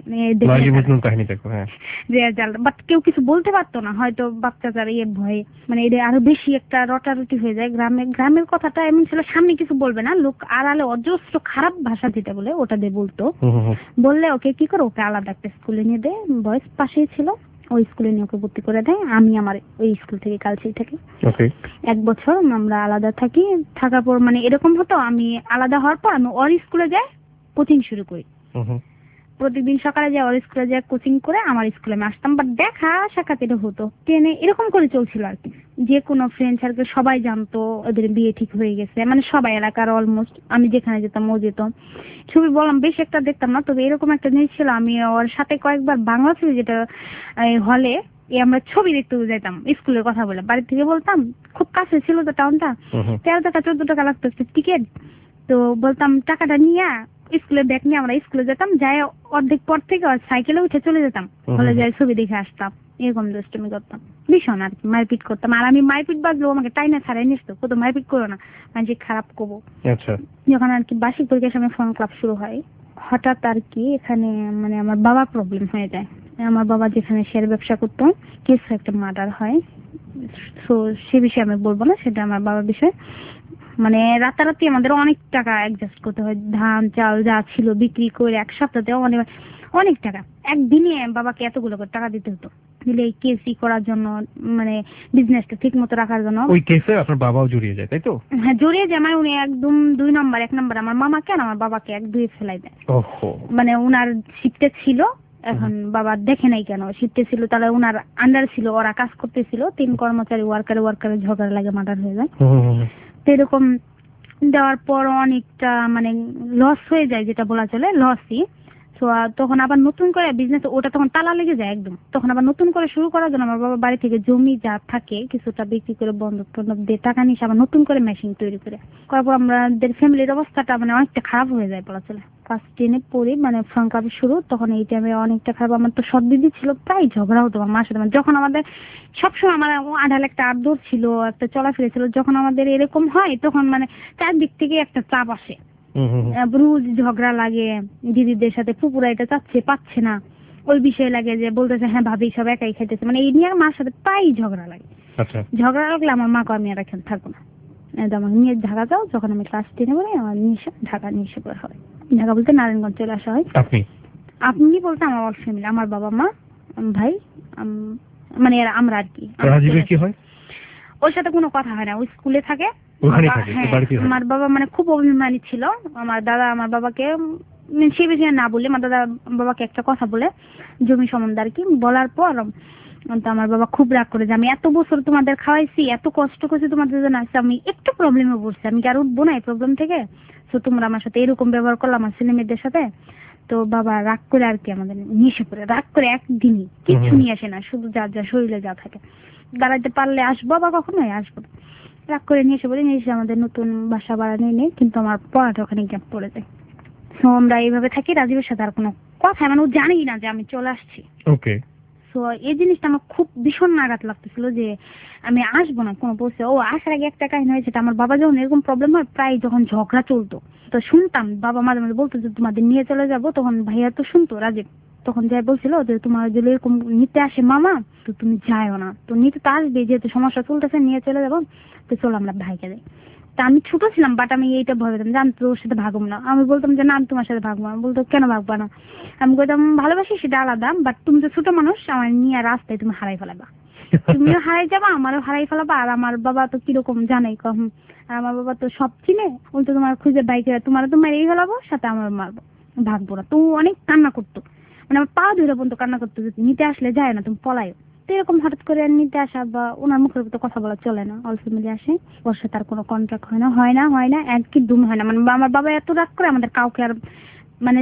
কাহিনী দেখো। হ্যাঁ, রেজাল্ট। বাট কেউ কিছু বলতে পারতো না, হয়তো বাচ্চাটার ইয়ে ভয়ে, মানে এটা আরো বেশি একটা রটারটি হয়ে যায়। গ্রামে গ্রামের কথাটা এমন ছিল, সামনে কিছু বলবে না, লোক আড়ালে অজস্র খারাপ ভাষা যেটা বলে ওটা দিয়ে বলতো। বললে ওকে কি করে, ওকে আলাদা একটা স্কুলে নিয়ে দেয়, বয়স পাশেই ছিল, ওই স্কুলে নিয়ে ওকে ভর্তি করে দেয়। আমি আমার ওই স্কুল থেকে কালচিল থেকে এক বছর আমরা আলাদা থাকি। থাকার পর মানে এরকম হতো, আমি আলাদা হওয়ার পর আমি ওর স্কুলে যাই, কোচিং শুরু করি। প্রতিদিন সকালে যাই ওর স্কুলে যাই, কোচিং করে আমার স্কুলে আমি আসতাম। বাট দেখা সাক্ষাৎ এটা হতো ট্রেনে, এরকম করে চলছিল আর কি। যে কোনো ফ্রেন্ড সার্কেল সবাই জানতো ওদের বিয়ে ঠিক হয়ে গেছে, মানে সবাই এলাকার অলমোস্ট। আমি যেখানে যেতাম ও যেত। ছবি বললাম বেশি একটা দেখতাম না, তবে এরকম একটা জিনিস ছিল, আমি ওর সাথে কয়েকবার বাংলা ছবি যেটা হলে আমরা ছবি দেখতে যেতাম স্কুলের কথা বলে, বাড়ি থেকে বলতাম, খুব কাছে ছিল তো টাউনটা, তেরো টাকা চোদ্দ টাকা লাগতো একটা টিকিট। তো বলতাম টাকাটা নিয়ে স্কুলে ব্যাগ নিয়ে আমরা স্কুলে যেতাম, যাই অর্ধেক পর থেকে সাইকেলে উঠে চলে যেতাম, হলে যাই ছবি দেখে আসতাম। এরকম দুষ্টুমি করতাম ভীষণ আর কি, মারপিট করতাম। আর আমি মারপিট বাজলেও আমাকে টাইনা ছাড়াই নিসতো, কত মারপিট করো না, মানে খারাপ করবো। যখন আর কি বার্ষিক পরীক্ষার সময় ফোন ক্লাব শুরু হয়, হঠাৎ আর কি এখানে মানে আমার বাবা প্রবলেম হয়ে যায়। আমার বাবা যেখানে শেয়ার ব্যবসা করতো, কিছু একটা মার্ডার হয়। তো সে বিষয়ে আমি বলবো না, সেটা আমার বাবার বিষয়। মানে রাতারাতি আমাদের অনেক টাকা অ্যাডজাস্ট করতে হয়, ধান চাল যা ছিল বিক্রি করে এক সপ্তাহে অনেক অনেক টাকা, একদিনে বাবাকে এতগুলো করে টাকা দিতে হতো। মিলে কেসি করার জন্য, মানে বিজনেসটা ঠিক মতো রাখার জন্য। ওই কেসে আপনার বাবাও জড়িয়ে যায়, তাই তো? হ্যাঁ, জড়িয়ে যায়, মানে উনি একদম দুই নম্বর এক নম্বর আমার মামাকে আর আমার বাবাকে এক দুই ফেলাই দেয়। ওহো। মানে উনার শিফটে ছিল, এখন বাবা দেখে নাই কেন শিফটে ছিল, তাহলে উনার আন্ডার ছিল, ওরা কাজ করতেছিল, তিন কর্মচারী ওয়ার্কারে ওয়ার্কারে ঝগড়া লাগে মার্ডার হয়ে যায়। তো এরকম দেওয়ার পর অনেকটা মানে লস হয়ে যায়, যেটা বলা চলে লসই। তো তখন আবার নতুন করে বিজনেস, ওটা তখন তালা লেগে যায় একদম। তখন আবার নতুন করে শুরু করার জন্য আমার বাবা বাড়ি থেকে জমি যা থাকে কিছুটা বিক্রি করে বন্ধক টন্ধক দিয়ে টাকা নিয়ে আবার নতুন করে মেশিন তৈরি করে করার পর আমাদের ফ্যামিলির অবস্থাটা মানে অনেকটা খারাপ হয়ে যায় বলা চলে। ক্লাস টেনে পড়ি, মানে ফ্রঙ্কাপে শুরু, তখন এই টাইমে অনেকটা খারাপ। আমার তো সৎ দিদি ছিল, প্রায় ঝগড়া হতো আমার মার সাথে। মানে যখন আমাদের সবসময় আমার আঢাল একটা আদর ছিল, একটা চলাফেরা ছিল, যখন আমাদের এরকম হয় তখন মানে চারদিক থেকে একটা চাপ আসে, রোজ ঝগড়া লাগে। দিদিদের সাথে ফুপুরা এটা চাচ্ছে পাচ্ছে না, ওই বিষয় লাগে যে বলতেছে হ্যাঁ ভাবি সব একাই খাইতেছে, মানে এই নিয়ে মার সাথে প্রায় ঝগড়া লাগে। ঝগড়া লাগলে আমার মা কো আমি আর এখানে থাকবো না, আমাকে নিয়ে ঢাকা যাও। যখন আমি ক্লাস টেনে পড়ি আমার নিয়ে ঢাকা নিয়ে এসে পড়া হয়। ঢাকা বলতে নারায়ণগঞ্জ চলে আসা হয়। আপনি আপনি বলতে আমার অল ফ্যামিলি, আমার বাবা মা ভাই, মানে আমরা আর কি। রাজীবের কি হয়? ওর সাথে কোনো কথা হয় না, ওই স্কুলে থাকে। আমার বাবা মানে খুব অভিমানী ছিল। আমার দাদা আমার বাবাকে সে বেশি না বলে, আমার দাদা বাবাকে একটা কথা বলে জমি সম্বন্ধে আর কি, বলার পর তো আমার বাবা খুব রাগ করে যে আমি এত বছর তোমাদের খাওয়াইছি, এত কষ্ট করছি তোমাদের জন্য, আসছে আমি একটু প্রবলেমে পড়ছি, আমি কি আর উঠবো না এই প্রবলেম থেকে? তো তোমরা আমার সাথে এরকম ব্যবহার করলো আমার ছেলে মেয়েদের সাথে। তো বাবা রাগ করে আর কি আমাদের নিয়ে এসে পড়ে, রাগ করে একদিনই কিছু নিয়ে আসে না, শুধু যার যা শরীরে যা থাকে, দাঁড়াইতে পারলে আসবো বা কখনোই আসবো না। রাগ করে নিয়ে এসে বলে নিয়ে এসে আমাদের নতুন বাসা ভাড়া নিয়ে নেই, কিন্তু আমার পড়াটা ওখানে গ্যাপ পড়ে যায়। তো আমরা এইভাবে থাকি, রাজীবের সাথে আর কোনো কথা মানে ও জানেই না যে আমি চলে আসছি। ওকে। তো এই জিনিসটা আমার খুব ভীষণ নাগাত লাগতেছিল যে আমি আসবো না কোনো পৌঁছে। ও আসার আগে একটা কাহিনী হয়েছে, আমার বাবা যখন এরকম প্রবলেম হয় প্রায় যখন ঝগড়া চলতো তো শুনতাম বাবা মাঝে মাঝে বলতো যে তোমাদের নিয়ে চলে যাবো, তখন ভাইয়া তো শুনতো রাজীব, তখন যাই বলছিল যে তোমার যদি এরকম নিতে আসে মামা তো তুমি যাইও না, তো নিতে তো আসবে, যেহেতু সমস্যা চলতেছে নিয়ে চলে যাবো, তো চলো আমরা ভাইকে যাই। তা আমি ছোট ছিলাম, বাট আমি এইটা ভয় পেতাম যে আমি তোর সাথে ভাগবো না। আমি বলতাম যে না আমি তোমার সাথে ভাগবো না। বলতো কেন ভাগবা না? আমি বলতাম ভালোবাসি সেটা আলাদা, বাট তুমি তো ছোট মানুষ, আমার নিয়ে রাস্তায় তুমি হারাই ফেলাবা, তুমিও হারাই যাবা আমারও হারাই ফেলাবা। আর আমার বাবা তো কিরকম জানাই কম, আর আমার বাবা তো সব চিনে, ওই তো তোমার খুঁজে বাইকে তোমার তো মেরেই ফেলাবো, সাথে আমার মারবো, ভাগবো না। তো অনেক কান্না করতো, মানে আমার পা ধরে পর্যন্ত কান্না করতো যে নিতে আসলে যায় না, তুমি পলাইও। তো এরকম হঠাৎ করে নিতে আসা বা ওনার মুখের উপর কথা বলা চলে না, অল ফ্যামিলি আসে, ওর সাথে আর কোনো কন্ট্রাক্ট হয় না হয় না হয় না এক কি দুম হয় না। মানে আমার বাবা এত রাগ করে আমাদের কাউকে আর মানে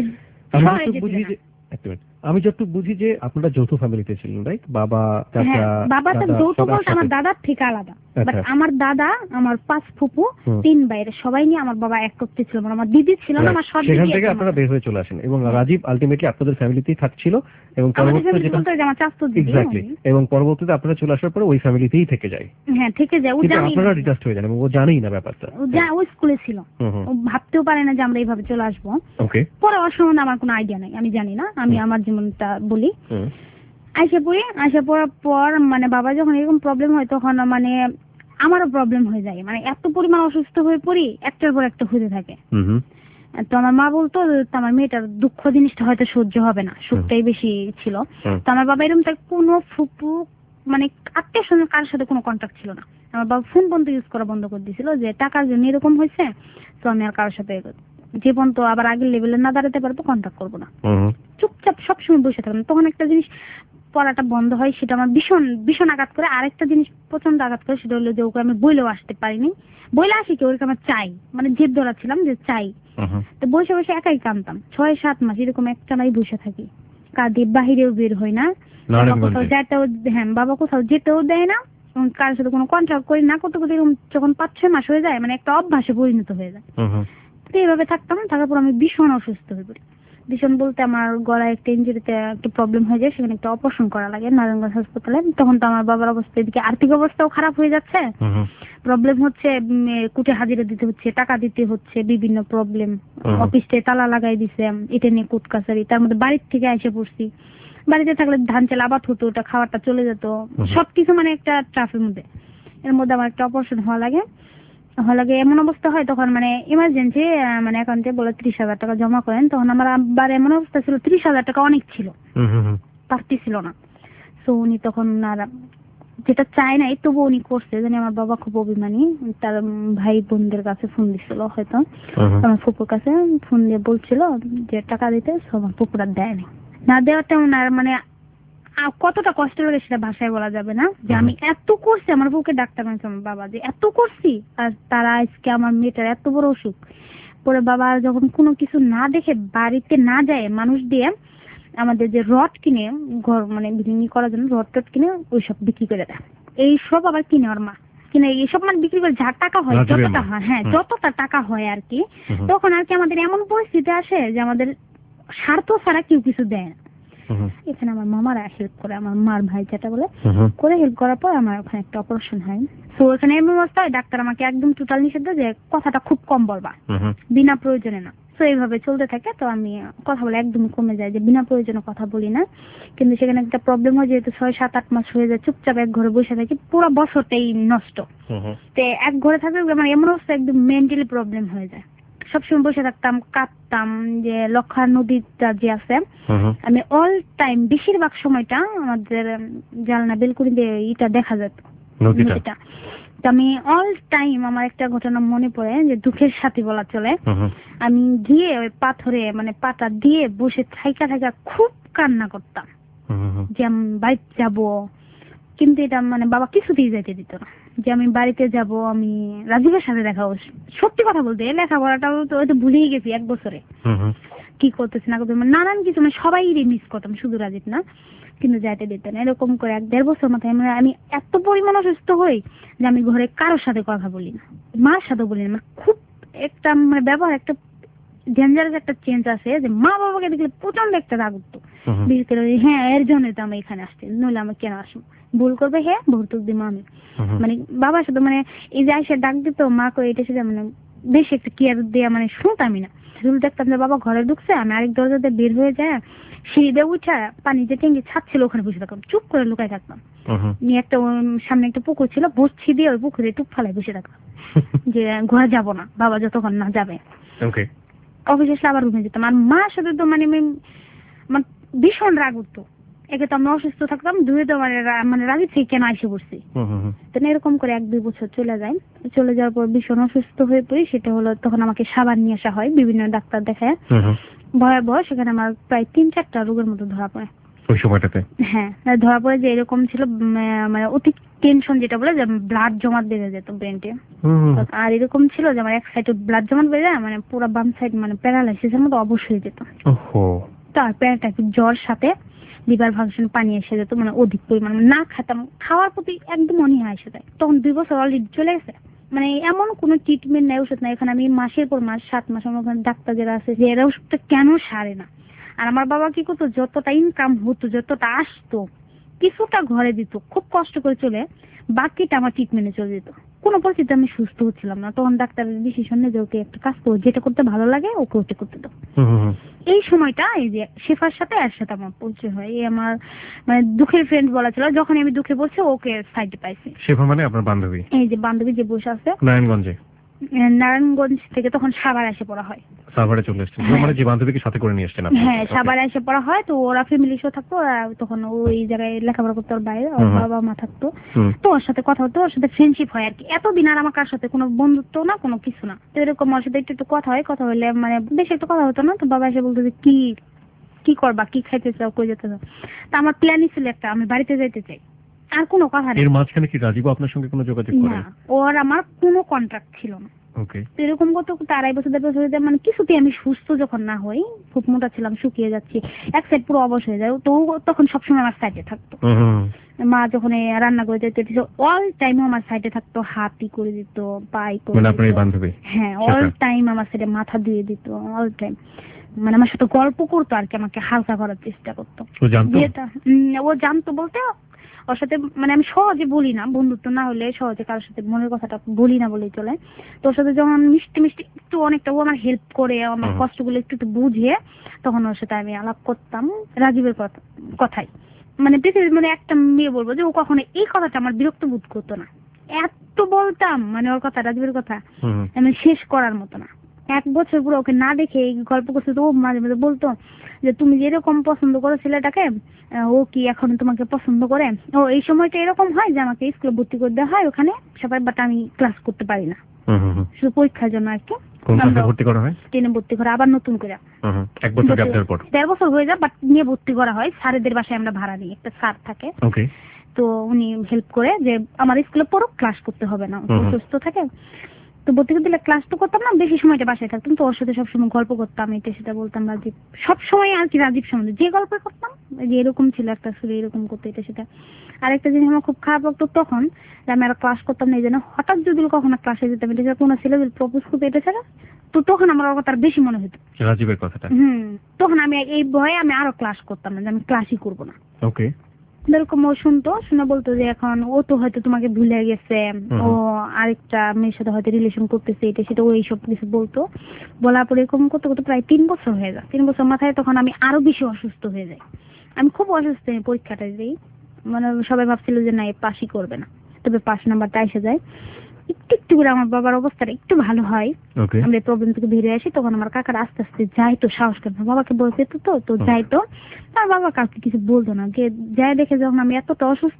আমি যতটুকু বুঝি যে আপনারা যৌথ ফ্যামিলিতে ছিলেন, রাইট? বাবা চাচা। বাবা তো যৌথ বলতে আমার দাদার থেকে আলাদা, বাট আমার দাদা আমার পাঁচ ফুপু তিন ভাইয়ের সবাই নিয়ে আমার বাবা এক করতে ছিল, মানে আমার দিদি ছিল না, আমার সব দিদি। সেখান থেকে আপনারা বের হয়ে চলে আসেন এবং রাজীব আলটিমেটলি আপনাদের ফ্যামিলিতেই থাকছিল এবং পরবর্তীতে যেটা আমার চাচতো দিদি, এক্স্যাক্টলি, এবং পরবর্তীতে আপনারা চলে আসার পরে ওই ফ্যামিলিতেই থেকে যায়। হ্যাঁ থেকে যায়, ও জানেই না, আপনারা ডিটাচড হয়ে যান এবং ও জানেই না ব্যাপারটা। ও যা ওই স্কুলে ছিল, ও ভাবতেও পারে না যে আমরা এইভাবে চলে আসবো। ওকে। পরে ওর সম্বন্ধে আমার কোনো আইডিয়া নাই, আমি জানি না, আমি আমার জীবনটা বলি। আইসা পড়ি, আইসা পড়ার পর মানে বাবা যখন এরকম প্রবলেম হয় তখন মানে আমারও প্রবলেম হয়ে যায়, মানে এত পরিমাণ অসুস্থ হয়ে পড়ি, একটার পর একটা হতে থাকে। তো আমার মা বলতো আমার মেয়েটার দুঃখ জিনিসটা হয়তো সহ্য হবে না, সুখটাই বেশি ছিল। তো আমার বাবা এরকম তার কোনো ফুপু মানে আত্মীয় স্বজন কারোর সাথে কোনো কন্ট্যাক্ট ছিল না। আমার বাবা ফোন বন্ধ ইউজ করা বন্ধ করে দিয়েছিল যে টাকার জন্য এরকম হয়েছে, তো আমি আর কারোর সাথে যে পর্যন্ত আবার আগের লেভেলে না দাঁড়াতে পারবো কন্ট্যাক্ট করবো না, চুপচাপ সবসময় বসে থাকলাম। তখন একটা জিনিস পড়াটা বন্ধ হয়, সেটা আমার ভীষণ ভীষণ আঘাত করে। আরেকটা জিনিস প্রচন্ড আঘাত করে, সেটা হলো যে ওকে আমি বইলেও আসতে পারিনি, বইলে আসি কি ওকে আমার চাই, মানে জেদ ধরা ছিলাম যে চাই। তো বসে বসে একাই কাঁদতাম, ছয় সাত মাস এরকম একটা নাই বসে থাকি, কাঁদি, বাহিরেও বের হয় না, কোথাও যেতেও, হ্যাঁ বাবা কোথাও যেতেও দেয় না, কারোর সাথে কোনো কন্ট্যাক্ট করি না, করতে করতে এরকম যখন পাঁচ ছয় মাস হয়ে যায় মানে একটা অভ্যাসে পরিণত হয়ে যায়। তো এইভাবে থাকতাম, থাকার পর আমি ভীষণ অসুস্থ হয়ে পড়ি। ভীষণ বলতে আমার গলায় একটা ইঞ্জুরিতে একটা প্রবলেম হয়ে যায়, সেখানে একটা অপারেশন করা লাগে নারায়ণগঞ্জ হাসপাতালে। তখন তো আমার বাবার অবস্থা, এদিকে আর্থিক অবস্থাও খারাপ হয়ে যাচ্ছে, প্রবলেম হচ্ছে, কুটে হাজিরা দিতে হচ্ছে, টাকা দিতে হচ্ছে, বিভিন্ন প্রবলেম, অফিসে তালা লাগাই দিছে, এটা নিয়ে কোর্ট কাছারি, তার মধ্যে বাড়ির থেকে এসে পড়ছি। বাড়িতে থাকলে ধান চাল আবাদ হতো, ওটা খাওয়াটা চলে যেত, সবকিছু মানে একটা ট্রাফের মধ্যে। এর মধ্যে আমার একটা অপারেশন হওয়া লাগে, হওয়া লাগে এমন অবস্থা হয় তখন মানে ইমার্জেন্সি মানে অ্যাকাউন্টে বলে ত্রিশ হাজার টাকা জমা করেন। তখন আমার আব্বার এমন অবস্থা ছিল, ত্রিশ হাজার টাকা অনেক ছিল, পারতি ছিল না। তো উনি তখন আর যেটা চায় নাই তবু উনি করছে, জানি আমার বাবা খুব অভিমানী, তার ভাই বোনদের কাছে ফোন দিছিল হয়তো, আমার ফুপুর কাছে ফোন দিয়ে বলছিল যে টাকা দিতে, আমার ফুপুরা দেয়নি। না দেওয়াটা ওনার মানে কতটা কষ্ট লাগে সেটা ভাষায় বলা যাবে না, যে আমি এত করছি, আমার বউকে ডাক্তার বানাইছে আমার বাবা, যে এত করছি আর তারা আজকে আমার মেয়েটার এত বড় অসুখ পরে বাবা যখন কোনো কিছু না দেখে বাড়িতে না যায় মানুষ দিয়ে আমাদের যে রড কিনে ঘর মানে বিক্রি করার জন্য রড টড কিনে ওইসব বিক্রি করে দেয়, এইসব আবার কিনে ওর মা কিনে এইসব মানে বিক্রি করে যা টাকা হয় যতটা হয়, হ্যাঁ যতটা টাকা হয় আর কি, তখন আর কি আমাদের এমন পরিস্থিতি আসে যে আমাদের স্বার্থ ছাড়া কেউ কিছু দেয় না। এখানে আমার মামারা হেল্প করে, আমার মার ভাই যেটা বলে করে হেল্প করার পর আমার ওখানে একটা অপারেশন হয়। তো ওখানে এমন অবস্থায় ডাক্তার আমাকে একদম টোটাল নিষেধ দেয় যে কথাটা খুব কম বলবা, বিনা প্রয়োজনে না। তো এইভাবে চলতে থাকে, তো আমি কথা বলে একদমই কমে যায়, যে বিনা প্রয়োজনে কথা বলি না। কিন্তু সেখানে একটা প্রবলেম হয়, যেহেতু ছয় সাত আট মাস হয়ে যায় চুপচাপ এক ঘরে বসে থাকি, পুরো বছরটাই নষ্ট। তো এক ঘরে থাকলে আমার এমন অবস্থা একদম মেন্টালি প্রবলেম হয়ে যায়, সবসময় বসে থাকতাম, কাঁদতাম। যে লক্ষা নদীটা যে আছে, আমি অল টাইম বেশিরভাগ সময়টা আমাদের জালনা বেলকুনি দিয়ে এটা দেখা যেত নদীটা। তো আমি অল টাইম আমার একটা ঘটনা মনে পড়ে, যে দুঃখের সাথী বলা চলে, আমি গিয়ে ওই পাথরে মানে পাতা দিয়ে বসে থাইকা থাইকা খুব কান্না করতাম যে আমি বাড়িতে যাবো, কিন্তু এটা মানে বাবা কিছুতেই যাইতে দিত না, যে আমি বাড়িতে যাব, আমি রাজীবের সাথে দেখা হবো। সত্যি কথা বলতে লেখাপড়াটাও তো হয়তো ভুলেই গেছি এক বছরে, কি করতেছি না করতেছি নানান কিছু, মানে সবাই মিস করতাম, শুধু রাজীব না, কিন্তু যাইতে দিত না। এরকম করে এক দেড় বছর মাথায় আমি এত পরিমাণ অসুস্থ হই যে আমি ঘরে কারোর সাথে কথা বলি না, মার সাথে বলি না। মানে খুব একটা মানে ব্যবহার একটা ডেঞ্জারাস একটা চেঞ্জ আছে, যে মা বাবাকে দেখলে প্রচন্ড একটা রাগ উঠতো, বিশেষ করে হ্যাঁ এর জন্যই তো আমি এখানে আসছি, নইলে আমি কেন আসবো, ভুল করবে হ্যাঁ ভর্তুক দিব আমি। মানে বাবার সাথে মানে এই যে এসে ডাক দিত মা করে, এটা সেটা মানে বেশি একটা কেয়ার দেওয়া মানে শুনতামই না। শুধু দেখতাম যে বাবা ঘরে ঢুকছে, আমি আরেক দরজাতে বের হয়ে যায়, সিঁড়ি দিয়ে উঠা পানি যে ট্যাঙ্কি ছাদ ছিল ওখানে বসে থাকতাম, চুপ করে লুকাই থাকতাম। নিয়ে একটা সামনে একটা পুকুর ছিল, বসছি দিয়ে ওই পুকুরে টুপ ফালাই বসে থাকতাম, যে ঘরে যাব না বাবা যতক্ষণ না যাবে। অফিসে এসে আবার রুমে যেতাম। আর মার সাথে তো মানে মানে ভীষণ রাগ উঠতো, একে তো আমরা অসুস্থ থাকতাম, দুই তো মানে মানে রাজি থেকে কেন এসে পড়ছি। তো এরকম করে এক দুই বছর চলে যায়। চলে যাওয়ার পর ভীষণ অসুস্থ হয়ে পড়ি, সেটা হলো তখন আমাকে সাবান নিয়ে আসা হয় বিভিন্ন ডাক্তার দেখায়, ভয়াবহ। সেখানে আমার প্রায় তিন চারটা রোগের মতো ধরা পড়ে ওই সময়টাতে। হ্যাঁ ধরা পড়ে যে এরকম ছিল মানে অতি টেনশন, যেটা বলে যে ব্লাড জমাট বেড়ে যেত ব্রেনটে। আর এরকম ছিল যে আমার এক সাইডে ব্লাড জমাট বেড়ে যায়, মানে পুরো বাম সাইড মানে প্যারালাইসিসের মতো অবশ হয়ে যেত। তার প্যারাটাইফিক জ্বর সাথে লিভার ফাংশন পানি এসে যেত, মানে অধিক পরিমাণ না খেতাম, খাওয়ার প্রতি একদম অনীহা এসে যায়। তখন দুই বছর অলরেডি চলে গেছে, মানে এমন কোনো ট্রিটমেন্ট নেই, ওষুধ নাই। এখানে আমি মাসের পর মাস সাত মাস আমার ওখানে ডাক্তার যারা আছে যে এরা ওষুধটা কেন সারে না। আর আমার বাবা কি করতো, যতটা ইনকাম হতো যতটা আসতো কিছুটা ঘরে দিত, খুব কষ্ট করে চলে, বাকিটা আমার ট্রিটমেন্টে চলে যেত। কোনো পরিস্থিতি আমি সুস্থ হচ্ছিলাম না, তখন ডাক্তারের ডিসিশন নেই যে ওকে একটা কাজ করো, যেটা করতে ভালো লাগে ওকে ওটা করতে দাও। এই সময়টা এই যে শেফার সাথে এর সাথে আমার পরিচয় হয়, এই আমার মানে দুঃখের ফ্রেন্ড বলা ছিল। যখন আমি দুঃখে বলছি ওকে সাইডে পাইছি। শেফা মানে আপনার বান্ধবী? এই যে বান্ধবী যে বসে আছে নারায়ণগঞ্জে। নারায়ণগঞ্জ থেকে তখন সাভার এসে পড়া হয়। সাভারে চলে এসেছেন মানে যে বান্ধবীকে সাথে করে নিয়ে এসেছেন আপনি? হ্যাঁ সাভারে এসে পড়া হয়, তো ওরা ফ্যামিলি শো থাকতো, তখন ওই জায়গায় লেখাপড়া করতো, ওর বাইরে ওর বাবা মা থাকতো, তো ওর সাথে কথা হতো, ওর সাথে ফ্রেন্ডশিপ হয় আর কি। এতদিন আর আমার কার সাথে কোনো বন্ধুত্ব না, কোনো কিছু না। তো এরকম ওর সাথে একটু একটু কথা হয়, কথা হলে মানে বেশি একটু কথা হতো না। তো বাবা এসে বলতো যে কি কি করবা, কি খাইতে চাও, কই যেতে চাও। তো আমার প্ল্যানই ছিল একটা, আমি বাড়িতে যাইতে চাই, আর কোনো কথা নেই। এর মাঝখানে কি রাজীব আপনার সঙ্গে কোনো যোগাযোগ করে না? ওর আমার কোনো কন্ট্রাক্ট ছিল না। ওকে। এরকম করতে করতে আড়াই বছর দেড় বছর হয়ে মানে কিছুতেই আমি সুস্থ যখন না হই, খুব মোটা ছিলাম, শুকিয়ে যাচ্ছি, এক সাইড পুরো অবশ হয়ে যায়, তো তখন সবসময় আমার সাইডে থাকতো। মা যখন রান্না করে দিতে অল টাইম আমার সাইডে থাকতো, হাতই করে দিত, পাই করে দিত। হ্যাঁ অল টাইম আমার সাইডে মাথা দিয়ে দিত, অল টাইম মানে আমার সাথে গল্প করতো আর কি, আমাকে হালকা করার চেষ্টা করতো। ও জানতো বলতে ওর সাথে মানে আমি সহজে বলি না, বন্ধুত্ব না হলে সহজে কারোর সাথে মনের কথাটা বলি না বলেই চলে। তোর সাথে যখন মিষ্টি মিষ্টি একটু অনেকটা ও আমার হেল্প করে, আমার কষ্টগুলো একটু একটু বুঝিয়ে, তখন ওর সাথে আমি আলাপ করতাম রাজীবের কথা কথাই। মানে পৃথিবীর মানে একটা মেয়ে বলবো যে ও কখনো এই কথাটা আমার বিরক্ত বোধ করতো না, এত বলতাম মানে ওর কথা, রাজীবের কথা আমি শেষ করার মতো না। এক বছর পুরো ওকে না দেখে এই গল্প করছে। তো ও মাঝে মাঝে বলতো যে তুমি যেরকম পছন্দ করো ছেলেটাকে, ও কি এখন তোমাকে পছন্দ করে। ও এই সময়টা এরকম হয় যে আমাকে স্কুলে ভর্তি করে দেওয়া হয় ওখানে সবাই, বাট আমি ক্লাস করতে পারি না, শুধু পরীক্ষার জন্য আর কি। ভর্তি করা হয় ট্রেনে ভর্তি করা আবার নতুন করে এক বছর গ্যাপ দেওয়ার পর দেড় বছর হয়ে যায়, বাট নিয়ে ভর্তি করা হয়। স্যারেদের বাসায় আমরা ভাড়া নিই, একটা স্যার থাকে, ওকে। তো উনি হেল্প করে যে আমার স্কুলে পড়ো, ক্লাস করতে হবে না, সুস্থ থাকে। তো ভর্তি করে দিলে ক্লাস তো করতাম না, বেশি সময়টা বাসায় থাকতাম। তো ওর সাথে সবসময় গল্প করতাম, এটা সেটা বলতাম রাজীব, সবসময় আর কি রাজীব সম্বন্ধে যে গল্প করতাম, যে এরকম ছিল একটা ছিল এরকম করতে, এটা সেটা। আর একটা জিনিস আমার খুব খারাপ লাগতো তখন, যে আমি আর ক্লাস করতাম না, এই জন্য হঠাৎ যদি কখনো ক্লাসে যেতাম, এটা কোনো ছেলে যদি প্রপোজ করতে এটা ছাড়া, তো তখন আমার ওর কথা বেশি মনে হতো, রাজীবের কথাটা। হুম, তখন আমি এই ভয়ে আমি আরো ক্লাস করতাম না, যে আমি ক্লাসই করবো না। ওকে। এরকম ও শুনতো, শুনে বলতো যে এখন ও তো হয়তো তোমাকে ভুলে গেছে, ও আরেকটা মেয়ের সাথে হয়তো রিলেশন করতেছে, এটা সেটা ও এইসব কিছু বলতো। বলার পরে এরকম করতে করতে প্রায় তিন বছর হয়ে যায়। তিন বছর মাথায় তখন আমি আরো বেশি অসুস্থ হয়ে যাই। আমি খুব অসুস্থ হয়ে পরীক্ষাটা দিই, মানে সবাই ভাবছিল যে না, পাশই করবে না, তবে পাশ নাম্বারটা এসে যায়। একটু একটু করে আমার বাবার অবস্থাটা একটু ভালো হয়, আমরা প্রবলেম থেকে বেরিয়ে আসি। তখন আমার কাকার আস্তে আস্তে যাইতো, সাহস করে বাবাকে বলতে তো তো যাইতো, আর বাবা কাউকে কিছু বলতো না। যাই দেখে যখন আমি এতটা অসুস্থ,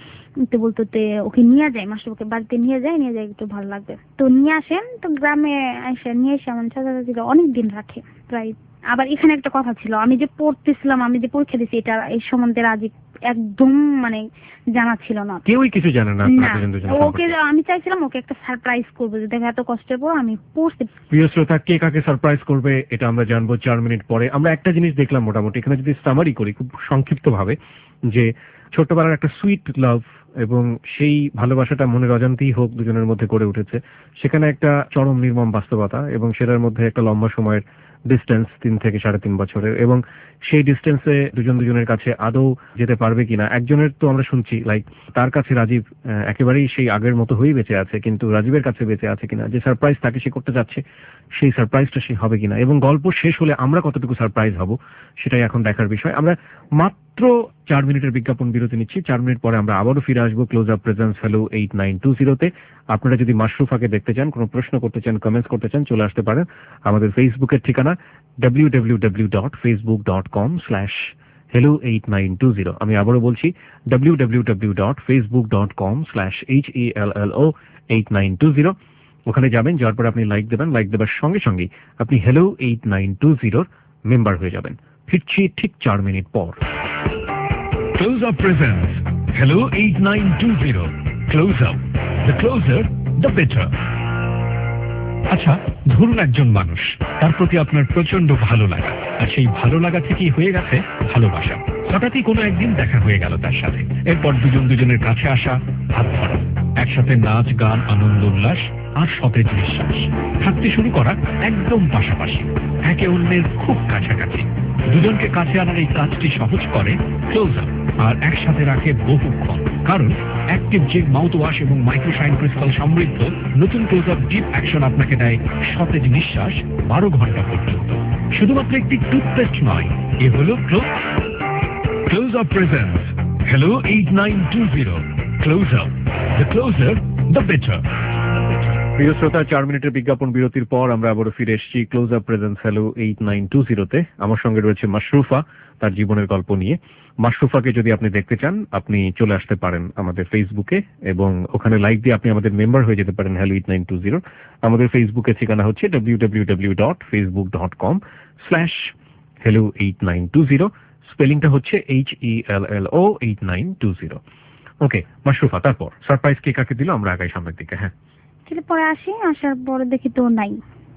তো বলতো ওকে নিয়ে যায়, মাস্টারকে বাড়িতে নিয়ে যায়, নিয়ে যায় একটু ভালো লাগবে। তো নিয়ে আসেন, তো গ্রামে এসে নিয়ে এসে আমার চাচা চাচিরা অনেক দিন রাখে প্রায়। আবার এখানে একটা কথা ছিল, আমি যে পড়তেছিলাম, আমি যে পরীক্ষা দিচ্ছি, এটা এই সম্বন্ধে রাজীব একদম মানে জানা ছিল না, কেউই কিছু জানে না। ওকে আমি চাইছিলাম ওকে একটা সারপ্রাইজ করবো, যে দেখো এত কষ্টের পর আমি পড়ছি। প্রিয় শ্রোতা, কে কাকে সারপ্রাইজ করবে এটা আমরা জানবো চার মিনিট পরে। আমরা একটা জিনিস দেখলাম মোটামুটি, এখানে যদি সামারি করি খুব সংক্ষিপ্ত ভাবে, যে ছোটবেলার একটা সুইট লাভ এবং সেই ভালোবাসাটা মনের অজান্তেই হোক দুজনের মধ্যে গড়ে উঠেছে, সেখানে একটা চরম নির্মম বাস্তবতা এবং সেটার মধ্যে একটা লম্বা সময়ের ডিস্টেন্স, তিন থেকে সাড়ে তিন বছরের, এবং সেই ডিস্টেন্সে দুজন দুজনের কাছে আদৌ যেতে পারবে কিনা। একজনের তো আমরা শুনছি লাইক তার কাছে রাজীব একেবারেই সেই আগের মতো হয়েই বেঁচে আছে, কিন্তু রাজীবের কাছে বেঁচে আছে কিনা, যে সারপ্রাইজ তাকে সে করতে যাচ্ছে সেই সারপ্রাইজটা সে হবে কিনা, এবং গল্প শেষ হলে আমরা কতটুকু সারপ্রাইজ হব সেটাই এখন দেখার বিষয়। আমরা মাত্র চার মিনিটের বিজ্ঞাপন বিরতি নিচ্ছি। চার মিনিট পরে আমরা আবারও ফিরে আসবো Close Up presence hello eight nine two জিরোতে। আপনারা যদি মাশরুফাকে দেখতে চান, কোনো প্রশ্ন করতে চান, কমেন্টস করতে চান, চলে আসতে পারেন। আমাদের ফেসবুকের ঠিকানা W W W dot Facebook dot com slash hello eight nine two zero. আমি আবারও বলছি W W W dot Facebook dot com slash H E L L O eight nine two zero. ওখানে যাবেন, যাওয়ার পর আপনি লাইক দেবেন, like দেবার সঙ্গে সঙ্গে আপনি হ্যালো এইট নাইন টু জিরোর মেম্বার হয়ে যাবেন। ফিরছি ঠিক চার মিনিট পর। Close Up presents Hello eight nine two zero. Close Up. The closer, the better. আচ্ছা, ধরুন একজন মানুষ, তার প্রতি আপনার প্রচন্ড ভালো লাগা, আর সেই ভালো লাগা থেকেই হয়ে গেছে ভালোবাসা। হঠাৎই কোনো একদিন দেখা হয়ে গেল তার সাথে, এরপর দুজন দুজনের কাছে আসা, হাত ধরা, একসাথে নাচ গান, আনন্দ উল্লাস আর সতেজ নিঃশ্বাস, থাকতে শুরু করা একদম পাশাপাশি, একে অন্যের খুব কাছাকাছি। দুজনকে কাছে আনার এই কাজটি সহজ করে ক্লোজ আপ, আর একসাথে রাখে বহুক্ষণ। কারণ অ্যাক্টিভ জিগ মাউথ ওয়াশ এবং মাইক্রোশাইন ক্রিস্টাল সমৃদ্ধ নতুন ক্লোজ আপ ডিপ অ্যাকশন আপনাকে দেয় সতেজ নিঃশ্বাস বারো ঘন্টা পর্যন্ত। শুধুমাত্র একটি টুথপেস্ট নয়, এ হলো Close Up presence hello eight nine two zero. Close Up, the closer, the better. প্রিয় শ্রোতা, চার মিনিটের বিজ্ঞাপন বিরতির পর আমরা আবারও ফিরে এসেছি Close Up presence hello eight nine two জিরোতে। আমার সঙ্গে রয়েছে মাশরুফা তার জীবনের গল্প নিয়ে। মাশরুফাকে যদি আপনি দেখতে চান, আপনি চলে আসতে পারেন আমাদের ফেসবুকে, এবং ওখানে লাইক দিয়ে আপনি আমাদের মেম্বার হয়ে যেতে পারেন Hello eight nine two zero. আমাদের ফেসবুকের ঠিকানা হচ্ছে W W W dot Facebook dot com slash hello eight nine two zero. স্পেলিংটা হচ্ছে H E L L O eight nine two zero. Okay Mashrufa, তারপর সারপ্রাইজ কে কাকে দিল আমরা আগাই সামনের দিকে। হ্যাঁ, পরে আসি, আসার পরে দেখি তো নাই,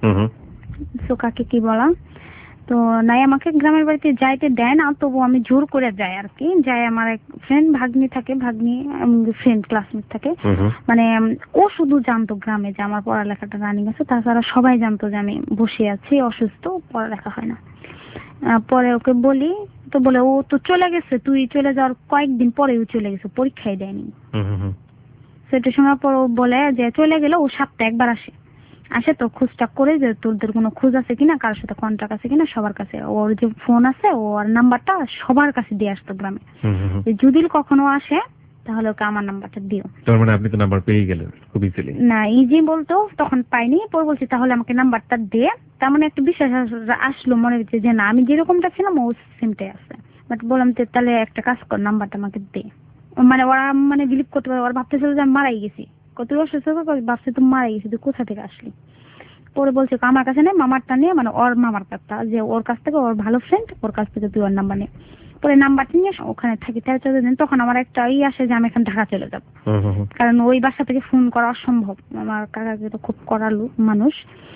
তো কাকে কি বলা, তো নাই, আমাকে গ্রামের বাড়িতে যাইতে দেয় না, তবু আমি জোর করে যাই আর কি। যাই, আমার এক ফ্রেন্ড ভাগ্নি থাকে, ভাগ্নি ফ্রেন্ড ক্লাসমেট থাকে, মানে ও শুধু জানতো গ্রামে যে আমার পড়ালেখাটা রানিং আছে, তাছাড়া সবাই জানতো যে আমি বসে আছি অসুস্থ, পড়ালেখা হয় না। পরে ওকে বলি, তো বলে ও তো চলে গেছে, তুই চলে যাওয়ার কয়েকদিন পরেও চলে গেছে, পরীক্ষাই দেয়নি। সেটা শোনার পর ও বলে যে চলে গেলে, ও সপ্তাহে একবার আসে, আসে তো খোঁজটা করে যে তোদের কোনো খোঁজ আছে কিনা, কারোর সাথে কন্ট্যাক্ট আছে কিনা, সবার কাছে ওর যে ফোন আছে, ওর নাম্বারটা সবার কাছে দিয়ে আসতো গ্রামে। যদি কখনো আসে তাহলে ওকে আমার নাম্বারটা দিও। তার মানে আপনি তো নাম্বার পেয়ে গেলেন খুব ইজিলি। না ইজি বলতো তখন পাইনি, পরে বলছি তাহলে আমাকে নাম্বারটা দে। তার মানে একটা বিশ্বাস আস- আসলো মনে হচ্ছে যে না আমি যেরকমটা ছিলাম ও সেমটাই আছে। বাট বললাম যে তাহলে একটা কাজ কর, নাম্বারটা আমাকে দে। ও মানে ওরা মানে বিলিভ করতে পারে, ওরা ভাবতেছিল যে আমি মারাই গেছি। কত অসুস্থ ভাবছে তুমি মারাই গেছি, তুই কোথা থেকে আসলি। পরে বলছে আমার কাছে নেই, মামারটা নিয়ে, মানে ওর মামার কাছটা, যে ওর কাছ থেকে ওর ভালো ফ্রেন্ড, ওর কাছ থেকে তুই ওর নাম্বার নে। পরে নাম্বারটা নিয়ে ওখানে থাকি তেরো চোদ্দ দিন। তখন আমার একটা ই আসে যে আমি এখন ঢাকা চলে যাবো, হুম হুম হুম। কারণ ওই বাসা থেকে ফোন করা অসম্ভব। আমার কাকাকে তো খুব করালু মানুষ,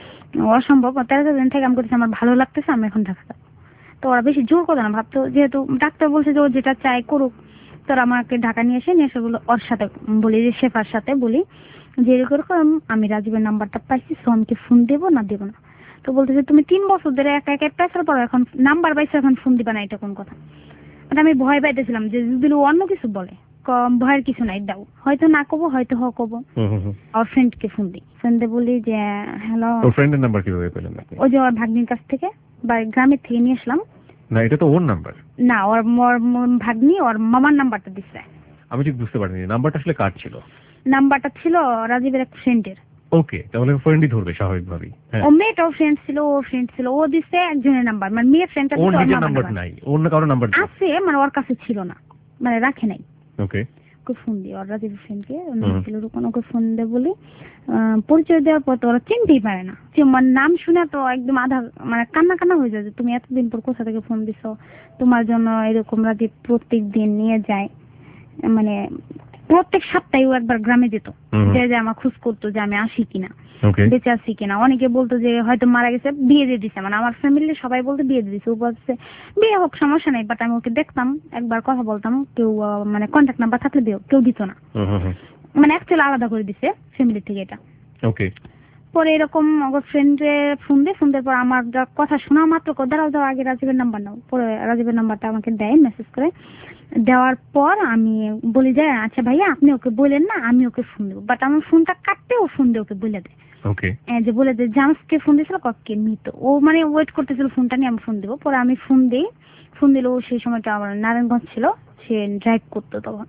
অসম্ভব। তেরো চোদ্দ দিন থেকে আমি করতেছি আমার ভালো লাগতেছে, আমি এখন ঢাকা যাবো। তো ওরা বেশি জোর করে না, ভাবতো যেহেতু ডাক্তার বলছে যে ও যেটা চায় করুক। তোরা আমাকে ঢাকা নিয়ে এসে নিয়ে এসে বলো ওর সাথে বলি, যে শেফার সাথে বলি যে এরকম আমি রাজীবের নাম্বারটা পাইছি, সো আমি কি ফোন দেবো না দেবো না। তো বলতেছে তুমি তিন বছর ধরে একা একা পেছার পর এখন নাম্বার পাইছো, এখন ফোন দিবা না, এটা কোন কথা। মানে আমি ভয় পাইতেছিলাম যে যদি ও অন্য কিছু বলে, কম ভয়ের কিছু নাই, দাও হয়তো না কবো, হয়তো হ কবো। হুম হুম হুম। ওর ফ্রেন্ডকে ফোন দিই, ফ্রেন্ডে বলি যে হ্যালো। ওর ফ্রেন্ডের নাম্বার কিভাবে পেলেন আপনি? ওই যে ওর ভাগ্নির কাছ থেকে বা গ্রামের থেকে নিয়ে আসলাম। না এটা তো ওর নাম্বার। না ওর ওর ভাগ্নি ওর মামার নাম্বারটা দিচ্ছে। আমি ঠিক বুঝতে পারিনি নাম্বারটা আসলে কার ছিল। নাম্বারটা ছিল রাজীবের এক ফ্রেন্ডের। ওকে, তাহলে ফ্রেন্ডই ধরবে স্বাভাবিকভাবেই। হ্যাঁ, ও মেয়েটাও ফ্রেন্ড ছিল, ও ফ্রেন্ড ছিল, ও দিচ্ছে একজনের নাম্বার, মানে মেয়ে ফ্রেন্ডটা ওর দিচ্ছে ওর নিজের মামার নাম্বার নাম্বার। নাই, অন্য কারো নাম্বার আছে মানে ওর কাছে ছিল না, মানে রাখে নাই। ওকে। ওকে ফোন দিই, ওর রাজীবের ফ্রেন্ডকে হুম। ছিল তখন, ওকে ফোন দিয়ে বলি আহ, পরিচয় দেওয়ার পর তো ওরা চিনতেই পারে না, যে আমার নাম শুনে তো একদম আধা মানে কান্না কান্না হয়ে যায় যে তুমি এতদিন পর কোথা থেকে ফোন দিছো, তোমার জন্য এরকম রাজীব প্রত্যেক দিন নিয়ে যায়, মানে প্রত্যেক সপ্তাহে ও একবার গ্রামে যেত, হুম। যে যে আমার খোঁজ করতো যে আমি আসি কিনা, ওকে। বেঁচে আছি কিনা। অনেকে বলতো যে হয়তো মারা গেছে, বিয়ে দিয়ে দিছে, মানে আমার ফ্যামিলির সবাই বলতো বিয়ে দিয়ে দিছে। ও বলছে বিয়ে হোক সমস্যা নেই, বাট আমি ওকে দেখতাম, একবার কথা বলতাম, কেউ আহ, মানে কন্ট্যাক্ট নাম্বার থাকলে দিও, কেউ দিত না, হুম হুম হুম। মানে অ্যাকচুয়ালি আলাদা করে দিছে ফ্যামিলি থেকে এটা। ওকে। পরে এরকম আমার ফ্রেন্ডে ফোন দিয়ে, ফোন দেওয়ার পর আমার যা কথা শোনা মাত্র কো দাঁড়াও দাও আগে রাজীবের নাম্বার নাও। পরে রাজীবের নাম্বারটা আমাকে দেয় মেসেজ করে, দেওয়ার পর আমি বলি যে আচ্ছা ভাইয়া আপনি ওকে বললেন না, আমি ওকে ফোন দেবো। বাট আমার ফোনটা কাটতে ও ফোন দিয়ে ওকে বলে দেয়। ওকে। হ্যাঁ, যে বলে যে জামসকে ফোন দিয়েছিল ককে মৃত, ও মানে ওয়েট করতেছিল ফোনটা নিয়ে আমি ফোন দেবো। পরে আমি ফোন দিই, ফোন দিল, ও সেই সময়টা আমার নারায়ণগঞ্জ ছিল, সে ড্রাইভ করতো তখন।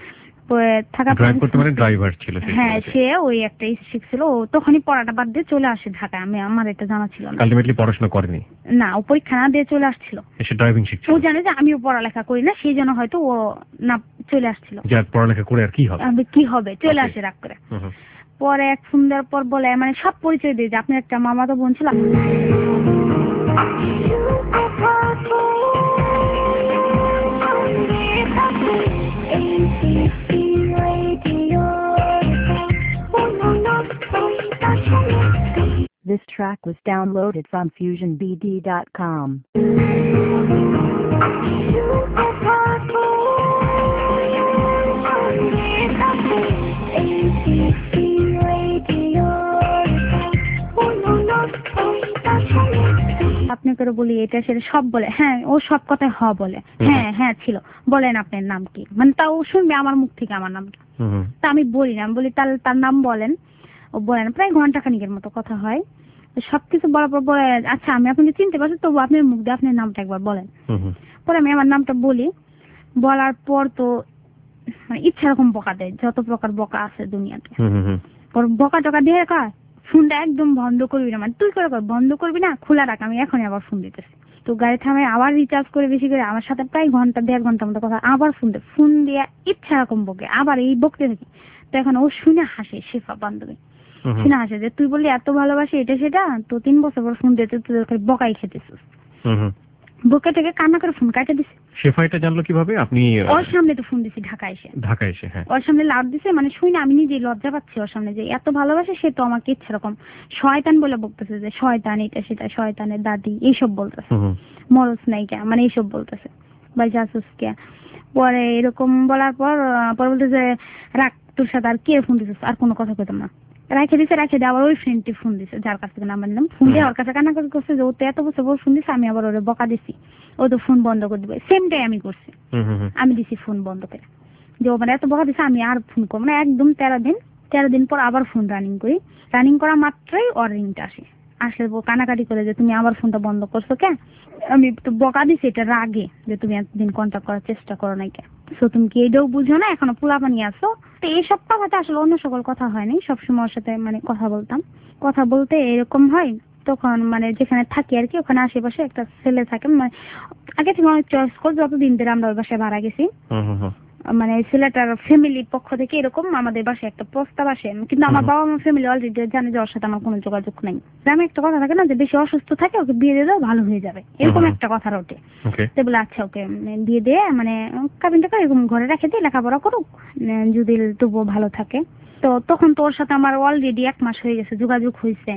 পরে থাকা ড্রাইভ করতে মানে ড্রাইভার ছিল সেই হ্যাঁ, সময়টাতে। সে ওই একটা শিখছিল, ও তখনই পড়াটা বাদ দিয়ে চলে আসে ঢাকায়, আমি আমার এটা জানা ছিল না। আলটিমেটলি পড়াশোনা করেনি, না ও পরীক্ষা না দিয়ে চলে আসছিল, এসে ড্রাইভিং শিখছে। ও জানে যে আমিও পড়ালেখা করি না, সেই জন্য হয়তো ও না চলে আসছিল, যাক পড়ালেখা করে আর কি হবে। আমি কি হবে চলে Okay. আসে রাগ করে। হুম হুম। পরে এক ফোন দেওয়ার পর বলে মানে সব পরিচয় দিয়ে যে আপনার একটা মামাতো বোন ছিল। This track was downloaded from fusion b d dot com. আপনি করে বলি এটা সেটা সব বলে, হ্যাঁ ও সব কথায় হ বলে, হ্যাঁ হ্যাঁ ছিল, বলেন আপনার নাম কি, মানে তাও শুনবে আমার মুখ থেকে আমার নামটা। হুম হুম। তা আমি বলি না, আমি বলি তার তার নাম বলেন, ও বলেন, প্রায় ঘন্টা খানিকের মতো কথা হয়। তো সবকিছু বলার পর বলে আচ্ছা আমি আপনাকে চিনতে পারছি, তবু আপনার মুখ দিয়ে আপনার নামটা একবার বলেন। হুম হুম। পরে আমি আমার নামটা বলি, বলার পর তো মানে ইচ্ছা রকম বকা দেয়, যত প্রকার বকা আছে দুনিয়াতে। হুম হুম হুম। ওর বকা টকা দিয়ে কয় ফোনটা একদম বন্ধ করবি না, মানে তুই করে কর বন্ধ করবি না, খোলা রাখ, আমি এখনই আবার ফোন দিতেছি। তো গাড়ি থামে, আবার রিচার্জ করে বেশি করে আমার সাথে প্রায় ঘন্টা দেড় ঘন্টার মতো কথা, আবার ফোন দেয়, ফোন দিয়ে ইচ্ছা রকম বকে, আবার এই বকতে থাকি। তো এখন ও শুনে হাসে, শেফা বান্ধবী হুম হুম। শুনে হাসে যে তুই বললি এত ভালোবাসি এটা সেটা, তো তিন বছর পর ফোন দিতে তুই খালি বকাই খেতেছিস। হুম হুম। বকে থেকে কান্না করে ফোন কাটে দিছে। শেফাইটা জানলো কিভাবে? আপনি আহ, ওর সামনে তো ফোন দিছি ঢাকায় এসে, ঢাকায় এসে? হ্যাঁ। ওর সামনে লাভ দিছে, মানে শুই না আমি নিজেই লজ্জা পাচ্ছি ওর সামনে যে এত ভালোবাসে, সে তো আমাকে ইচ্ছা রকম শয়তান বলে বলতেছে, যে শয়তান এটা সেটা, শয়তানের দাদি এইসব বলতেছে, হুম হুম। মরস নাইকা মানে এইসব বলতেছে, বা জাসুসকে। পরে এরকম বলার পর আহ, পরে বলতেছে রাখ, তোর সাথে আর কে ফোন দিছিস, আর কোনো কথা কইতাম না। রাখে দিছে, রাখে দিয়ে আবার ওই ফ্রেন্ডটি ফোন দিছে, যার কাছ থেকে নাম্বার নিলাম, ফোন দিয়ে ওর কাছে কান্নাকাটি করছে যে ও তো এত বছর পর ফোন দিছে, আমি আবার ওরে বকা দিছি, ও তো ফোন বন্ধ করে দিবে। সেম টাই আমি করছি, হুম হুম হুম। আমি দিছি ফোন বন্ধ করে, যে ও মানে এত বকা দিছে আমি আর ফোন করবো না। একদম তেরো দিন তেরো দিন পর আবার ফোন রানিং করি, রানিং করা মাত্রই ওর রিংটা আসে, আসলে ও কানাকাটি করে যে তুমি আবার ফোনটা বন্ধ করছো কে, আমি তো বকা দিছি এটা রাগে যে তুমি এতদিন কন্ট্যাক্ট করার চেষ্টা করো নাই কে। তো তুমি কি এটাও বুঝো না, এখনো পোলাপানি আছো? তো এইসব কথাতে আসলে অন্য সকল কথা হয়নি, সবসময় ওর সাথে মানে কথা বলতাম। কথা বলতে এরকম হয়, তখন মানে যেখানে থাকি আর কি ওখানে আশেপাশে একটা ছেলে থাকে, মানে আগে থেকে অনেক চয়েস করে, যতদিন ধরে আমরা ওই বাসায় ভাড়া গেছি, মানে ছেলেটার ফ্যামিলির পক্ষ থেকে এরকম আমাদের বাসায় একটা প্রস্তাব আসে, কিন্তু আমার বাবা মা ফ্যামিলি অলরেডি জানে যে ওর সাথে আমার কোনো যোগাযোগ নেই। গ্রামে একটা কথা থাকে না যে বেশি অসুস্থ থাকে ওকে বিয়ে দিয়ে দাও ভালো হয়ে যাবে, এরকম একটা কথা ওঠে। তো বলে আচ্ছা ওকে বিয়ে দিয়ে মানে কাবিনটা করে এরকম ঘরে রেখে দিয়ে লেখাপড়া করুক, যদি তবুও ভালো থাকে। তো তখন তো ওর সাথে আমার অলরেডি এক মাস হয়ে গেছে, যোগাযোগ হয়েছে,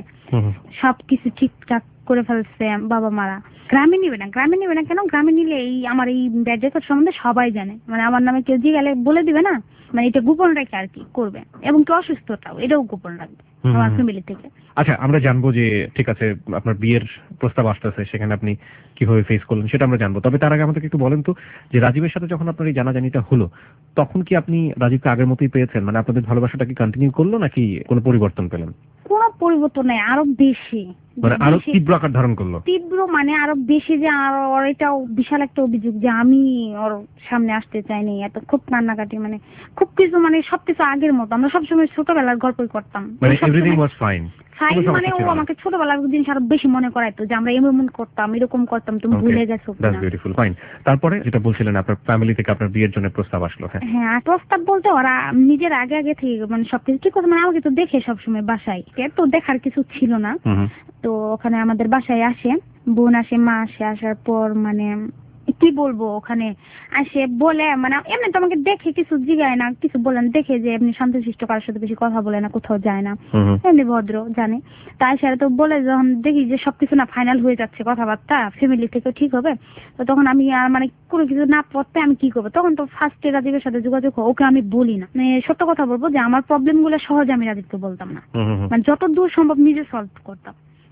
সবকিছু ঠিকঠাক করে ফেলছে বাবা মারা। গ্রামে নিবে না, গ্রামে নিবে না কেন? গ্রামে নিলে এই আমার এই ব্যাড রেকর্ড সম্বন্ধে সবাই জানে, মানে আমার নামে কেউ জিজ্ঞাসা বলে দিবে না, মানে এটা গোপন রেখে আর কি করবে, এবং কি অসুস্থতাও এটাও গোপন রাখবে আমার ফ্যামিলি থেকে। আচ্ছা, আমরা জানবো যে ঠিক আছে আপনার বিয়ের প্রস্তাব আসতেছে, সেখানে আপনি কিভাবে ফেস করলেন সেটা আমরা জানবো। তবে তার আগে আমাদেরকে একটু বলেন তো যে রাজীবের সাথে যখন আপনার এই জানাজানিটা হলো তখন কি আপনি রাজীবকে আগের মতোই পেয়েছেন? মানে আপনাদের ভালোবাসাটা কি কন্টিনিউ করলো নাকি কোনো পরিবর্তন পেলেন? কোনো পরিবর্তন নাই, আরো বেশি, মানে আরো তীব্র আকার ধারণ করলো। তীব্র মানে আরো বেশি, যে আরো ওর এটাও বিশাল একটা অভিযোগ যে আমি ওর সামনে আসতে চাইনি, এত খুব কান্নাকাটি, মানে খুব কিছু, মানে সবকিছু আগের মতো। আমরা সবসময় ছোটবেলার গল্পই করতাম, মানে এভরিথিং ওয়াজ ফাইন। ফাইন মানে ও আমাকে ছোটবেলার জিনিস আরো বেশি মনে করাইতো যে আমরা এমন করতাম, এরকম করতাম, তুমি ভুলে গেছো। That's beautiful, fine. তারপরে যেটা বলছিলেন আপনার ফ্যামিলি থেকে আপনার বিয়ের জন্য প্রস্তাব আসলো। হ্যাঁ হ্যাঁ, প্রস্তাব বলতে ওরা নিজের আগে আগে থেকে মানে সবকিছু ঠিক করতে, মানে আমাকে তো দেখে সবসময় বাসায়, তো দেখার কিছু ছিল না। তো ওখানে আমাদের বাসায় আসে, বোন আসে, মা আসে, আসার পর মানে কি বলবো, ওখানে আসে বলে মানে এমনি তো আমাকে দেখে কিছু জিগায় না, কিছু বলেন, দেখে যে এমনি শান্তশিষ্ট, কারোর সাথে বেশি কথা বলে না, কোথাও যায় না, এমনি ভদ্র, জানে। তাই সেটা তো বলে যখন দেখি যে সবকিছু না ফাইনাল হয়ে যাচ্ছে, কথাবার্তা ফ্যামিলি থেকে ঠিক হবে, তো তখন আমি আর মানে কোনো কিছু না পড়তে আমি কি করবো, তখন তো ফার্স্টে রাজীবের সাথে যোগাযোগ হয়, ওকে আমি বলি না, মানে সত্য কথা বলবো যে আমার প্রবলেম গুলো সহজে আমি রাজীবকে বলতাম না, মানে যত দূর সম্ভব নিজে সলভ করতাম।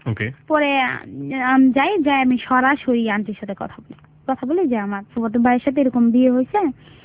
পরে যাই যাই আমি সরাসরি আন্টির সাথে কথা বলি, কথা বলি যে আমার ফুফাতো ভাইয়ের সাথে এরকম বিয়ে হয়েছে,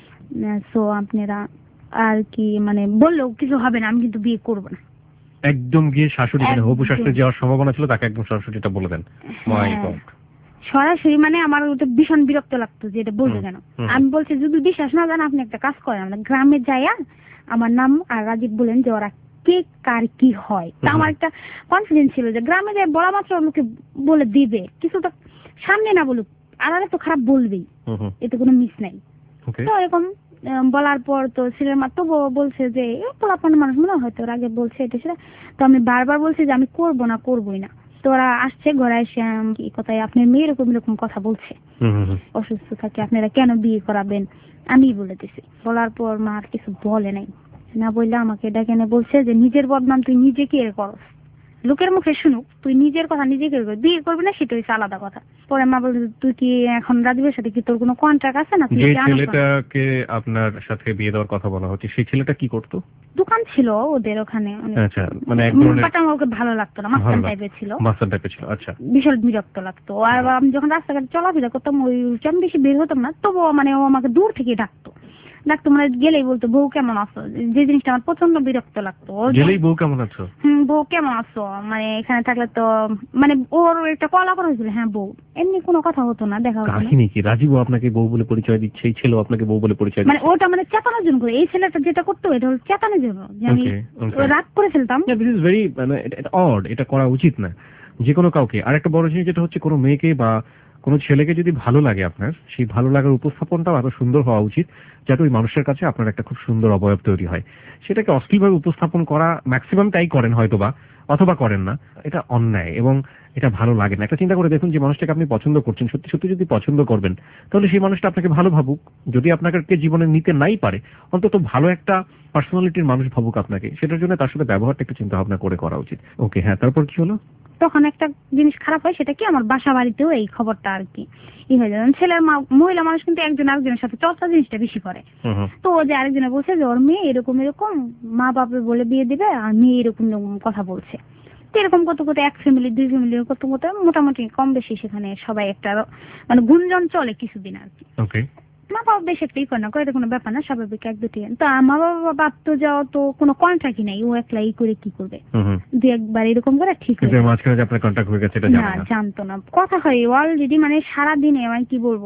সো আপনারা আর কি মানে বললেও কিছু হবে না, আমি কিন্তু বিয়ে করবো না। একদম গিয়ে শাশুড়ি মানে হবু শাশুড়ি যাওয়ার সম্ভাবনা ছিল, তাকে একদম সরাসরিটা বলে দেন। মাই গড, সরাসরি মানে আমার ওটা ভীষণ বিরক্ত লাগতো যে এটা বলবে কেন। আমি বলছি যদি বিশ্বাস না জান আপনি একটা কাজ করেন, আমরা গ্রামে যাইয়া আমার নাম আর রাজীব বলেন যে ওরা কে কার কি হয়, তা আমার একটা কনফিডেন্স ছিল যে গ্রামে যাই বলা মাত্র লোকে বলে দিবে, কিছুটা সামনে না বলুক আলাদা তো খারাপ বলবেই, এতে কোনো মিস নাই। তো এরকম বলার পর তো ছেলের মা তো বলছে যে পোলাপান মানুষ মনে হয়তো ওর আগে বলছে এটা সেটা, তো আমি বারবার বলছি যে আমি করবো না, করবোই না। তো ওরা আসছে ঘরে এসে এই কথায় আপনার মেয়ে এরকম এরকম কথা বলছে, অসুস্থ থাকে, আপনারা কেন বিয়ে করাবেন, আমি বলে দিছি। বলার পর মা আর কিছু বলে নাই, না বললে আমাকে ডেকে এনে বলছে যে নিজের বদনাম তুই নিজে কি এর করস, লোকের মুখে শুনুক, তুই নিজের কথা নিজে কি বিয়ে করবি না সেটা হচ্ছে আলাদা কথা। পরে মা বলছে তুই কি এখন রাজীবের সাথে কি তোর কোনো কন্ট্রাক্ট আছে না? যে ছেলেটাকে আপনার সাথে বিয়ে দেওয়ার কথা বলা হচ্ছে সেই ছেলেটা কি করতো? দোকান ছিল ওদের ওখানে। আচ্ছা, মানে এক ধরনের বাট আমার ওকে ভালো লাগতো না, মাস্তান টাইপের ছিল। মাস্তান টাইপের ছিল, আচ্ছা। বিশাল বিরক্ত লাগতো। আর আমি যখন রাস্তাঘাটে চলাফেরা করতাম ওই আমি বেশি বের হতাম না, তবুও মানে ও আমাকে দূর থেকে ডাকতো, ডাকতো মানে গেলেই বলতো বউ কেমন আছো, যে জিনিসটা আমার প্রচন্ড বিরক্ত লাগতো। গেলেই বউ কেমন আছো, হম বউ কেমন আছো, মানে এখানে থাকলে তো মানে ওর একটা কলা করা হয়েছিল, হ্যাঁ বউ, এমনি কোনো কথা হতো না, দেখা হতো না। কাহিনী কি রাজীব আপনাকে বউ বলে পরিচয় দিচ্ছে, এই ছেলে আপনাকে বউ বলে পরিচয় দিচ্ছে, মানে ওটা মানে চেতানোর জন্য করে, এই ছেলেটা যেটা করতো এটা হলো চেতানোর জন্য, যে আমি রাগ করে ফেলতাম। দিস ইজ ভেরি মানে এটা অড, এটা করা উচিত না যে কোনো কাউকে। আর একটা বড় জিনিস যেটা হচ্ছে কোনো মেয়েকে বা কোনো ছেলেকে যদি ভালো লাগে আপনার, সেই ভালো লাগার উপস্থাপনটাও আরো সুন্দর হওয়া উচিত, যাতে ওই মানুষের কাছে আপনার একটা খুব সুন্দর অবয়ব তৈরি হয়। সেটাকে অশ্লীলভাবে উপস্থাপন করা ম্যাক্সিমাম তাই করেন হয়তোবা, অথবা করেন না, এটা অন্যায় এবং এটা ভালো লাগে না। একটা চিন্তা করে দেখুন, যে মানুষটাকে আপনি পছন্দ করছেন, সত্যি সত্যি যদি পছন্দ করবেন তাহলে সেই মানুষটা আপনাকে ভালো ভাবুক, যদি আপনাকে জীবনে নিতে নাই পারে অন্তত ভালো একটা পার্সোনালিটির মানুষ ভাবুক আপনাকে, সেটার জন্য তার সাথে ব্যবহারটা একটু চিন্তা ভাবনা করে করা উচিত। ওকে, হ্যাঁ, তারপর কি হলো? তখন একটা জিনিস খারাপ হয়, সেটা কি আমার বাসা বাড়িতেও এই খবরটা আর কি ই হয়ে যায়। ছেলের মহিলা মানুষ কিন্তু একজন আরেকজনের সাথে চর্চা জিনিসটা বেশি করে, তো ও যে আরেকজনে বলছে যে ওর মেয়ে এরকম এরকম মা বাপে বলে বিয়ে দিবে আর মেয়ে এরকম কথা বলছে। তো এরকম কত কত এক ফ্যামিলি দুই ফ্যামিলি কত কত মোটামুটি কম বেশি সেখানে সবাই একটা মানে গুঞ্জন চলে কিছুদিন আর কি। মা বাবা বেশ একটা ই করে না, করে এটা কোনো ব্যাপার না, স্বাভাবিক এক দুটি। তো মা বাবা বাপ তো যাওয়া তো কোনো কন্ট্রাক্টই নাই, ও একলা ই করে কি করবে, দু একবার এরকম করে ঠিক হয়ে মাঝখানে যে আপনার কন্ট্রাক্ট হয়ে গেছে এটা জানেন না, জানতো না। কথা হয় অলরেডি মানে সারাদিনে আমি কি বলবো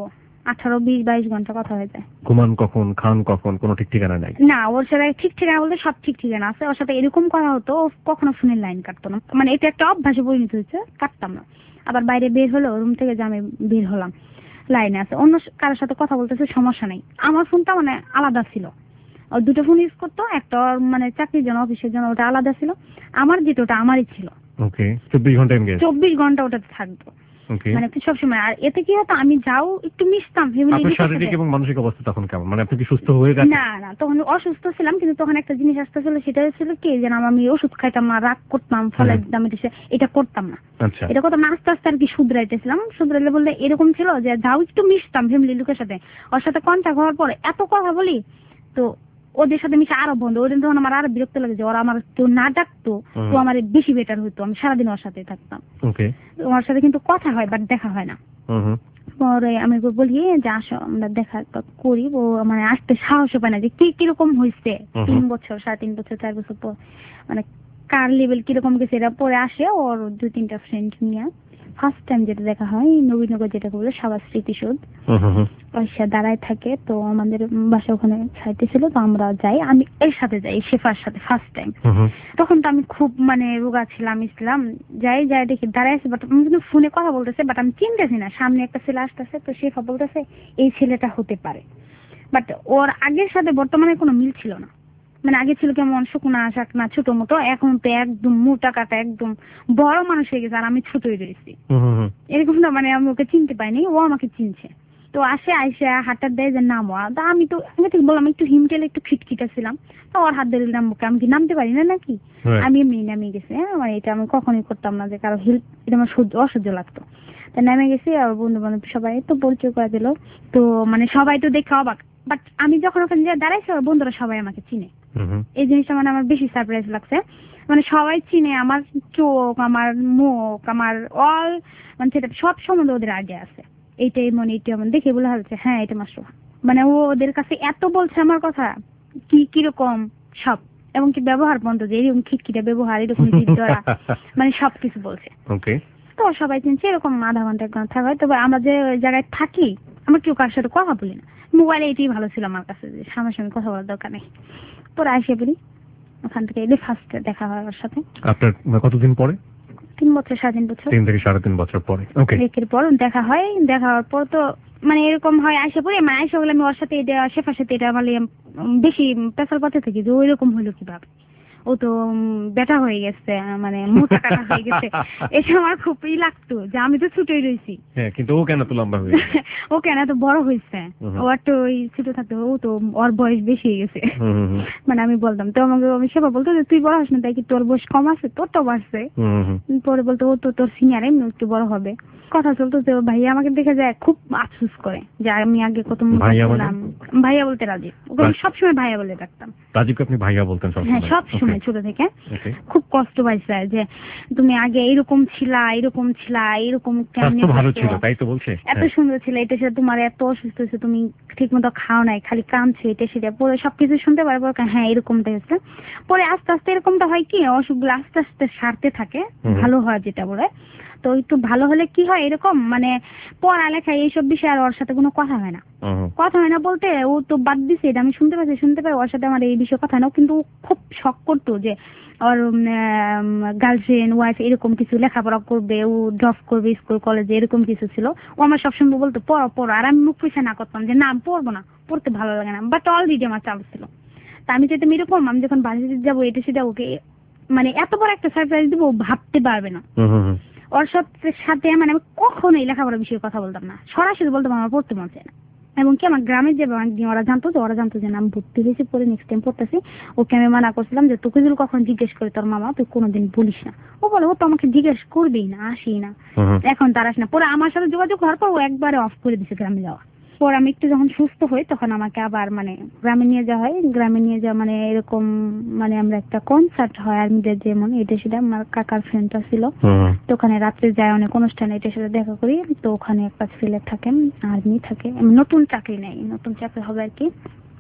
আঠারো বিশ বাইশ ঘন্টা কথা হয়ে যায়। ঘুমান কখন, খান কখন, কোনো ঠিক ঠিকানা নাই? না, ওর সাথে ঠিক ঠিকানা বলতে সব ঠিক ঠিকানা আছে। ওর সাথে এরকম কথা হতো, ও কখনো ফোনের লাইন কাটতো না, মানে এটা একটা অভ্যাসে পরিণত হয়েছে, কাটতাম না। আবার বাইরে বের হলো, রুম থেকে যে আমি বের হলাম, লাইনে আছে, অন্য কারোর সাথে কথা বলতেছে, সমস্যা নেই। আমার ফোনটা মানে আলাদা ছিল, ও দুটো ফোন ইউজ করতো, একটা ওর মানে চাকরির জন্য, অফিসের জন্য, ওটা আলাদা ছিল। আমার যেটা ওটা আমারই ছিল। ওকে, চব্বিশ ঘন্টা এনগেজ? চব্বিশ ঘন্টা ওটাতে থাকতো, ওকে। মানে সবসময়। আর এতে কি হতো, আমি যাও একটু মিশতাম। আপনার শারীরিক এবং মানসিক অবস্থা তখন কেমন? মানে আপনি কি সুস্থ হয়ে গেছেন? না না, তখন অসুস্থ ছিলাম, কিন্তু তখন একটা জিনিস আসতেছিল, সেটা ছিল কি, যে আমি ওষুধ খাইতাম না, রাগ করতাম, ফলে দাম এটা করতাম না। আচ্ছা, এটা করতাম না, আস্তে আস্তে আর কি শুধরাইতেছিলাম। শুধরাইলে বললে এরকম ছিল যে যাও একটু মিশতাম ফ্যামিলি লোকের সাথে, ওর সাথে কন্ট্যাক্ট হওয়ার পরে এত কথা বলি, তো ওদের সাথে মিশে আরো বন্ধু। ওদের তখন আমার আরো বিরক্ত লাগে যে ওরা আমার কেউ না ডাকতো, তো আমার বেশি বেটার হইতো, আমি সারাদিন ওর সাথে থাকতাম। ওকে। ওর সাথে কিন্তু কথা হয়, বাট দেখা হয় না। পরে আমি বলি যে আসো আমরা দেখা করি, ও মানে আসতে সাহস পায় না, যে কি কিরকম হয়েছে, তিন বছর সাড়ে তিন বছর চার বছর পর মানে কার লেভেল কিরকম গেছে, এরা পরে আসে ওর দুই তিনটা ফ্রেন্ড নিয়ে। ফার্স্ট টাইম যেটা দেখা হয় নবীনগর, যেটাকে বলে সাবার স্মৃতিসৌধ, পয়সা দাঁড়ায় থাকে। তো আমাদের বাসা ওখানে সাইটে ছিল, তো আমরা যাই, আমি এর সাথে যাই, শেফার সাথে ফার্স্ট টাইম। তখন তো আমি খুব মানে রোগা ছিলাম, ইসলাম যাই যাই দেখি দাঁড়ায় আছে, বাট আমি কিন্তু ফোনে কথা বলতেছে, বাট আমি চিনতেছি না সামনে একটা ছেলে আসতেছে। তো শেফা বলতেছে এই ছেলেটা হতে পারে, বাট ওর আগের সাথে বর্তমানে কোনো মিল ছিল না। মানে আগে ছিল কেমন শুকনা শাকনা ছোট মতো, এখন তো একদম মোটা কাটা, একদম বড় মানুষ হয়ে গেছে, আর আমি ছোটই রয়েছি। এরকম না, মানে আমি ওকে চিনতে পাইনি, ও আমাকে চিনছে। তো আসে আইসা হাতটা দেয় যে নামো, তা আমি তো আগে থেকে বললাম একটু হিমটেলে একটু খিটখিটা ছিলাম, তো ওর হাত ধরে নামবো, আমি কি নামতে পারি না নাকি? আমি এমনি নামিয়ে গেছি। হ্যাঁ, মানে এটা আমি কখনোই করতাম না, যে কারো হেল্প, এটা আমার সহ্য অসহ্য লাগতো। তা নেমে গেছি, আর বন্ধু বান্ধব সবাই তো পরিচয় করে দিল। তো মানে সবাই তো দেখে অবাক, বাট আমি যখন ওখানে যে দাঁড়াইছি, ওর বন্ধুরা সবাই আমাকে চিনে। এই জিনিসটা মানে আমার বেশি সারপ্রাইজ লাগছে, মানে সবাই চিনে আমার চোখ, আমার মুখ, আমার অল, মানে সেটা সব সম্বন্ধে ওদের আগে আছে। এইটাই মনে এইটা মনে দেখে বলে হচ্ছে হ্যাঁ এটা মাশরুফ। মানে ও ওদের কাছে এত বলছে আমার কথা, কি কিরকম সব, এবং কি ব্যবহার বন্ধ, যে এরকম খিটখিটা ব্যবহার, এরকম জিদ ধরা, মানে সবকিছু বলছে। ওকে। তো সবাই চিনছে, এরকম আধা ঘন্টা এক ঘন্টা থাকা হয়। তবে আমরা যে জায়গায় থাকি, আমরা কেউ কার সাথে কথা বলি না, মোবাইলে এটাই ভালো ছিল আমার কাছে, যে সামনাসামনি কথা বলার দরকার নেই। পরে আসে বলি, ওখান থেকে এলে ফার্স্ট দেখা হয় ওর সাথে। আপনার কতদিন পরে? তিন বছর সাড়ে তিন বছর তিন থেকে সাড়ে তিন বছর পরে। ওকে। একের পর দেখা হয়, দেখা হওয়ার পর তো মানে এরকম হয়, আসে পরে মানে আসে হলে আমি ওর সাথে এটা শেফার সাথে এটা মানে বেশি পেশাল পথে থাকি, যে ওই রকম হইলো কিভাবে, ও তো বেটা হয়ে গেছে, মানে মোটা কাটা হয়ে গেছে। এটা আমার খুবই লাগতো, যে আমি তো ছোটই রয়েছি। হ্যাঁ, কিন্তু ও কেন তো লম্বা হয়ে গেছে? ও কেন এত বড় হয়েছে? ও একটু ওই ছোট থাকতে, ও তো ওর বয়স বেশি হয়ে গেছে। মানে আমি বলতাম, তো আমাকে আমি সেবা বলতো যে তুই বড় হস না, তাই কি তোর বয়স কম আছে? তোর তো বাড়ছে। পরে বলতো ও তো তোর সিনিয়র, এমনি একটু বড় হবে। কথা চলতো, তো ভাইয়া আমাকে দেখে যায় খুব আফসোস করে, যে আমি আগে কত ভাইয়া ভাইয়া বলতে রাজীব, ওকে সবসময় ভাইয়া বলে ডাকতাম। রাজীবকে আপনি ভাইয়া বলতেন সবসময়? হ্যাঁ, সবসময় ছোট থেকে। খুব কষ্ট পাইছে, যে তুমি আগে এরকম ছিলা, এরকম ছিলা, এরকম কেমনে ভালো ছিল, তাই তো বলছে, এত সুন্দর ছিল, এটা সেটা, তোমার এত অসুস্থ হয়েছে, তুমি ঠিক মতো খাও নাই, খালি কামছো, এটা সেটা। পরে সবকিছু শুনতে পারবো, হ্যাঁ এরকমটা হয়েছে। পরে আস্তে আস্তে এরকমটা হয় কি, অসুখগুলো আস্তে আস্তে সারতে থাকে, ভালো হয় যেটা বলে। তো একটু ভালো হলে কি হয়, এরকম মানে পড়ালেখা এইসব বিষয়ে আর ওর সাথে কোনো কথা হয় না। কথা হয় না বলতে, ও তো বাদ দিছে, এটা আমি শুনতে পাচ্ছি, শুনতে পাই ওর সাথে আমার এই বিষয়ে কথা না। কিন্তু খুব শখ করতো যে ওর গার্লফ্রেন্ড ওয়াইফ এরকম কিছু লেখাপড়া করবে, ও ড্রপ করবে স্কুল কলেজে, এরকম কিছু ছিল। ও আমার সবসময় বলতো পড়ো পড়ো, আর আমি মুখ পিছিয়ে না করতাম, যে না পড়বো না, পড়তে ভালো লাগে না। বাট অলরেডি আমার চালু ছিল। তা আমি চাইতাম এরকম, আমি যখন বাড়িতে যাবো এটা সেটা ওকে মানে এত বড় একটা সারপ্রাইজ দিব, ভাবতে পারবে না। ওর সাথে মানে আমি কখনোই লেখাপড়ার বিষয়ে কথা বলতাম না, সরাসরি বলতাম আমার পড়তে মন চায় না। এবং কি আমার গ্রামের যে ওরা জানতো, যে ওরা জানতো যে আমি ভর্তি হয়েছি, পরে নেক্সট টাইম পড়তেছি, ওকে আমি মানা করছিলাম যে তোকে যদি কখন জিজ্ঞেস করে তোর মামা, তুই কোনোদিন বলিস না। ও বলে ও তো আমাকে জিজ্ঞেস করবেই না, আসি না, এখন তার আসে না। পরে আমার সাথে যোগাযোগ হওয়ার পর ও একবারে অফ করে দিছে গ্রামে যাওয়া। পর আমি একটু যখন সুস্থ হই, তখন আমাকে আবার মানে গ্রামে নিয়ে যাওয়া হয়। গ্রামে নিয়ে যাওয়া মানে এরকম, মানে আমরা একটা কনসার্ট হয় আর্মিদের, যেমন এটা সেটা, আমার কাকার ফ্রেন্ডটা ছিল, তো ওখানে রাত্রে যায় অনেক অনুষ্ঠানে, এটা সেটা দেখা করি। তো ওখানে একটা ছেলে থাকেন, আর্মি থাকে, নতুন চাকরি নেই, নতুন চাকরি হবে আর কি।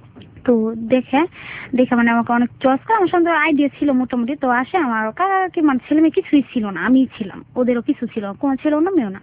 তো দেখে দেখে মানে আমাকে অনেক চয়েস করে, আমার সঙ্গে আইডিয়া ছিল মোটামুটি। তো আসে আমার কাকা কি মানে ছেলে মেয়ে কিছুই ছিল না, আমিই ছিলাম, ওদেরও কিছু ছিল, কোনো ছেলেও না মেয়েও না।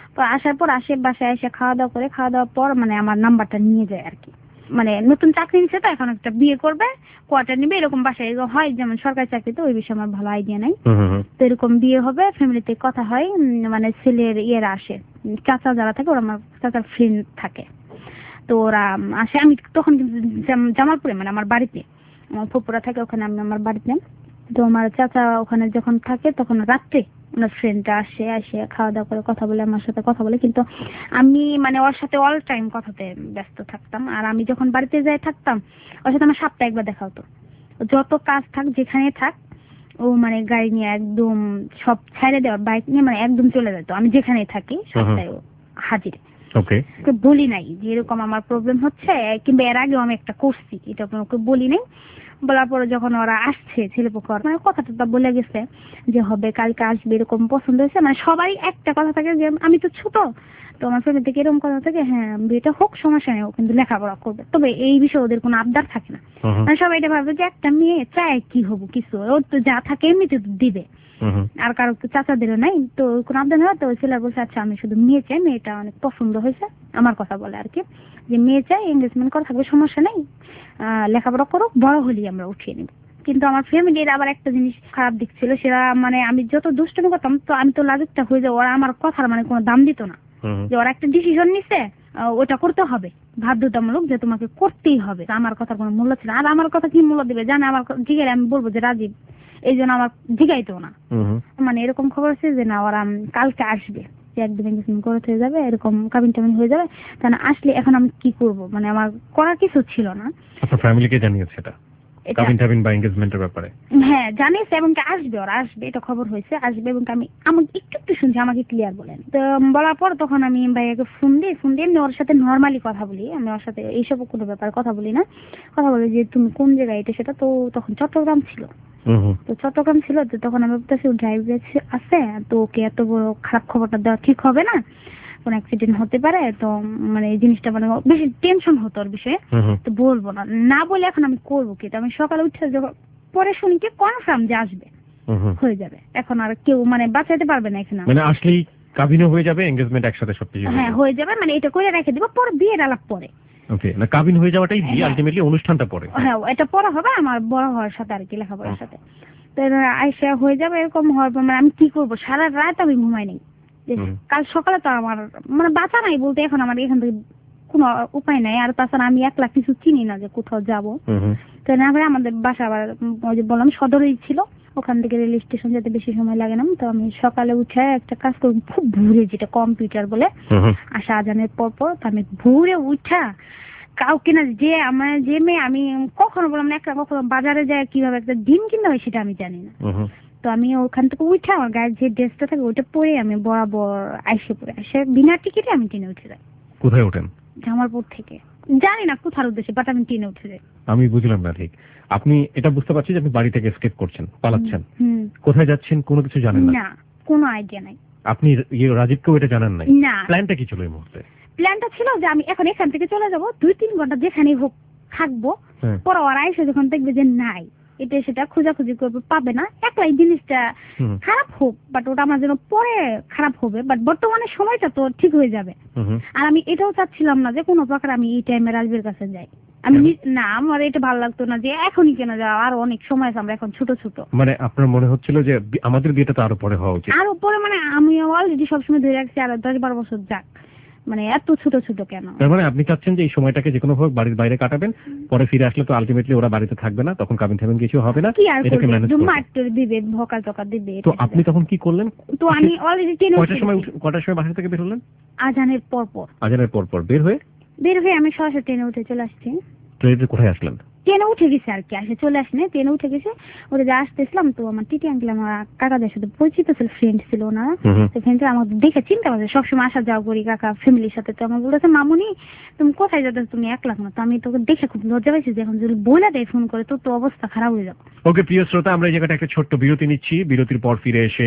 তো আসার পর আসে বাসায় এসে খাওয়া দাওয়া করে, খাওয়া দাওয়ার পর মানে আমার নাম্বারটা নিয়ে যায় আর কি। মানে নতুন চাকরি নিচ্ছে তো, এখন একটা বিয়ে করবে, কোয়ার্টার নিবে, এরকম বাসায় হয়, যেমন সরকারি চাকরি তো ওই বিষয়ে আমার ভালো আইডিয়া নাই। তো এরকম বিয়ে হবে, ফ্যামিলিতে কথা হয়, মানে ছেলের ইয়েরা আসে, চাচা যারা থাকে ওরা আমার চাচার ফ্রেন্ড থাকে, তো ওরা আসে। আমি তখন কিন্তু জামালপুরে মানে আমার বাড়িতে, আমার ফুপুরা থাকে ওখানে, আমি আমার বাড়িতে। তো আমার চাচা ওখানে যখন থাকে তখন রাত্রে ওনার ফ্রেন্ডটা আসে, আসে খাওয়া দাওয়া করে কথা বলে, আমার সাথে কথা বলে। কিন্তু আমি মানে ওর সাথে অল টাইম কথাতে ব্যস্ত থাকতাম। আর আমি যখন বাড়িতে যাই থাকতাম, ওর সাথে আমার সপ্তাহে একবার দেখা হতো। যত কাজ থাক, যেখানে থাক, ও মানে গাড়ি নিয়ে একদম সব ছেড়ে দেওয়া, বাইক নিয়ে মানে একদম চলে যেত। আমি যেখানে থাকি সপ্তাহে হাজির। ওকে, বলি নাই যে এরকম আমার প্রবলেম হচ্ছে, কিংবা এর আগেও আমি একটা করছি, এটা ওকে বলি নাই। বলার পরে যখন ওরা আসছে ছেলেপক্ষ, মানে কথাটা বলে গেছে যে হবে, কালকে আসবে, এরকম পছন্দ হয়েছে। মানে সবাই একটা কথা থাকে যে আমি তো ছোট, তো আমার ফ্যামিলি থেকে এরকম কথা থাকে, হ্যাঁ বিয়েটা হোক, সমস্যা নেই, ও কিন্তু লেখাপড়া করবে। তবে এই বিষয়ে ওদের কোনো আবদার থাকে না। মানে সবাই এটা ভাবে যে একটা মেয়ে চায় কি হবো কিছু, ওর তো যা থাকে এমনিতে দিবে, আর কারো তো চাচাদেরও নাই, তো কোনো আবদার হয়। তো ছেলে বলছে আচ্ছা আমি শুধু মেয়ে চাই, মেয়েটা অনেক পছন্দ হয়েছে, আমার কথা বলে আর কি, যে মেয়ে চাই, এঙ্গেজমেন্ট করা থাকবে, সমস্যা নেই, আহ লেখাপড়া করো, বড় হলেই আমরা উঠিয়ে নিব। কিন্তু আমার ফ্যামিলির আবার একটা জিনিস খারাপ দিক ছিল, সেটা মানে আমি যত দুষ্টুমি করতাম, তো আমি তো লাজুকটা হয়ে যাবো, ওরা আমার কথার মানে কোনো দাম দিত না। যে ওরা একটা ডিসিশন নিছে, ওটা করতে হবে, বাধ্যতামূলক, যে তোমাকে করতেই হবে, আমার কথার কোনো মূল্য ছিল। আর আমার কথা কি মূল্য দিবে জানে, আমার জিজ্ঞাসা আমি বলবো যে রাজীব, এই জন্য আমার জিগাইতো না। মানে এরকম খবর আছে যে না ওরা কালকে আসবে, যে একদিন এঙ্গেজমেন্ট করে হয়ে যাবে, এরকম কাবিন টাবিন হয়ে যাবে। তাহলে আসলে এখন আমি কি করব, মানে আমার করার কিছু ছিল না। আপনার ফ্যামিলিকে জানিয়েছে এটা কাবিন টাবিন বা এঙ্গেজমেন্টের ব্যাপারে? হ্যাঁ জানিয়েছে, এবং আসবে, ওরা আসবে, এটা খবর হয়েছে, আসবে। এবং আমি আমাকে একটু একটু শুনছি, আমাকে ক্লিয়ার বলেন। তো বলার পর তখন আমি ভাইয়াকে ফোন দিই, ফোন দিয়ে এমনি ওর সাথে নর্মালি কথা বলি, আমি ওর সাথে এইসব কোনো ব্যাপারে কথা বলি না। কথা বলি যে তুমি কোন জায়গায়, এটা সেটা। তো তখন চট্টগ্রাম ছিল, তো চট্টগ্রাম ছিল, তো তখন আমি বলতেছি ড্রাইভার আছে, তো ওকে এত বড় খারাপ খবরটা দেওয়া ঠিক হবে না, কোন অ্যাক্সিডেন্ট হতে পারে। তো মানে এই জিনিসটা মানে বেশি টেনশন হতো ওর বিষয়ে, তো বলবো না, না বলে এখন আমি করবো কি। তো আমি সকালে উঠে যখন পরে শুনি কি কনফার্ম যে আসবে, হয়ে যাবে, এখন আর কেউ মানে বাঁচাতে পারবে না এখানে। মানে আসলেই কাবিনও হয়ে যাবে, এঙ্গেজমেন্ট একসাথে সবকিছু? হ্যাঁ হয়ে যাবে, মানে এটা করে রেখে দিব, পরে বিয়ের আলাপ পরে। ওকে, না কাবিন হয়ে যাওয়াটাই বিয়ে, আলটিমেটলি অনুষ্ঠানটা পরে। হ্যাঁ এটা পরে হবে আমার বড় হওয়ার সাথে আর কি, লেখাপড়ার সাথে। তো আইসা হয়ে যাবে, এরকম হওয়ার পর মানে আমি কি করবো, সারা রাত আমি ঘুমাই নাই। কাল সকালে তো আমার মানে বাঁচা নাই বলতে, এখন আমার এখান থেকে কোনো উপায় নাই। আর তাছাড়া আমি একলা কিছু চিনি না যে কোথাও যাবো। তো না করে আমাদের বাসা আবার ওই যে বললাম সদরেই ছিল, ওখান থেকে রেল স্টেশন যেতে বেশি সময় লাগে না। তো আমি সকালে উঠে একটা কাজ করি, খুব ভোরে, যেটা কম্পিউটার বলে, আসা আজানের পর পর আমি ভোরে উঠা কাউকে না, যে আমার যে মেয়ে আমি কখনো বললাম না, একটা কখনো বাজারে যায় কিভাবে একটা ডিম কিনতে হয় সেটা আমি জানি না। তো আমি ওখান থেকে উঠে আমার গায়ের যে ড্রেসটা থাকে ওইটা পরে আমি বরাবর আইসে পড়ে আসে, বিনা টিকিটে আমি ট্রেনে উঠে যাই। কোথায় ওঠেন? জামালপুর থেকে, জানি না কোথার উদ্দেশ্যে, বাট আমি ট্রেনে উঠে যাই। আমি বুঝলাম না ঠিক। আপনি এটা বুঝতে পারছি যে আপনি বাড়ি থেকে এসকেপ করছেন, পালাচ্ছেন, কোথায় যাচ্ছেন কোনো কিছু জানেন না? না, কোনো আইডিয়া নাই। আপনি রাজীবকেও এটা জানান নাই? না। প্ল্যানটা কি ছিল এই মুহূর্তে? প্ল্যানটা ছিল যে আমি এখন এখান থেকে চলে যাব, দুই তিন ঘন্টা যেখানেই হোক থাকবো, পরে ওরা এসে যখন দেখবে যে নাই, এটা সেটা খোঁজাখুঁজি করবে, পাবে না, একলাই জিনিসটা খারাপ হোক, বাট ওটা আমার জন্য পরে খারাপ হবে, বাট বর্তমানে সময়টা তো ঠিক হয়ে যাবে। আর আমি এটাও চাচ্ছিলাম না যে কোনো প্রকার আমি এই টাইমে রাজবীর কাছে যাই। আমি না, আমার এটা ভালো লাগতো না যে এখনই কেন যাওয়া, আর অনেক সময় আছে, আমরা এখন ছোট ছোট। মানে আপনার মনে হচ্ছিল যে আমাদের বিয়েটা তো আরো পরে হওয়া উচিত? আরো পরে মানে আমি অলরেডি সবসময় ধরে রাখছি আর দশ বারো বছর যাক, মানে এত ছোট ছোট কেন? তার মানে আপনি চাচ্ছেন যে এই সময়টাকে যে কোনো ভাবে বাড়ির বাইরে কাটাবেন, পরে ফিরে আসলে তো আলটিমেটলি ওরা বাড়িতে থাকবে না, তখন কাবিন টাবিন কিছু হবে না, এটাকে ম্যানেজ করতে মারতে দিবে, ভকা টকা দিবে। তো আপনি তখন কি করলেন? তো আমি অলরেডি ট্রেনে কয়টার সময় কয়টার সময় বাসা থেকে বের হলেন? আজানের পর পর। আজানের পর পর বের হয়ে বের হয়ে আমি সরাসরি ট্রেনে উঠে চলে আসছি। ট্রেনে কোথায় আসলেন? ট্রেনে উঠে গেছে আর কি, আসে চলে আসেনি, ট্রেনে উঠে গেছে। ওটা যে আসতেছিলাম, তো আমার টিটি আঙ্কেল আমার কাকাদের সাথে পরিচিত ছিল, ফ্রেন্ড ছিল ওনারা। তো ফ্রেন্ড আমাকে দেখে চিন্তা করছে, সবসময় আসা যাওয়া করি কাকা ফ্যামিলির সাথে। তো আমার বলেছে মামুনি তুমি কোথায় যাচ্ছ, তুমি এক লাখ না। তো আমি তোকে দেখে খুব লজ্জা পাইছি যে এখন যদি বলে দেয় ফোন করে, তো তো অবস্থা খারাপ হয়ে যাবে। ওকে প্রিয় শ্রোতা, আমরা এই জায়গাটা একটা ছোট্ট বিরতি নিচ্ছি। বিরতির পর ফিরে এসে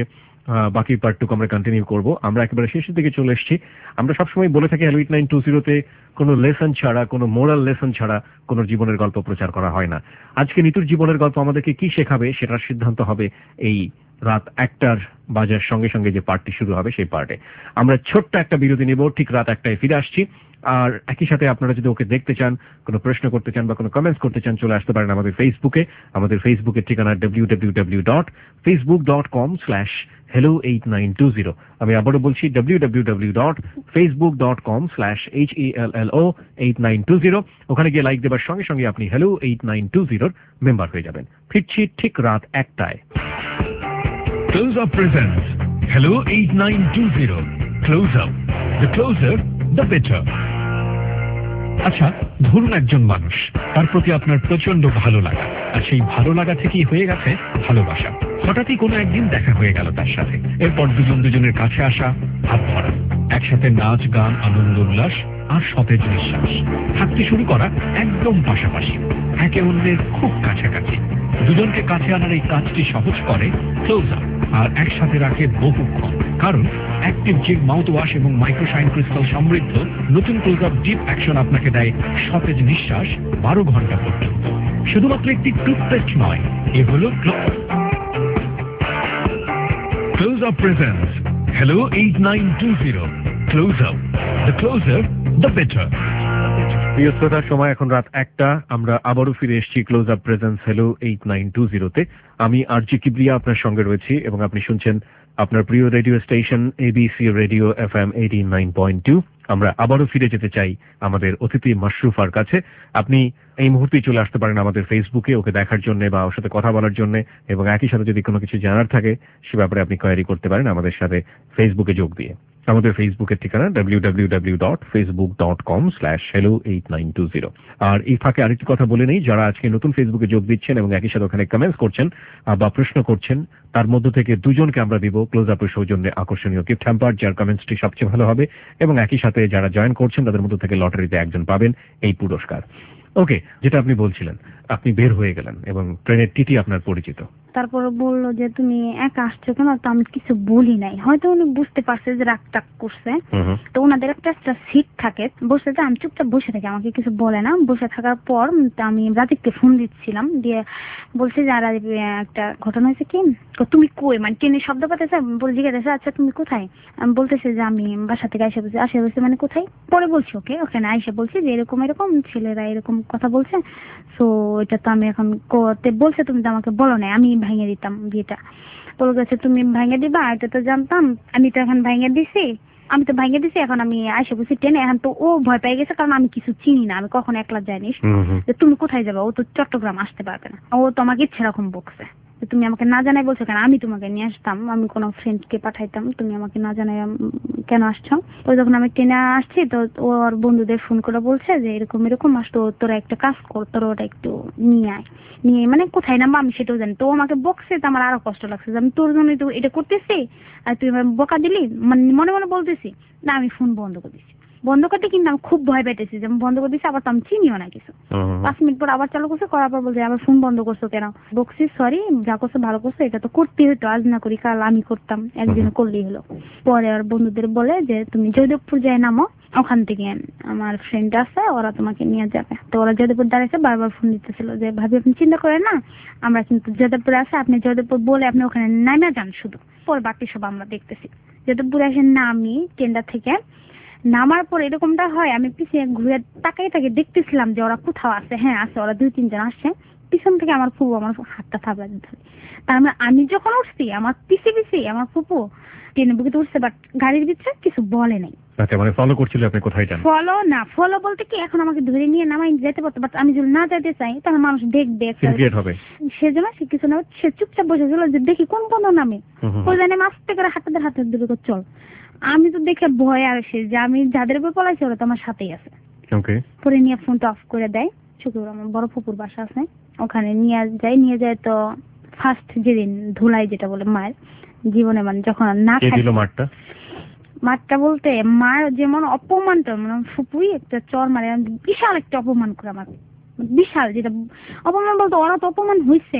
বাকি পার্টটুকু আমরা কন্টিনিউ করব। আমরা একেবারে শেষের দিকে চলে এসেছি। আমরা সবসময় বলে থাকি হ্যালো এইট নাইন টু জিরোতে কোনো লেসন ছাড়া, কোনো মোরাল লেসন ছাড়া কোনো জীবনের গল্প প্রচার করা হয় না। আজকে নিতুর জীবনের গল্প আমাদেরকে কি শেখাবে সেটার সিদ্ধান্ত হবে এই রাত একটার বাজার সঙ্গে সঙ্গে যে পার্টটি শুরু হবে সেই পার্টে। আমরা ছোট্ট একটা বিরতি নেব, ঠিক রাত একটায় ফিরে আসছি। আর একই সাথে আপনারা যদি ওকে দেখতে চান, কোনো প্রশ্ন করতে চান বা কোনো কমেন্টস করতে চান, চলে আসতে পারেন আমাদের ফেসবুকে। আমাদের ফেসবুকের ঠিকানা W W W dot Facebook dot com slash hello eight nine two zero. আমি আবারও বলছি W W W dot Facebook dot com slash H E L L O eight nine two zero. ওখানে গিয়ে লাইক দেবার সঙ্গে সঙ্গে আপনি hello eight nine two জিরোর মেম্বার হয়ে যাবেন। ফিরছি ঠিক রাত একটায়। Close Up presents Hello eight nine two zero. Close Up. The closer, the better. আচ্ছা, ধরুন একজন মানুষ, তার প্রতি আপনার প্রচন্ড ভালো লাগা, আর সেই ভালো লাগা থেকেই হয়ে গেছে ভালোবাসা। হঠাৎই কোনো একদিন দেখা হয়ে গেল তার সাথে, এরপর দুজন দুজনের কাছে আসা, হাত ধরা, একসাথে নাচ গান, আনন্দ উল্লাস আর সতেজ নিঃশ্বাস, থাকতে শুরু করা একদম পাশাপাশি, একে অন্যের খুব কাছাকাছি। দুজনকে কাছে আনার এই কাজটি সহজ করে ক্লোজ আপ আর একসাথে রাখে বহুক্ষণ। কারণ অ্যাক্টিভ জিম মাউথ ওয়াশ এবং মাইক্রোশাইন ক্রিস্টাল সমৃদ্ধ নতুন ক্লোজ আপ ডিপ অ্যাকশন আপনাকে দেয় সতেজ নিঃশ্বাস বারো ঘন্টা পর্যন্ত। শুধুমাত্র একটি টুথপেস্ট নয়, এ হলো Close Up presents Hello eight nine two zero. Close Up, the closer, the better. প্রিয় শ্রোতার, সময় এখন রাত একটা। আমরা আবারও ফিরে এসেছি Close Up presence hello eight nine two জিরোতে। আমি আর জি কিবরিয়া আপনার সঙ্গে রয়েছি এবং আপনি শুনছেন আপনার প্রিয় radio station ABC radio F M eighty nine point two. আমরা আবারও ফিরে যেতে চাই আমাদের অতিথি মাশরুফার কাছে। আপনি এই মুহূর্তেই চলে আসতে পারেন আমাদের ফেসবুকে ওকে দেখার জন্য বা ওর সাথে কথা বলার জন্য, এবং একই সাথে যদি কোনো কিছু জানার থাকে সে ব্যাপারে আপনি কোয়েরি করতে পারেন আমাদের সাথে ফেসবুকে যোগ দিয়ে। আমাদের ফেসবুকের ঠিকানা W W W dot Facebook dot com slash hello eight nine two zero. আর এই ফাঁকে আরেকটি কথা বলে নেই, যারা আজকে নতুন ফেসবুকে যোগ দিচ্ছেন এবং একই সাথে ওখানে কমেন্টস করছেন বা প্রশ্ন করছেন, তার মধ্য থেকে দুজনকে আমরা দিব ক্লোজ আপের সৌজন্যে আকর্ষণীয় গিফট হ্যাম্পার, যার কমেন্টসটি সবচেয়ে ভালো হবে, এবং একই সাথে যারা জয়েন করছেন তাদের মধ্য থেকে লটারিতে একজন পাবেন এই পুরস্কার। ওকে, যেটা আপনি বলছিলেন, আপনি বের হয়ে গেলেন এবং ট্রেনের টিটি আপনার পরিচিত। তারপর বললো যে তুমি একা আসছো কেন? তো আমি কিছু বলি নাই, হয়তো উনি বুঝতে পারছে যে রাগ টাগ করছে। তো ওনাদের একটা একটা সিট থাকে, বসে যে আমি চুপচাপ বসে থাকি, আমাকে কিছু বলে না। বসে থাকার পর আমি রাজীবকে ফোন দিচ্ছিলাম, দিয়ে বলছে যে আর একটা ঘটনা হয়েছে কি, তুমি কই, মানে ট্রেনের শব্দ পাতেছে, বলে জিজ্ঞাসা আচ্ছা তুমি কোথায়? আমি বলতেছে যে আমি বাসা থেকে আইসা বলছি। আসে বলছে মানে কোথায়? পরে বলছি ওকে, ওখানে আইসা বলছি যে এরকম এরকম ছেলেরা এরকম কথা বলছে, সো এটা তো আমি এখন করতে বলছে, তুমি তো আমাকে বলো না, আমি ভাঙিয়ে দিতাম বিয়েটা। বলে গেছে তুমি ভাঙিয়ে দিবা, এটা তো জানতাম, আমি তো এখন ভাঙিয়ে দিছি, আমি তো ভাঙিয়ে দিছি, এখন আমি আইসা বলছি ট্রেনে। এখন তো ও ভয় পেয়ে গেছে, কারণ আমি কিছু চিনি না, আমি কখনো একলা যাইনি, যে তুমি কোথায় যাবে, ও তো চট্টগ্রাম আসতে পারবে না। ও তো আমাকে ইচ্ছে রকম বকছে, তুমি আমাকে না জানাই বলছো কেন? আমি তোমাকে নিয়ে আসতাম, আমি কোনো ফ্রেন্ডকে পাঠাইতাম, তুমি আমাকে না জানাই কেন আসছো? তো যখন আমি ট্রেনে আসছি, তো ওর বন্ধুদের ফোন করে বলছে যে এরকম এরকম আসতো, তোরা একটা কাজ কর, তোরা ওটা একটু নিয়ে আয়। নিয়ে মানে কোথায় নামবো আমি সেটাও জানি। তো আমাকে বকছে, তো আমার আরো কষ্ট লাগছে যে আমি তোর জন্য তো এটা করতেছি আর তুই আমার বকা দিলি। মানে মনে মনে বলতেছি না, আমি ফোন বন্ধ করে দিচ্ছি। বন্ধ করতে কিন্তু আমি খুব ভয় পেতেছি যে আমি বন্ধ করে দিচ্ছি, আবার তো আমি চিনিও না কিছু। পাঁচ মিনিট পর আবার চালু করছে, করার পর বলছে আবার ফোন বন্ধ করছো কেন? বকছি সরি, যা করছো ভালো করছো, এটা তো করতেই হতো, আজ না করি কাল আমি করতাম, একদিন করলেই হলো। পরে আর বন্ধুদের বলে যে তুমি জয়দেবপুর যায় নামো, ওখান থেকে আমার ফ্রেন্ড আছে, ওরা তোমাকে নিয়ে যাবে। তো ওরা জয়দেবপুর দাঁড়িয়েছে, বারবার ফোন দিতেছিল যে ভাবি আপনি চিন্তা করেন না, আমরা কিন্তু জয়দেবপুরে আছে, আপনি জয়দেবপুর বলে আপনি ওখানে নামে যান শুধু, পরে বাকি সব আমরা দেখতেছি। জয়দেবপুরে এসে নামি ট্রেনটা থেকে, নামার পর এরকমটা হয়, আমি পিছিয়ে ঘুরে তাকাই তাকে দেখতেছিলাম যে ওরা কোথাও আছে। হ্যাঁ আছে, ওরা দুই তিনজন আসছে। পিছন থেকে আমার ফুপু আমার হাতটা থাবড়া দিতে হবে। তার মানে আমি যখন উঠছি, আমার পিছে পিছে আমার ফুপু ট্রেনের বুকে উঠছে, বাট গাড়ির ভিতরে কিছু বলে নাই। আচ্ছা, মানে ফলো করছিল আপনি কোথায় যান? ফলো না, ফলো বলতে কি, এখন আমাকে ধরে নিয়ে নামাই যেতে পারতো, বাট আমি যদি না যেতে চাই তাহলে মানুষ দেখবে, হবে, সেজন্য সে কিছু না, সে চুপচাপ বসেছিল যে দেখি কোন কোন নামে। ওই জানে মাস্তে করে হাতের হাতে দূরে চল। আমি তো দেখে ভয় আসে যে আমি যাদের উপর পলাইছি ওরা তো আমার সাথেই আছে। পরে নিয়ে ফোনটা অফ করে দেয়। শুক্রবার আমার বড় ফুপুর বাসা আছে, ওখানে নিয়ে যাই। নিয়ে যায় তো ফার্স্ট যেদিন ধুলাই, যেটা বলে মায়ের জীবনে, মানে যখন না খাই মাঠটা মাঠটা বলতে মার যেমন অপমানটা, মানে ফুপুই একটা চর মারে, বিশাল একটা অপমান করে আমার, বিশাল, যেটা অপমান বলতে ওরা তো অপমান হয়েছে,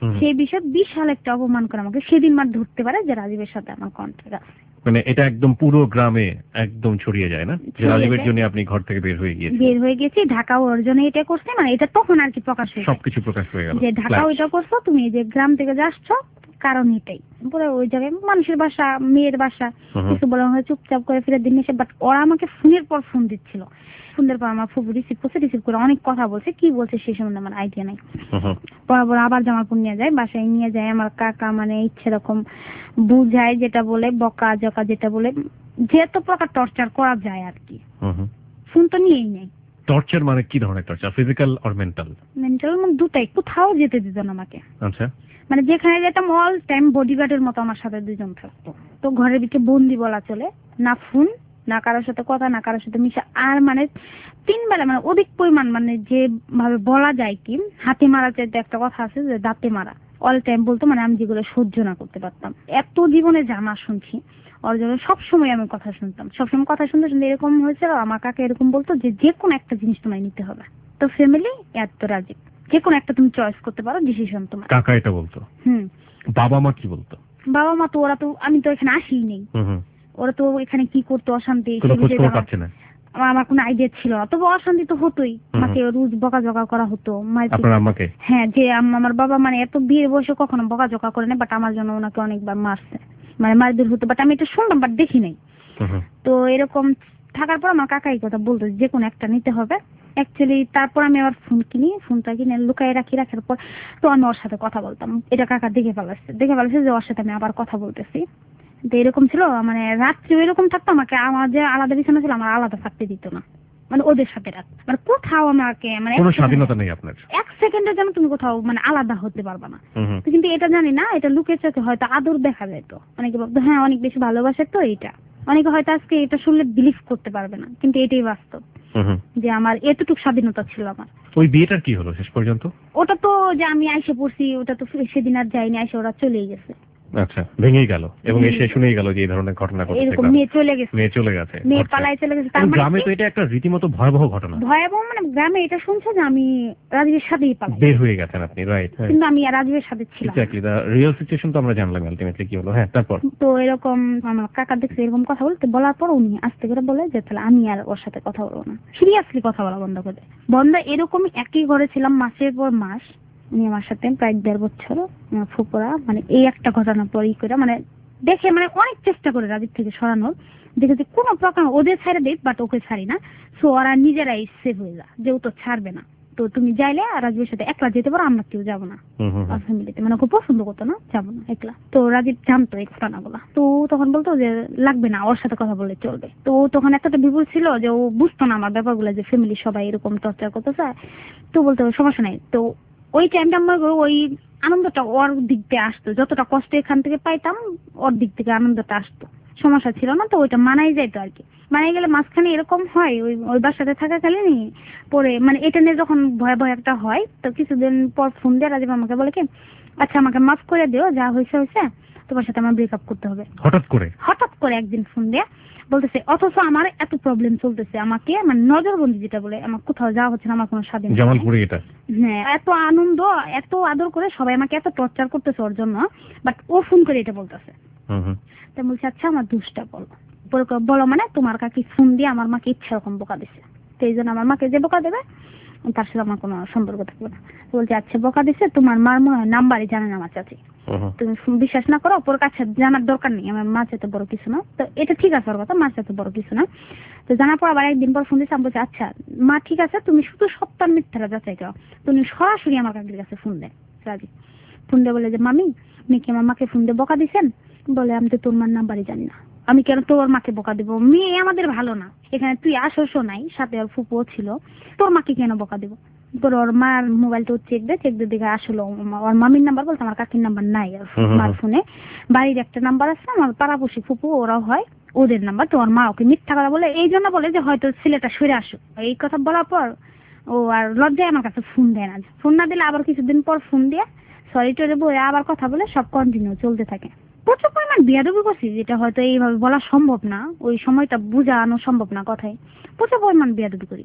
সেই বিষয়ে বিশাল একটা অপমান করে আমাকে সেদিন মার ধরতে পারে যে রাজীবের সাথে আমার কন্ট্রাক্ট আছে। মানে এটা একদম পুরো গ্রামে একদম ছড়িয়ে যায় না যে ছড়িয়ে রাজীবের যায়। জন্য আপনি ঘর থেকে বের হয়ে গিয়েছেন। বের হয়ে গেছি, ঢাকা ওর জন্য এটা করছে, মানে এটা তখন আর কি প্রকাশ হয়ে যায় সবকিছু প্রকাশ হয়ে গেল যে ঢাকা Flash. ওইটা করছো, তুমি এই যে গ্রাম থেকে যাচ্ছ কারণ এটাই। পরে ওই জায়গায় মানুষের বাসা, মেয়ের বাসা, হুম। কিছু বলা হয় চুপচাপ করে ফিরে দিন এসে, বাট ওরা আমাকে ফোনের পর ফোন দিচ্ছিল। ফোনের পর আমার ফুপু রিসিভ করছে, রিসিভ করে অনেক কথা বলছে, কি বলছে সেই সম্বন্ধে আমার আইডিয়া নাই। হুম। পরে পরে আবার জামালপুর নিয়ে যায়, বাসায় নিয়ে যায় আমার কাকা, মানে ইচ্ছে রকম বুঝায়, যেটা বলে বকা জকা যেটা বলে যেত প্রকার টর্চার করা যায় আর কি। হুম। ফোন তো নিয়েই নেই। টর্চার মানে কি ধরনের torture, physical or mental? Mental মানে দুটাই, কোথাও যেতে দিত না আমাকে। আচ্ছা। মানে যেখানে যেতাম অল টাইম বডিগার্ডের মতো আমার সাথে দুজন থাকতো। তো ঘরের ভিতরে বন্দি বলা চলে, না ফোন, না কারোর সাথে কথা, না কারোর সাথে মিশা। আর মানে তিন বেলা মানে অধিক পরিমাণ, মানে যে ভাবে বলা যায় কি হাতে মারা চাইতে একটা কথা আছে যে দাঁতে মারা, অল টাইম বলতো, মানে আমি যেগুলো সহ্য না করতে পারতাম। এত জীবনে জানা শুনছি ওর জন্য, সবসময় আমি কথা শুনতাম, সবসময় কথা শুনতে শুনতে এরকম হয়েছিল আমার কাকা এরকম বলতো যে যে কোনো একটা জিনিস তোমায় নিতে হবে। তো ফ্যামিলি এত রাজি, যে কোনো একটা তুমি চয়েস করতে পারো, ডিসিশন তোমার। কাকা এটা বলতো? হুম। বাবা মা কি বলতো? বাবা মা তো ওরা তো, আমি তো এখানে আসিই নেই, হুম। ওরা তো এখানে কি করতো অশান্তি কোনো খোঁজ সেগুলো খবর আমার- পাচ্ছে না? আমার আমার কোনো আইডিয়া ছিল না, তবে অশান্তি তো হতোই। হুম। মাকে রোজ বকাঝকা করা হতো, মায়ের আপনার আম্মাকে? হ্যাঁ, যে আম- আমার বাবা মানে এত বিয়ের বয়সে কখনো বকাঝকা করে না, বাট আমার জন্য ওনাকে অনেকবার মারছে, মানে মারধর হতো, বাট আমি এটা শুনলাম বাট দেখি নাই। হুম। তো এরকম থাকার পর আমার কাকাই কথা বলতো যে কোনো একটা নিতে হবে। অ্যাকচুয়ালি তারপর আমি আবার ফোন কিনি, ফোনটা কিনে লুকায় রাখি, রাখার পর তো আমি ওর সাথে কথা বলতাম। এটা কাকা দেখে ফেলাচ্ছে, দেখে ফেলাচ্ছে যে ওর সাথে আমি আবার কথা বলতেছি। তো এরকম ছিল, মানে রাত্রি এরকম থাকতো, আমাকে আমার যে আলাদা বিছানা ছিল আমার আলাদা থাকতে দিত না, মানে ওদের সাথে রাত, মানে কোথাও আমাকে মানে কোনো এক স্বাধীনতা সেকেন্ড- নেই আপনার? এক সেকেন্ডের জন্য তুমি কোথাও মানে আলাদা হতে পারবা না। হুম। তো কিন্তু এটা জানি না, এটা লুকের চোখে হয়তো আদর দেখা যেত, অনেকে বলতো হ্যাঁ অনেক বেশি ভালোবাসে, তো এইটা অনেকে হয়তো আজকে এটা শুনলে বিলিভ করতে পারবে না, কিন্তু এটাই বাস্তব হুম। যে আমার এতটুকু স্বাধীনতা ছিল আমার। ওই বিয়েটার কি হলো শেষ পর্যন্ত? ওটা তো যে আমি আইসে পড়ছি, ওটা তো ফিরে সেদিন আর যাইনি, আইসে ওরা চলেই গেছে। আচ্ছা, ভেঙেই গেল এবং ভেঙে এসে গেল। শুনেই গেল যে এই ধরনের ঘটনা ঘটছে এরকম গ্রামে। মেয়ে চলে গেছে, মেয়ে চলে গেছে, মেয়ে আচ্ছা। পালাই চলে গেছে। তার এবং মানে গ্রামে কি? তো এটা একটা রীতিমতো ভয়াবহ ঘটনা। ভয়াবহ মানে গ্রামে এটা শুনছে যে আমি রাজীবের সাথেই পালাই, বের হয়ে গেছেন আপনি, রাইট? কিন্তু আমি আর রাজীবের সাথে ছিলাম না। এক্স্যাক্টলি, দা রিয়েল সিচুয়েশন তো আমরা জানলাম আলটিমেটলি কি হলো। হ্যাঁ, তারপর? তো এরকম আমার কাকা দেখছে এরকম কথা বলতে, বলার পর উনি আস্তে করে বলে যে তাহলে আমি আর ওর সাথে কথা বলবো না, সিরিয়াসলি কথা বলা বন্ধ করে দেয়। বন্ধ এরকমই একই ঘরে ছিলাম মাসের পর মাস, উনি আমার সাথে প্রায় দেড় বছর আমার ফুপুরা, মানে এই একটা ঘটনা পরই করে মানে দেখে মানে অনেক চেষ্টা করে রাজীব থেকে সরানোর, দেখে যে কোনো প্রকার ওদের ছাড়ে দেখ, বাট ওকে ছাড়ি না। সো ওরা নিজেরাই সেভ হয়ে যা, যে ও তো ছাড়বে না, তো তুমি যাইলে আর রাজীবের সাথে একলা যেতে পারো, আমরা কেউ যাবো না হুম হুম আর ফ্যামিলিতে, মানে ওকে পছন্দ করতো না, যাবো না একলা। তো রাজীব জানতো এই ঘটনাগুলো, তো ও তখন বলতো যে লাগবে না, ওর সাথে কথা বলে চলবে। তো ও তখন এতটা বিভোর ছিল যে ও বুঝতো না আমার ব্যাপারগুলো, যে ফ্যামিলি সবাই এরকম টর্চার করতে চায়। তো বলতো সমস্যা নাই। তো ওই টাইমটা আমার ওই আনন্দটা ওর দিক থেকে আসতো, যতটা কষ্ট এখান থেকে পাইতাম ওর দিক থেকে আনন্দটা আসতো, সমস্যা ছিল না। তো ওইটা মানাই যাইতো আর কি। মানাই গেলে মাঝখানে এরকম হয়, ওই ওই বাসাতে থাকাকালীনই পরে মানে এটা নিয়ে যখন ভয় ভয় একটা হয়, তো কিছুদিন পর ফোন দিয়ে রাজীব আমাকে বলে কি, আচ্ছা আমাকে মাফ করে দিও, যা হয়েছে হয়েছে, তোমার সাথে আমার ব্রেকআপ করতে হবে। হঠাৎ করে? হঠাৎ করে একদিন ফোন দিয়ে বলতেছে, অথচ আমার এত প্রবলেম চলতেছে, আমাকে মানে নজরবন্দি যেটা বলে, আমার কোথাও যাওয়া হচ্ছে না, আমার কোনো স্বাধীন জামালপুরে এটা? হ্যাঁ, এত আনন্দ এত আদর করে সবাই আমাকে এত টর্চার করতেছে ওর জন্য, বাট ও ফোন করে এটা বলতেছে। হুম হুম তা বলছে আচ্ছা আমার দুষ্টা বলো। পরে কয়, বলো মানে তোমার কাকি ফোন দিয়ে আমার মাকে ইচ্ছা রকম বোকা দিছে, তো এই জন্য আমার মাকে যে বোকা দেবে তার সাথে আমার কোনো সম্পর্ক থাকবে না। তো বলছে আচ্ছা বোকা দিছে, তোমার মার মনে হয় নাম্বারই জানে না আমার চাচি, হুম হুম। তুমি বিশ্বাস না করো, ওর কাছে জানার দরকার নেই, আমার মা চাইতে বড় কিছু না। তো এটা ঠিক আছে, ওর কথা মা চাইতে বড় কিছু না। তো জানার পর আবার একদিন পর ফোন দিয়েছে, আমি বলছি আচ্ছা মা ঠিক আছে, তুমি শুধু সত্য মিথ্যাটা যাচাই করো। তুমি সরাসরি আমার কাকির কাছে ফোন দেয় রাজি। ফোন দিয়ে বলে যে মামি আপনি কি আমার মাকে ফোন দিয়ে বোকা দিচ্ছেন? বলে আমি তো তোর মার নাম্বারই জানি না, আমি কেন তোর মাকে বোকা দেবো? মেয়ে আমাদের ভালো না, এখানে তুই আসো নাই, সাথে ওর ফুপুও ছিল, তোর মাকে কেন বোকা দেবো? তোর ওর মার মোবাইলটা চেক দে, চেক দিয়ে দেখে আসলো ওর মামির নাম্বার, বলতে আমার কাকির নাম্বার নাই আর মার ফোনে। বাড়ির একটা নাম্বার আছে, আমার পাড়াপড়শি ফুপু ওরাও হয়, ওদের নাম্বার। তো ওর মা ওকে মিথ্যা কথা বলে, এই জন্য বলে যে হয়তো ছেলেটা সরে আসুক। এই কথা বলার পর ও আর লজ্জায় আমার কাছে ফোন দেয় না। ফোন না দিলে আবার কিছুদিন পর ফোন দিয়ে সরি টরে বলে আবার কথা বলে, সব কন্টিনিউ চলতে থাকে। প্রচুর পরিমাণ বিয়াদবি করছি, যেটা হয়তো এইভাবে বলা সম্ভব না, ওই সময়টা বোঝানো সম্ভব না কথায়। প্রচুর পরিমাণ বিয়াদবি করি।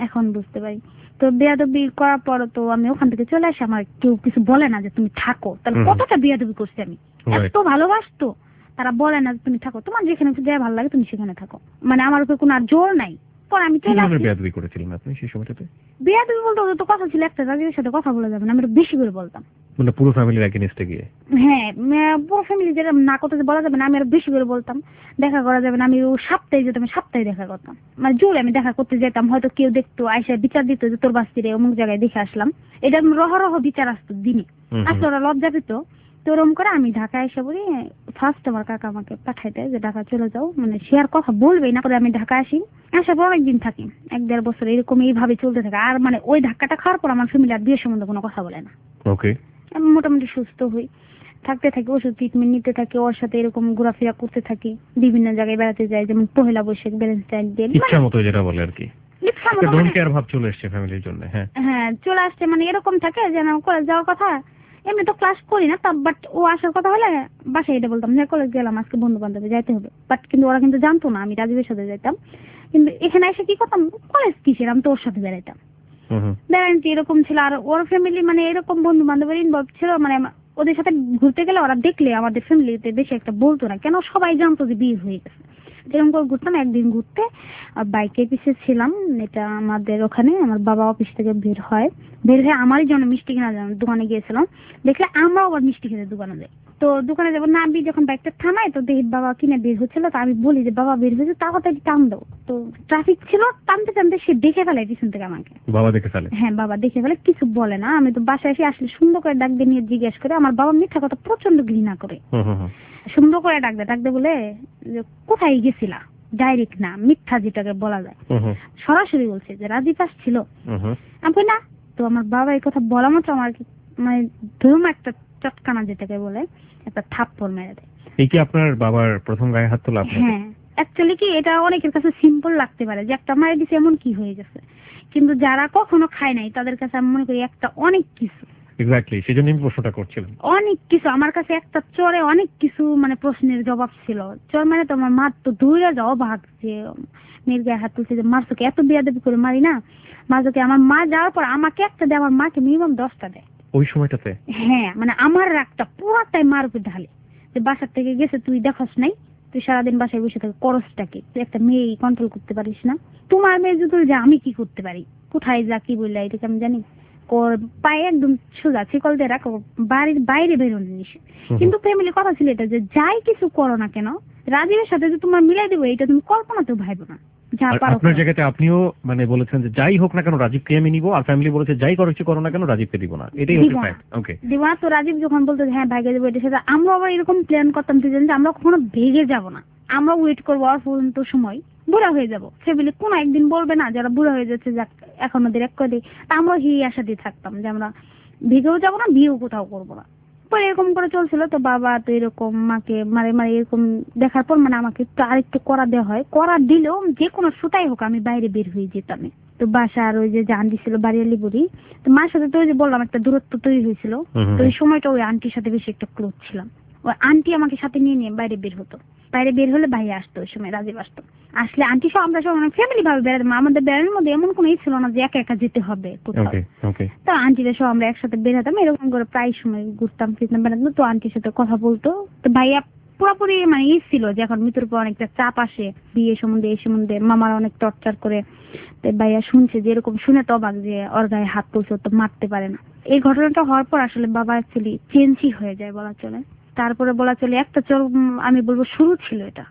এখন বুঝতে পারি। তো বেয়াদবি করার পর তো আমি ওখান থেকে চলে আসি, আমার কেউ কিছু বলে না যে তুমি থাকো, তাহলে হুম। কতটা বেয়াদবি করছি আমি। Right. এত ভালোবাসতো, তারা বলে না যে তুমি থাকো, তোমার যেখানে যায় ভালো লাগে তুমি সেখানে থাকো, মানে আমার উপর কোনো আর জোর নাই। পরে আমি কি চলে ধরনের আসি। বেয়াদবি করেছিলেন আপনি সেই সময়টাতে? বেয়াদবি বলতে ওদের তো কথা ছিল একটা, তাদের সাথে কথা বলা যাবে না, আমি একটু বেশি করে বলতাম। মানে পুরো ফ্যামিলির এগেইনস্টে গিয়ে? হ্যাঁ, উম, পুরো ফ্যামিলি যেটা না করতে বলা যাবে না, আমি আরো বেশি করে বলতাম। দেখা করা যাবে না, আমি ও সপ্তাহে যেতাম, সপ্তাহে দেখা করতাম, মানে জোরে আমি দেখা করতে যেতাম। হয়তো কেউ দেখতো, আইসা বিচার দিত যে তোর বাস্তিরে অমুক জায়গায় দেখে আসলাম, এটা রহ রহ বিচার আসতো দিনে। হুম হুম। আসলে ওরা লজ্জা পেত। তো ওরম করে আমি ঢাকায় এসে বলি, ফার্স্ট আমার কাকা আমাকে পাঠাই দেয় যে ঢাকা চলে যাও, মানে সে আর কথা বলবেই না। করে আমি ঢাকা আসি, আসার পর অনেকদিন থাকি, এক দেড় বছর এরকম এইভাবে চলতে থাকে। আর মানে ওই ধাক্কাটা খাওয়ার পর আমার ফ্যামিলি আর বিয়ের সম্বন্ধে কোনো কথা বলে না। ওকে। আমি মোটামুটি সুস্থ হই, থাকতে থাকি, ওষুধ ট্রিটমেন্ট নিতে থাকি, ওর সাথে এরকম ঘোরাফেরা করতে থাকি, বিভিন্ন জায়গায় বেড়াতে যাই, যেমন পহেলা বৈশাখ, ভ্যালেন্টাইন ডে, ইচ্ছা মতো যেটা বলে আর কি, ইচ্ছা মতো ডোন্ট মানে- কেয়ার ভাব চলে এসেছে ফ্যামিলির জন্য। হ্যাঁ হ্যাঁ চলে আসছে, মানে এরকম থাকে যে না কলেজ যাওয়ার কথা, এমনি তো ক্লাস করি না, বাট ও আসার কথা হলে বাসায় এটা বলতাম যে কলেজ গেলাম, আজকে বন্ধু বান্ধবে যাইতে হবে। বাট কিন্তু ওরা কিন্তু জানতো না আমি রাজীবের সাথে যাইতাম, কিন্তু এখানে এসে কি করতাম, কলেজ কিসের, আমি তো ওর সাথে বেড়াইতাম। হুম হুম। দেখেন কি এরকম ছিল। আর ওর ফ্যামিলি মানে এরকম বন্ধু বান্ধবের ইনভলভ ছিল, মানে ওদের সাথে ঘুরতে গেলে ওরা দেখলে আমাদের ফ্যামিলিতে বেশি একটা বলতো না, কেন সবাই জানতো যে বিয়ে হয়ে গেছে। এরকম করে ঘুরতাম। একদিন ঘুরতে বাইকের পিছিয়ে ছিলাম, এটা আমাদের ওখানে আমার বাবা অফিস থেকে বের হয়, বের হয়ে আমারই জন্য মিষ্টি কেনা যান দোকানে গিয়েছিলাম, দেখলে আমরাও আবার মিষ্টি খেতে দোকানে যাই। তো দোকানে যাবো না, আমি যখন বাইকটা থামাই তো দেখি বাবা কিনে বের হচ্ছিল, তো আমি বলি যে বাবা বের হয়েছে, তাড়াতাড়ি টান দাও। তো ট্রাফিক ছিল, টানতে টানতে সে দেখে ফেলে পিছন থেকে আমাকে। বাবা দেখে ফেলে? হ্যাঁ বাবা দেখে ফেলে, কিছু বলে না। আমি তো বাসায় এসে আসলে সুন্দর করে ডাক দিয়ে নিয়ে জিজ্ঞেস করে, আমার বাবা মিথ্যা কথা প্রচন্ড ঘৃণা করে, হুম হুম হুম। সুন্দর করে ডাক দেয়, ডাক দিয়ে বলে যে কোথায় গেছিলা, ডাইরেক্ট না, মিথ্যা যেটাকে বলা যায়, হুম হুম। সরাসরি বলছে যে রাজীব ছিল। হুম হুম। আমি বলি না। তো আমার বাবা এই কথা বলা মাত্র আমার কি মানে ধরুন একটা চটকানা যেটাকে বলে একটা থাপ্পড় মেরে দেয়। এই কি আপনার বাবার প্রথম গায়ে হাত তোলা আপনার? হ্যাঁ, অ্যাকচুয়ালি কি এটা অনেকের কাছে সিম্পল লাগতে পারে যে একটা মায়ের দিছে এমন কি হয়ে গেছে, কিন্তু যারা কখনো খায় নাই তাদের কাছে আমি মনে করি একটা অনেক কিছু। এক্স্যাক্টলি, সেজন্য আমি প্রশ্নটা করছিলাম। অনেক কিছু আমার কাছে একটা চরে অনেক কিছু মানে প্রশ্নের জবাব ছিল। চর মানে তো আমার মা তো দূরে যাও ভাগ যে মেয়ের গায়ে হাত তুলছে, যে মারছকে এত বিয়াদবি করে মারি না, মারছকে আমার মা যাওয়ার পর আমাকে একটা দেয়, আমার মাকে মিনিমাম দশটা দেয় ওই সময়টাতে? হ্যাঁ, মানে আমার রাগটা পুরাটাই মার উপর ঢালে, যে বাসার থেকে গেছে তুই দেখস নাই, তুই সারাদিন বাসায় বসে থাকে করসটাকে, তুই একটা মেয়ে কন্ট্রোল করতে পারিস না, তোমার মেয়ে যদি যে আমি কি করতে পারি, কোথায় যা কি বললা এটাকে আমি জানি, ওর পায়ে একদম সোজা শিকল দিয়ে রাখো, বাড়ির বাইরে বেরোনো নিষেধ। কিন্তু ফ্যামিলির কথা ছিল এটা যে যাই কিছু করো না কেন রাজীবের সাথে যে তোমার মিলাই দেবো এটা তুমি কল্পনাতেও ভাইবো না, যা আর পারো আপনার করো। জায়গাতে আপনিও মানে বলেছেন যে যাই হোক না কেন রাজীবকে আমি নিব, আর ফ্যামিলি বলেছে যাই করছো করো না কেন রাজীবকে দিব না, এটাই হচ্ছে দিব না। ফ্যাক্ট। ওকে। দিব না। তো রাজীব যখন বলতো যে হ্যাঁ ভাইকে দেবো, এটার সাথে আমরা আবার এরকম প্ল্যান করতাম যে আমরা কখনো ভেগে যাব না, আমরা ওয়েট করবো আর পর্যন্ত সময় বুড়া হয়ে যাবো, ফ্যামিলি কোনো একদিন বলবে না যারা বুড়া হয়ে যাচ্ছে যাক এখন ওদের এক করে, তা আমরা এই আশা দিয়ে থাকতাম যে আমরা ভেগেও যাবো না, বিয়েও কোথাও করবো না। পরে এরকম করে চলছিল। তো বাবা তো এরকম মাকে মারে মারে এরকম দেখার পর মানে আমাকে একটু আরেকটু করা দেওয়া হয়, করা দিলেও যে কোনো সুতাই হোক আমি বাইরে বের হয়ে যেতাম। তো বাসার ওই যে জান দিছিল বাড়িয়ালি বুড়ি, তো মার সাথে তো ওই যে বললাম একটা দূরত্ব তৈরি হয়েছিল, তো ওই সময়টা ওই আন্টির সাথে বেশি একটা ক্লোজ ছিলাম। ওই আন্টি আমাকে সাথে নিয়ে নিয়ে বাইরে বের হতো, বাইরে বের হলে ভাই আসতো, ওই সময় রাজীব আসতো, আসলে আন্টি সব আমরা সব ফ্যামিলি ভাবে বেড়াতাম, আমাদের বেড়ানোর মধ্যে এমন কোনো ই ছিল না যে একা একা যেতে হবে কোথাও। তো আন্টিরা সব আমরা একসাথে বেরাতাম, এরকম করে প্রায় সময় ঘুরতাম ফিরতাম বেড়াতাম। তো আন্টির সাথে কথা বলতো। তো ভাইয়া পুরোপুরি মানে ই ছিল যে এখন মৃত্যুর পর অনেকটা চাপ আসে বিয়ে সম্বন্ধে এই সম্বন্ধে, মামারা অনেক টর্চার করে। তো ভাইয়া শুনছে যে এরকম শুনে তো অবাক যে ওর গায়ে হাত তুলছে, তো মারতে পারে না। এই ঘটনাটা হওয়ার পর আসলে বাবা অ্যাকচুয়ালি চেঞ্জই হয়ে যায় বলা চলে। তারপরে বলা চলে একটা চল আমি বলবো শুরু ছিল এটা।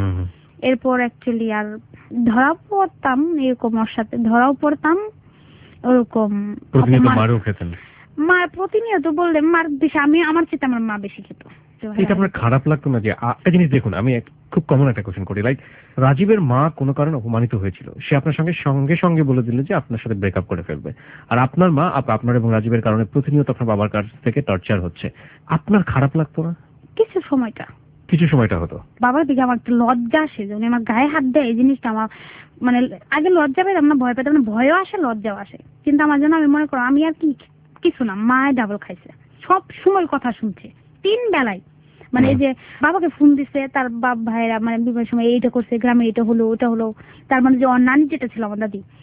এরপর অ্যাকচুয়ালি আর ধরাও পড়তাম, এরকম ওর সাথে ধরাও পড়তাম, ওরকম মা প্রতিনিয়ত বললে মার বেশি, আমি আমার চেয়ে আমার মা বেশি খেত। এটা আপনার খারাপ লাগতো না? যে একটা জিনিস দেখুন, আমি খুব কমন একটা কোশ্চেন করি, লাইক রাজীবের মা কোনো কারণে অপমানিত হয়েছিল, সে আপনার সঙ্গে সঙ্গে সঙ্গে বলে দিল যে আপনার সাথে ব্রেকআপ করে ফেলবে, আর আপনার মা আপনার এবং রাজীবের কারণে প্রতিনিয়ত আপনার বাবার কাছ থেকে টর্চার হচ্ছে, আপনার খারাপ লাগতো না? কিছু সময়টা কিছু সময়টা হতো বাবার দিকে আমার একটু লজ্জা আসে, যেমন আমার গায়ে হাত দেয়, এই জিনিসটা আমার মানে আগে লজ্জা পেতাম না, ভয় পেতাম না, ভয়ও আসে লজ্জাও আসে, কিন্তু আমার জন্য আমি মনে করো আমি আর কি কিছু না, মায় ডাবল খাইছে, সব সময় কথা শুনছে তিন বেলায়, মানে এই যে বাবাকে ফোন দিছে তার বাপ ভাইরা মানে বিভিন্ন সময় এইটা করছে, গ্রামে এটা হলো ওটা হলো, তার মানে যে ওর নানি যেটা ছিল আমার দাদি,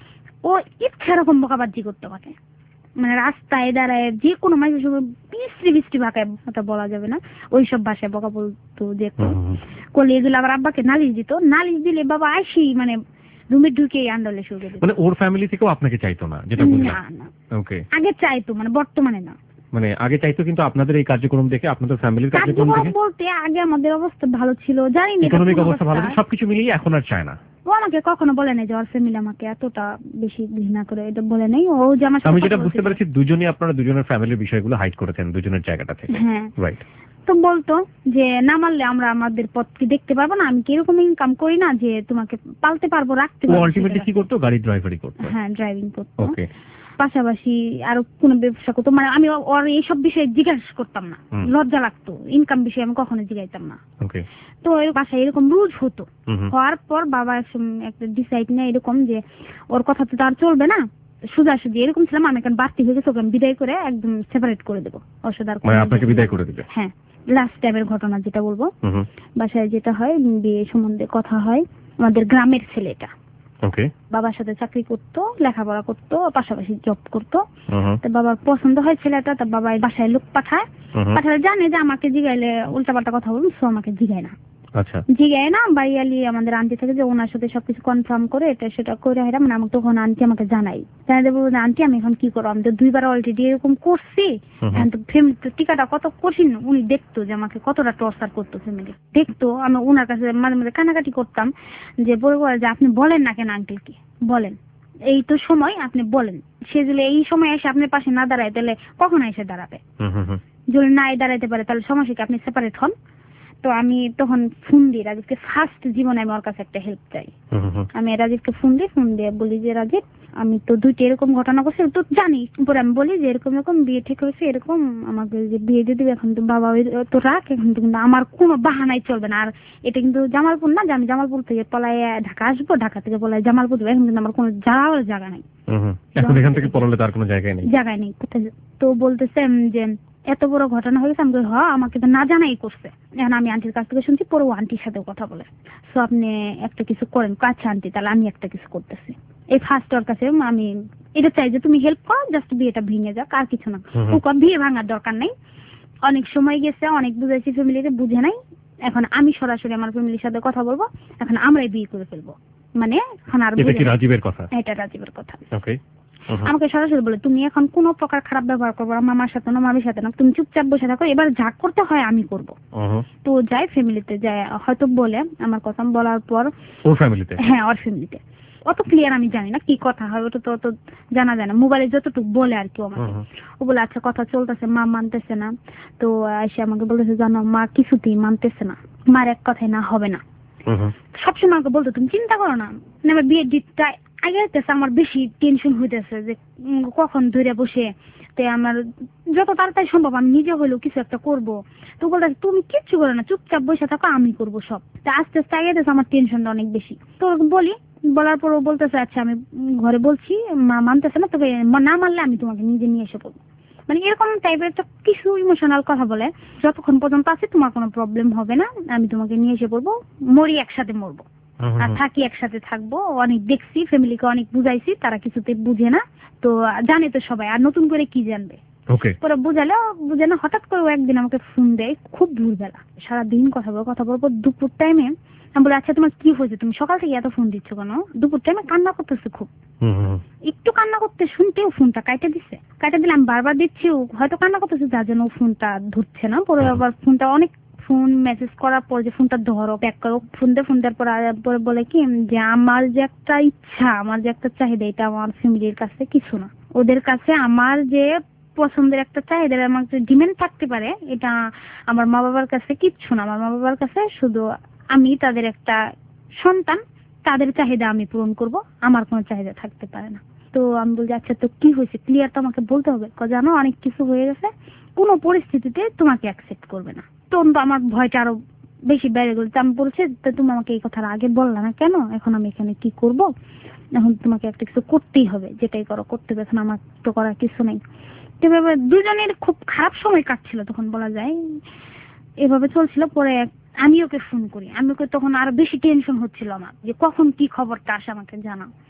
ও ইচ্ছা এরকম বকাবাজি করতে পারে, মানে রাস্তায় দাঁড়ায় যে কোনো মানুষের সঙ্গে বৃষ্টি বৃষ্টি ভাষায়, ওটা বলা যাবে না, ওইসব ভাষায় বকা বলতো যে করলে এগুলো আবার আব্বাকে নালিশ দিত, নালিশ দিলে বাবা আসি মানে রুমে ঢুকে আন্ডালে শুরু করে দিত। মানে ওর ফ্যামিলি থেকেও আপনাকে চাইতো না, যেটা বুঝলাম। না না, ওকে, আগে চাইতো, মানে বর্তমানে না। মানে আগে চাইতো, কিন্তু আপনাদের এই কার্যক্রম দেখে, আপনাদের ফ্যামিলির কার্যক্রম দেখে, বলতে আগে আমাদের অবস্থা ভালো ছিল, জানি না ইকোনমিক অবস্থা ভালো ছিল, সবকিছু মিলিয়ে এখন আর চায় না। ও আমাকে কখনো বলে নাই যে ওর ফ্যামিলি আমাকে এতটা বেশি ঘৃণা করে, এটা বলে নাই। ও যে আমার, আমি যেটা বুঝতে পেরেছি দুজনেই আপনারা দুজনের ফ্যামিলির বিষয়গুলো হাইড করেছেন দুজনের জায়গাটা থেকে। হ্যাঁ রাইট। তো বলতো যে না মারলে আমরা আমাদের পথ কি দেখতে পারবো না, আমি কি এরকম ইনকাম করি না যে তোমাকে পালতে পারবো, রাখতে ও পারবো। আলটিমেটলি কি করতো? গাড়ি ড্রাইভারি করতো। হ্যাঁ, ড্রাইভিং করতো। ওকে। পাশাপাশি আরো কোনো ব্যবসা করতো, মানে আমি ওর এইসব বিষয়ে জিজ্ঞাসা করতাম না, লজ্জা লাগতো, ইনকাম বিষয়ে আমি কখনো জিজ্ঞাসতাম না। ওকে। তো এর বাসায় এরকম রুজ হতো। হওয়ার পর বাবা একটা ডিসাইড নেয় এরকম যে ওর কথা তো তার চলবে না, সোজাসুজি এরকম ছিলাম আমি, এখন বাড়তি হয়ে গেছে, ওকে আমি বিদায় করে একদম সেপারেট করে দেবো, ওর সাথে আর মানে আপনাকে বিদায় করে দিবে। হ্যাঁ, লাস্ট টাইমের ঘটনা যেটা বলবো, বাসায় যেটা হয়, বিয়ে সম্বন্ধে কথা হয়, আমাদের গ্রামের ছেলেটা ওকে বাবার সাথে চাকরি করতো, লেখাপড়া করতো, পাশাপাশি জব করতো। তো বাবার পছন্দ হয় ছেলেটা, তো বাবা বাসায় লোক পাঠায়, পাঠালে জানে যে আমাকে জিগাইলে উল্টাপাল্টা কথা বলুন, সো আমাকে জিগায় না। আচ্ছা। জিগায় না, বাইয়ালি আমাদের আন্টি থেকে যে ওনার সাথে সবকিছু কনফার্ম করে এটা সেটা করে হেরা, মানে আমাকে তখন আন্টি আমাকে জানাই, জানাই দেবো আন্টি আমি এখন কি করবো, আমি তো দুইবার অলরেডি এরকম করছি, এখন তো ফ্যামিলি তো টিকাটা কত কঠিন। উনি দেখতো যে আমাকে কতটা টর্চার করতো ফ্যামিলি, দেখতো। আমি ওনার কাছে মাঝে মাঝে কানাকাটি করতাম যে বলবো যে আপনি বলেন না কেন আঙ্কেলকে, বলেন এই তো সময় আপনি বলেন, সে যদি এই সময় এসে আপনার পাশে না দাঁড়ায় তাহলে কখন এসে দাঁড়াবে, যদি নাই দাঁড়াইতে পারে তাহলে সমস্যা কি, আপনি সেপারেট হন। তো আমি তখন ফোন দিই রাজীবকে, ফার্স্ট জীবনে আমি ওর কাছে একটা হেল্প চাই। আমি রাজীবকে ফোন দিই, ফোন দিয়ে বলি যে রাজীব আমি তো দুইটা এরকম ঘটনা করছি, তো জানি। পরে আমি বলি যে এরকম এরকম বিয়ে ঠিক হয়েছে, এরকম আমাকে যে বিয়ে দিয়ে দিবে, এখন তো বাবা তো রাখ, এখন তো কিন্তু আমার কোনো বাহানাই চলবে না। আর এটা কিন্তু জামালপুর না যে আমি জামালপুর থেকে পলায় ঢাকা আসবো, ঢাকা থেকে পলায় জামালপুর দেবো, এখন কিন্তু আমার কোনো যাওয়ার জায়গা নাই, এখন এখান থেকে পলালে তার কোনো জায়গায় নেই, জায়গায় নেই। তো বলতেছে যে এত বড় ঘটনা হয়ে গেছে, আমি হ আমাকে তো না জানাই করছে। এখন আমি আন্টির কাছ থেকে শুনছি, পরে ও আন্টির সাথেও কথা বলে, সো আপনি একটা কিছু করেন। আচ্ছা আন্টি, তাহলে আমি একটা কিছু করতেছি। এই ফার্স্ট ওর কাছে আমি এটা চাই যে তুমি হেল্প করো, জাস্ট বিয়েটা ভেঙে যাক, আর কিছু না। ও বিয়ে ভাঙার দরকার নেই, অনেক সময় গেছে, অনেক বুঝাইছি, ফ্যামিলিতে বুঝে নাই। এখন আমি সরাসরি আমার ফ্যামিলির সাথে কথা বলবো, এখন আমরাই বিয়ে করে ফেলবো। মানে এখন আর এটা কি রাজীবের কথা? এটা রাজীবের কথা। ওকে। আমাকে সরাসরি বলে তুমি এখন কোনো প্রকার খারাপ ব্যবহার করবো না, মামার সাথে না, মামির সাথে না, তুমি চুপচাপ বসে থাকো, এবার যা করতে হয় আমি করব। তো যাই ফ্যামিলিতে যায়, হয়তো বলে আমার কথা বলার পর ওর ফ্যামিলিতে, হ্যাঁ ওর ফ্যামিলিতে, অত ক্লিয়ার আমি জানি না কি কথা হয়, ওটা তো অত জানা যায় না, মোবাইলে যতটুকু বলে আর কি আমাকে। ও বলে আচ্ছা কথা চলতেছে, মা মানতেছে না। তো এসে আমাকে বলতেছে জানো মা কিছুতেই মানতেছে না, মার এক কথাই না হবে না। সবসময় আমাকে বলতো তুমি চিন্তা করো না, আমার বিয়ের ডেটটা আগে হইতেছে, আমার বেশি টেনশন হইতেছে যে কখন ধরে বসে, তো আমার যত তাড়াতাড়ি সম্ভব আমি নিজে হলেও কিছু একটা করব। তো বলতে তুমি কিচ্ছু করো না, চুপচাপ বসে থাকো, আমি করব সব। তো আস্তে আস্তে আগে হইতেছে আমার টেনশনটা অনেক বেশি। তো বলি, বলার পর ও বলতেছে আচ্ছা আমি ঘরে বলছি, মা মানতেছে না, তবে না মানলে আমি তোমাকে নিজে নিয়ে এসে পড়বো। মানে এরকম টাইপের একটা কিছু ইমোশনাল কথা বলে, যতক্ষণ পর্যন্ত আছে তোমার কোনো প্রবলেম হবে না, আমি তোমাকে নিয়ে এসে পড়বো, মরি একসাথে মরবো, আর থাকি একসাথে থাকবো। অনেক দেখছি, ফ্যামিলিকে অনেক বুঝাইছি, তারা কিছুতে বুঝে না। তো জানে তো সবাই, আর নতুন করে কি জানবে। পরে বুঝালে বুঝে না, হঠাৎ করে একদিন আমাকে ফোন দেয় খুব ভোরবেলা, সারাদিন কথা বলবো কথা বলবো, দুপুর টাইমে আমি বলি আচ্ছা তোমার কি হয়েছে, তুমি সকাল থেকে এত ফোন দিচ্ছ কেন? দুপুর টাইমে কান্না করতেছে খুব, একটু কান্না করতে শুনতেও ফোনটা কাটে দিচ্ছে, কাটে দিলে আমি বারবার দিচ্ছি, হয়তো কান্না করতেছে যার জন্য ফোনটা ধরছে না। পরে আবার ফোনটা অনেক ফোন মেসেজ করার পর যে ফোনটা ধরো ব্যাক করো, ফোন দিয়ে ফোন দেওয়ার পর পরে বলে কি যে আমার যে একটা ইচ্ছা, আমার যে একটা চাহিদা, এটা আমার ফ্যামিলির কাছে কিছু না, ওদের কাছে আমার যে পছন্দের একটা চাহিদা, আমার যে ডিমান্ড থাকতে পারে, এটা আমার মা বাবার কাছে কিচ্ছু না। আমার মা বাবার কাছে শুধু আমি তাদের একটা সন্তান, তাদের চাহিদা আমি পূরণ করব, আমার কোনো চাহিদা থাকতে পারে না। তো আমি বলছি আচ্ছা তো কি হয়েছে, ক্লিয়ার তো আমাকে বলতে হবে। জানো অনেক কিছু হয়ে গেছে, কোনো পরিস্থিতিতে তোমাকে অ্যাকসেপ্ট করবে না। তো আমার ভয়টা আরো বেশি বেড়ে গেল। আমি বলছি তুমি আমাকে এই কথাটা আগে বললা না কেন, এখন আমি এখানে কি করব, এখন তোমাকে একটা কিছু করতেই হবে, যেটাই করো করতে হবে, এখন আমার তো করার কিছু নেই। এভাবে দুজনের খুব খারাপ সময় কাটছিল তখন বলা যায়, এভাবে চলছিল। পরে আমি ওকে ফোন করি, আমি ওকে তখন আরো বেশি টেনশন হচ্ছিল আমার যে কখন কি খবরটা আসে আমাকে জানা।